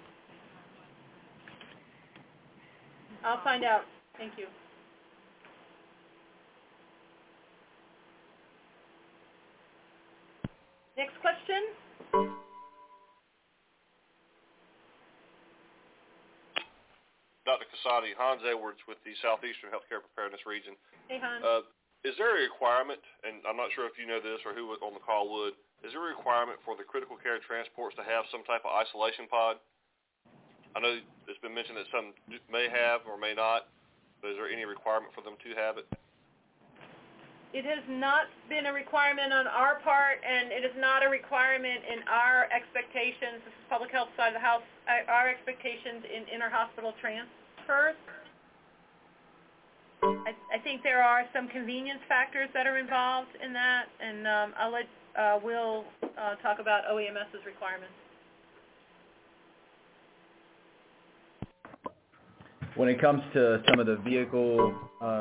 I'll find out. Thank you. Next question. Dr. Kasani, Hans Edwards with the Southeastern Healthcare Preparedness Region. Hey, Hans. Is there a requirement, and I'm not sure if you know this or who on the call would, is there a requirement for the critical care transports to have some type of isolation pod? I know it's been mentioned that some may have or may not, but is there any requirement for them to have it? It has not been a requirement on our part, and it is not a requirement in our expectations. This is public health side of the house. Our expectations in inter-hospital transfers. I think there are some convenience factors that are involved in that, and I'll let Will talk about OEMS's requirements. When it comes to some of the vehicle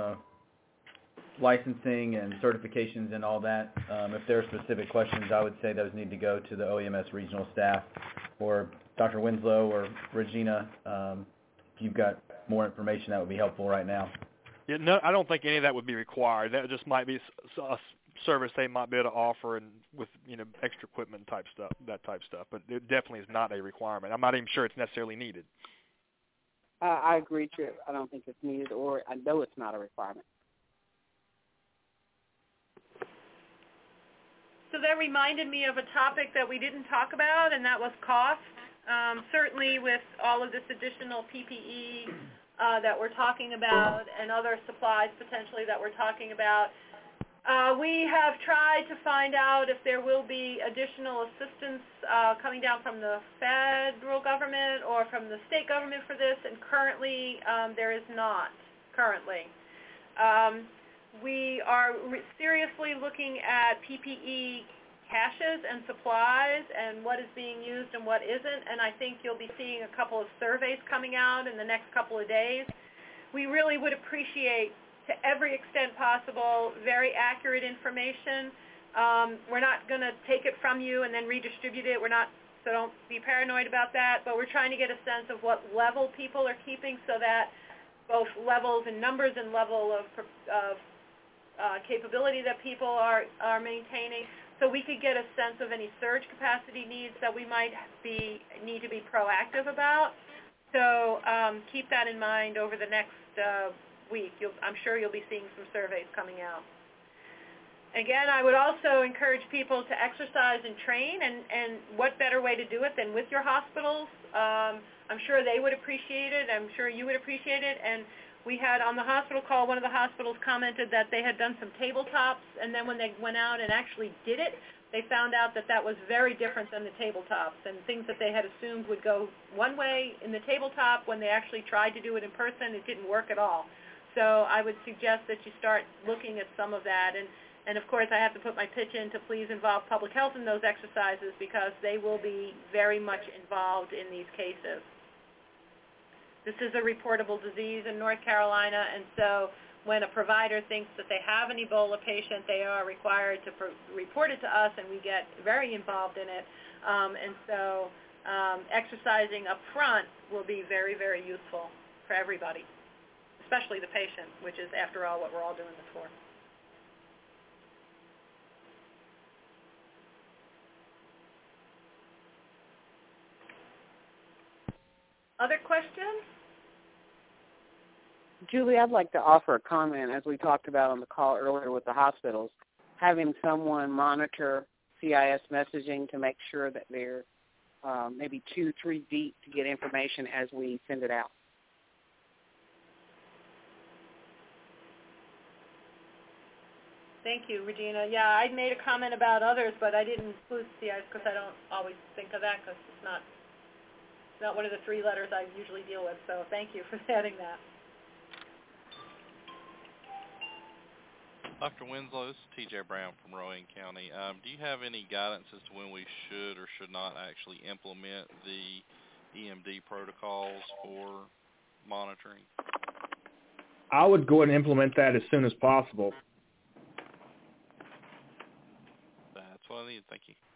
licensing and certifications and all that, if there are specific questions, I would say those need to go to the OEMS regional staff or Dr. Winslow or Regina. If you've got more information, that would be helpful right now. Yeah, no, I don't think any of that would be required. That just might be a service they might be able to offer, and with extra equipment type stuff, that type stuff. But it definitely is not a requirement. I'm not even sure it's necessarily needed. I agree, Trip. I don't think it's needed, or I know it's not a requirement. So that reminded me of a topic that we didn't talk about, and that was cost. Certainly with all of this additional PPE that we're talking about and other supplies potentially that we're talking about, we have tried to find out if there will be additional assistance coming down from the federal government or from the state government for this, and currently there is not currently. We are seriously looking at PPE caches and supplies and what is being used and what isn't, and I think you'll be seeing a couple of surveys coming out in the next couple of days we really would appreciate, to every extent possible, very accurate information. We're not going to take it from you and then redistribute it. So don't be paranoid about that. But we're trying to get a sense of what level people are keeping, so that both levels in numbers and level of capability that people are maintaining, so we could get a sense of any surge capacity needs that we might need to be proactive about. So keep that in mind over the next week. I'm sure you'll be seeing some surveys coming out. Again, I would also encourage people to exercise and train, and what better way to do it than with your hospitals. I'm sure they would appreciate it. I'm sure you would appreciate it. And we had on the hospital call, one of the hospitals commented that they had done some tabletops, and then when they went out and actually did it, they found out that that was very different than the tabletops, and things that they had assumed would go one way in the tabletop, when they actually tried to do it in person, it didn't work at all. So I would suggest that you start looking at some of that. And of course, I have to put my pitch in to please involve public health in those exercises, because they will be very much involved in these cases. This is a reportable disease in North Carolina, and so when a provider thinks that they have an Ebola patient, they are required to report it to us, and we get very involved in it. And so exercising up front will be very, very useful for everybody, especially the patient, which is, after all, what we're all doing this for. Other questions? Julie, I'd like to offer a comment, as we talked about on the call earlier with the hospitals, having someone monitor CIS messaging to make sure that they're maybe 2-3 deep to get information as we send it out. Thank you, Regina. Yeah, I made a comment about others, but I didn't include CIS because I don't always think of that, because it's not one of the 3 letters I usually deal with. So thank you for adding that. Dr. Winslow, this is T.J. Brown from Rowan County. Do you have any guidance as to when we should or should not actually implement the EMD protocols for monitoring? I would go ahead and implement that as soon as possible. That's what I need. Thank you.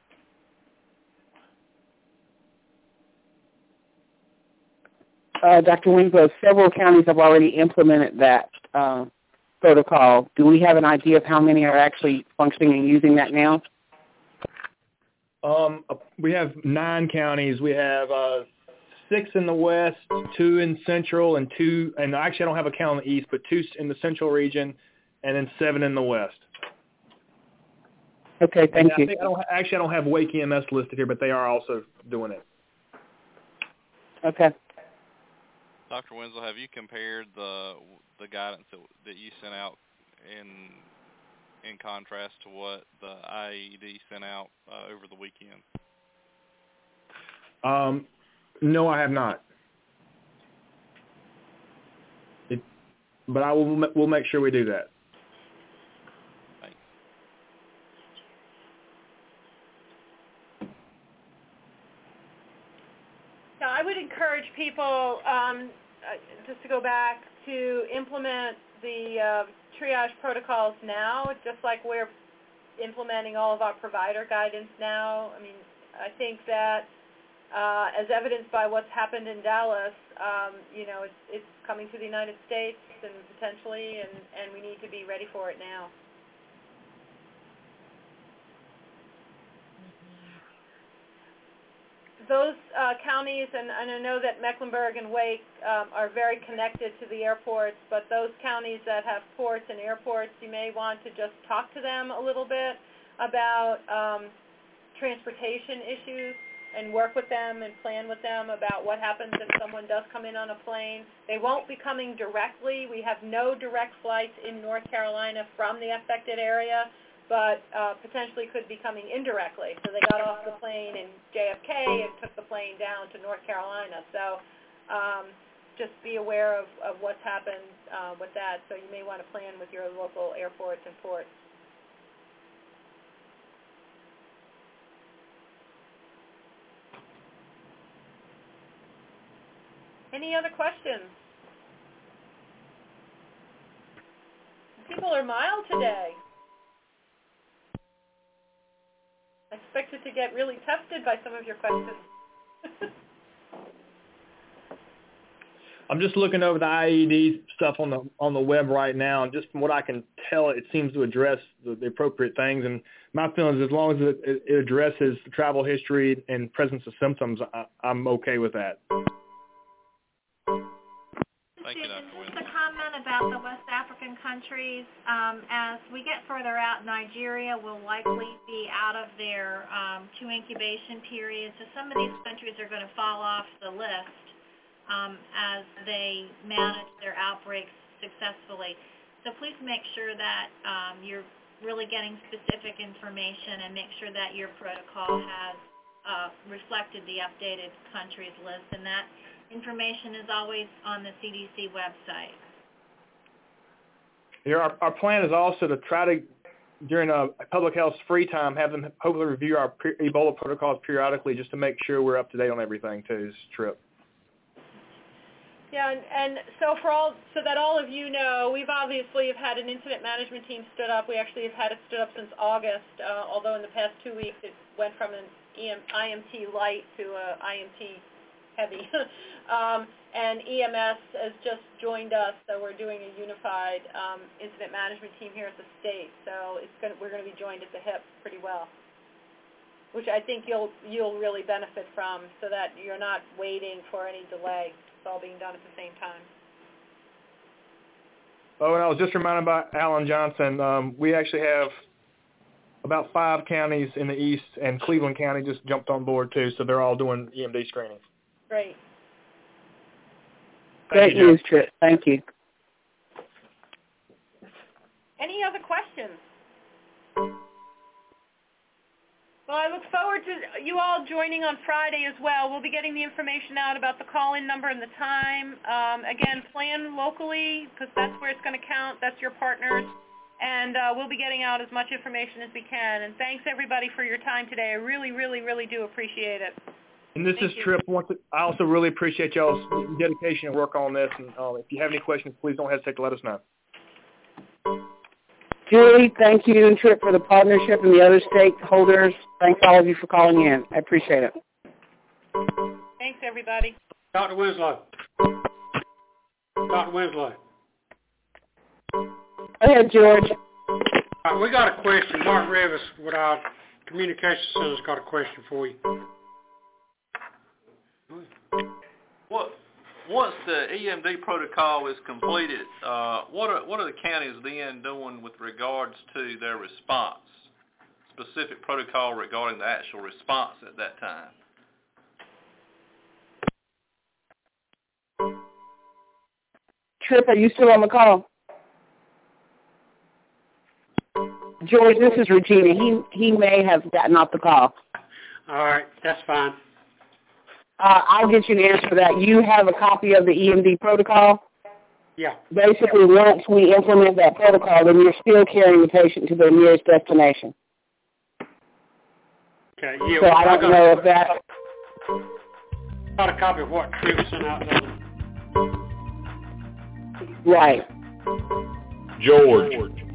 Dr. Winslow, several counties have already implemented that protocol. Do we have an idea of how many are actually functioning and using that now? We have 9 counties. We have 6 in the west, 2 in central, and 2, and actually I don't have a count in the east, but 2 in the central region, and then 7 in the west. Okay, thank you. I don't have Wake EMS listed here, but they are also doing it. Okay. Dr. Winslow, have you compared the guidance that you sent out in contrast to what the IAED sent out over the weekend? No, I have not. But we'll make sure we do that. Thanks. So I would encourage people, just to go back, to implement the triage protocols now, just like we're implementing all of our provider guidance now. I mean, I think that as evidenced by what's happened in Dallas, it's coming to the United States and potentially, and we need to be ready for it now. Those counties, and I know that Mecklenburg and Wake are very connected to the airports, but those counties that have ports and airports, you may want to just talk to them a little bit about transportation issues and work with them and plan with them about what happens if someone does come in on a plane. They won't be coming directly. We have no direct flights in North Carolina from the affected area, but potentially could be coming indirectly. So they got off the plane in JFK and took the plane down to North Carolina. So just be aware of what's happened with that. So you may want to plan with your local airports and ports. Any other questions? People are mild today. I expected to get really tested by some of your questions. I'm just looking over the IED stuff on the web right now, and just from what I can tell, it seems to address the appropriate things. And my feeling is, as long as it addresses the travel history and presence of symptoms, I'm okay with that. Thank you, Dr. Just a comment about the West African countries. As we get further out, Nigeria will likely be out of their 2 incubation periods. So some of these countries are going to fall off the list as they manage their outbreaks successfully. So please make sure that you're really getting specific information and make sure that your protocol has reflected the updated countries list, and that information is always on the CDC website. Yeah, our plan is also to try to, during a public health free time, have them hopefully review our Ebola protocols periodically just to make sure we're up to date on everything too, this trip. Yeah, and so that all of you know, we've obviously have had an incident management team stood up. We actually have had it stood up since August, although in the past 2 weeks it went from an IMT light to a IMT heavy. And EMS has just joined us, so we're doing a unified incident management team here at the state. So we're going to be joined at the hip pretty well, which I think you'll really benefit from, so that you're not waiting for any delay. It's all being done at the same time. Oh, and I was just reminded by Alan Johnson, we actually have about 5 counties in the east, and Cleveland County just jumped on board too, so they're all doing EMD screening. Great. Great news, Trip. Thank you. Any other questions? Well, I look forward to you all joining on Friday as well. We'll be getting the information out about the call-in number and the time. Again, plan locally, because that's where it's going to count. That's your partners. And we'll be getting out as much information as we can. And thanks, everybody, for your time today. I really, really, really do appreciate it. And this is Trip. I also really appreciate y'all's dedication and work on this. And if you have any questions, please don't hesitate to let us know. Julie, thank you and Trip for the partnership, and the other stakeholders. Thanks all of you for calling in. I appreciate it. Thanks, everybody. Dr. Winslow. Dr. Winslow. Go ahead, George. All right, we got a question. Mark Revis with our communications center's got a question for you. Once the EMD protocol is completed, what are the counties then doing with regards to their response? Specific protocol regarding the actual response at that time? Trip, are you still on the call? George, this is Regina. He may have gotten off the call. All right, that's fine. I'll get you an answer for that. You have a copy of the EMD protocol? Yeah. Basically, once we implement that protocol, then you're still carrying the patient to their nearest destination. Okay, yeah. So I don't know if that... Got a copy of what Trip sent out there. Right. George,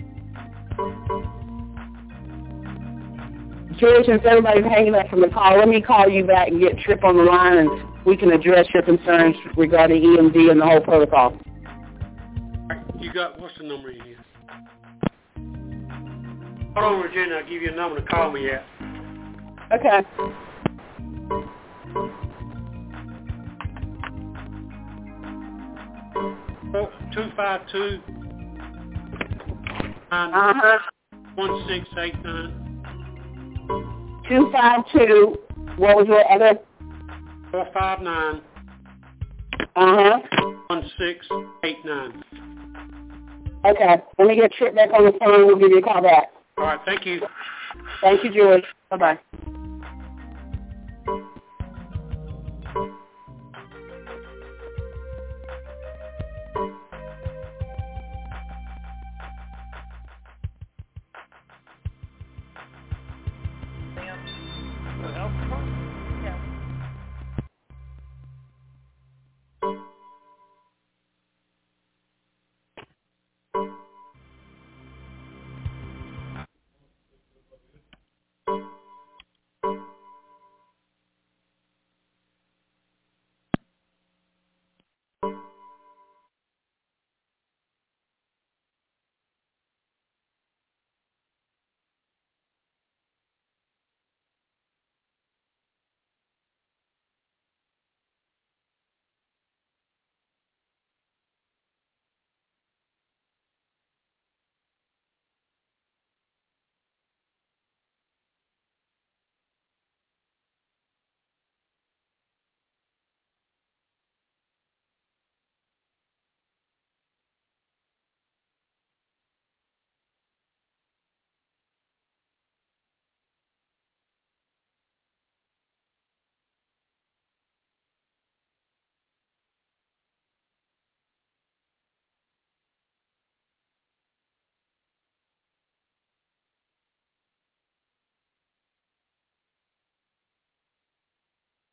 since everybody's hanging up from the call, let me call you back and get Trip on the line, and we can address your concerns regarding EMD and the whole protocol. You got, what's the number you use? Hold on, Regina, I'll give you a number to call me at. Okay. Oh, 252 1689. 252. What was your other? 459. 1689. Okay. Let me get Trip back on the phone. We'll give you a call back. All right. Thank you. Thank you, George. Bye-bye.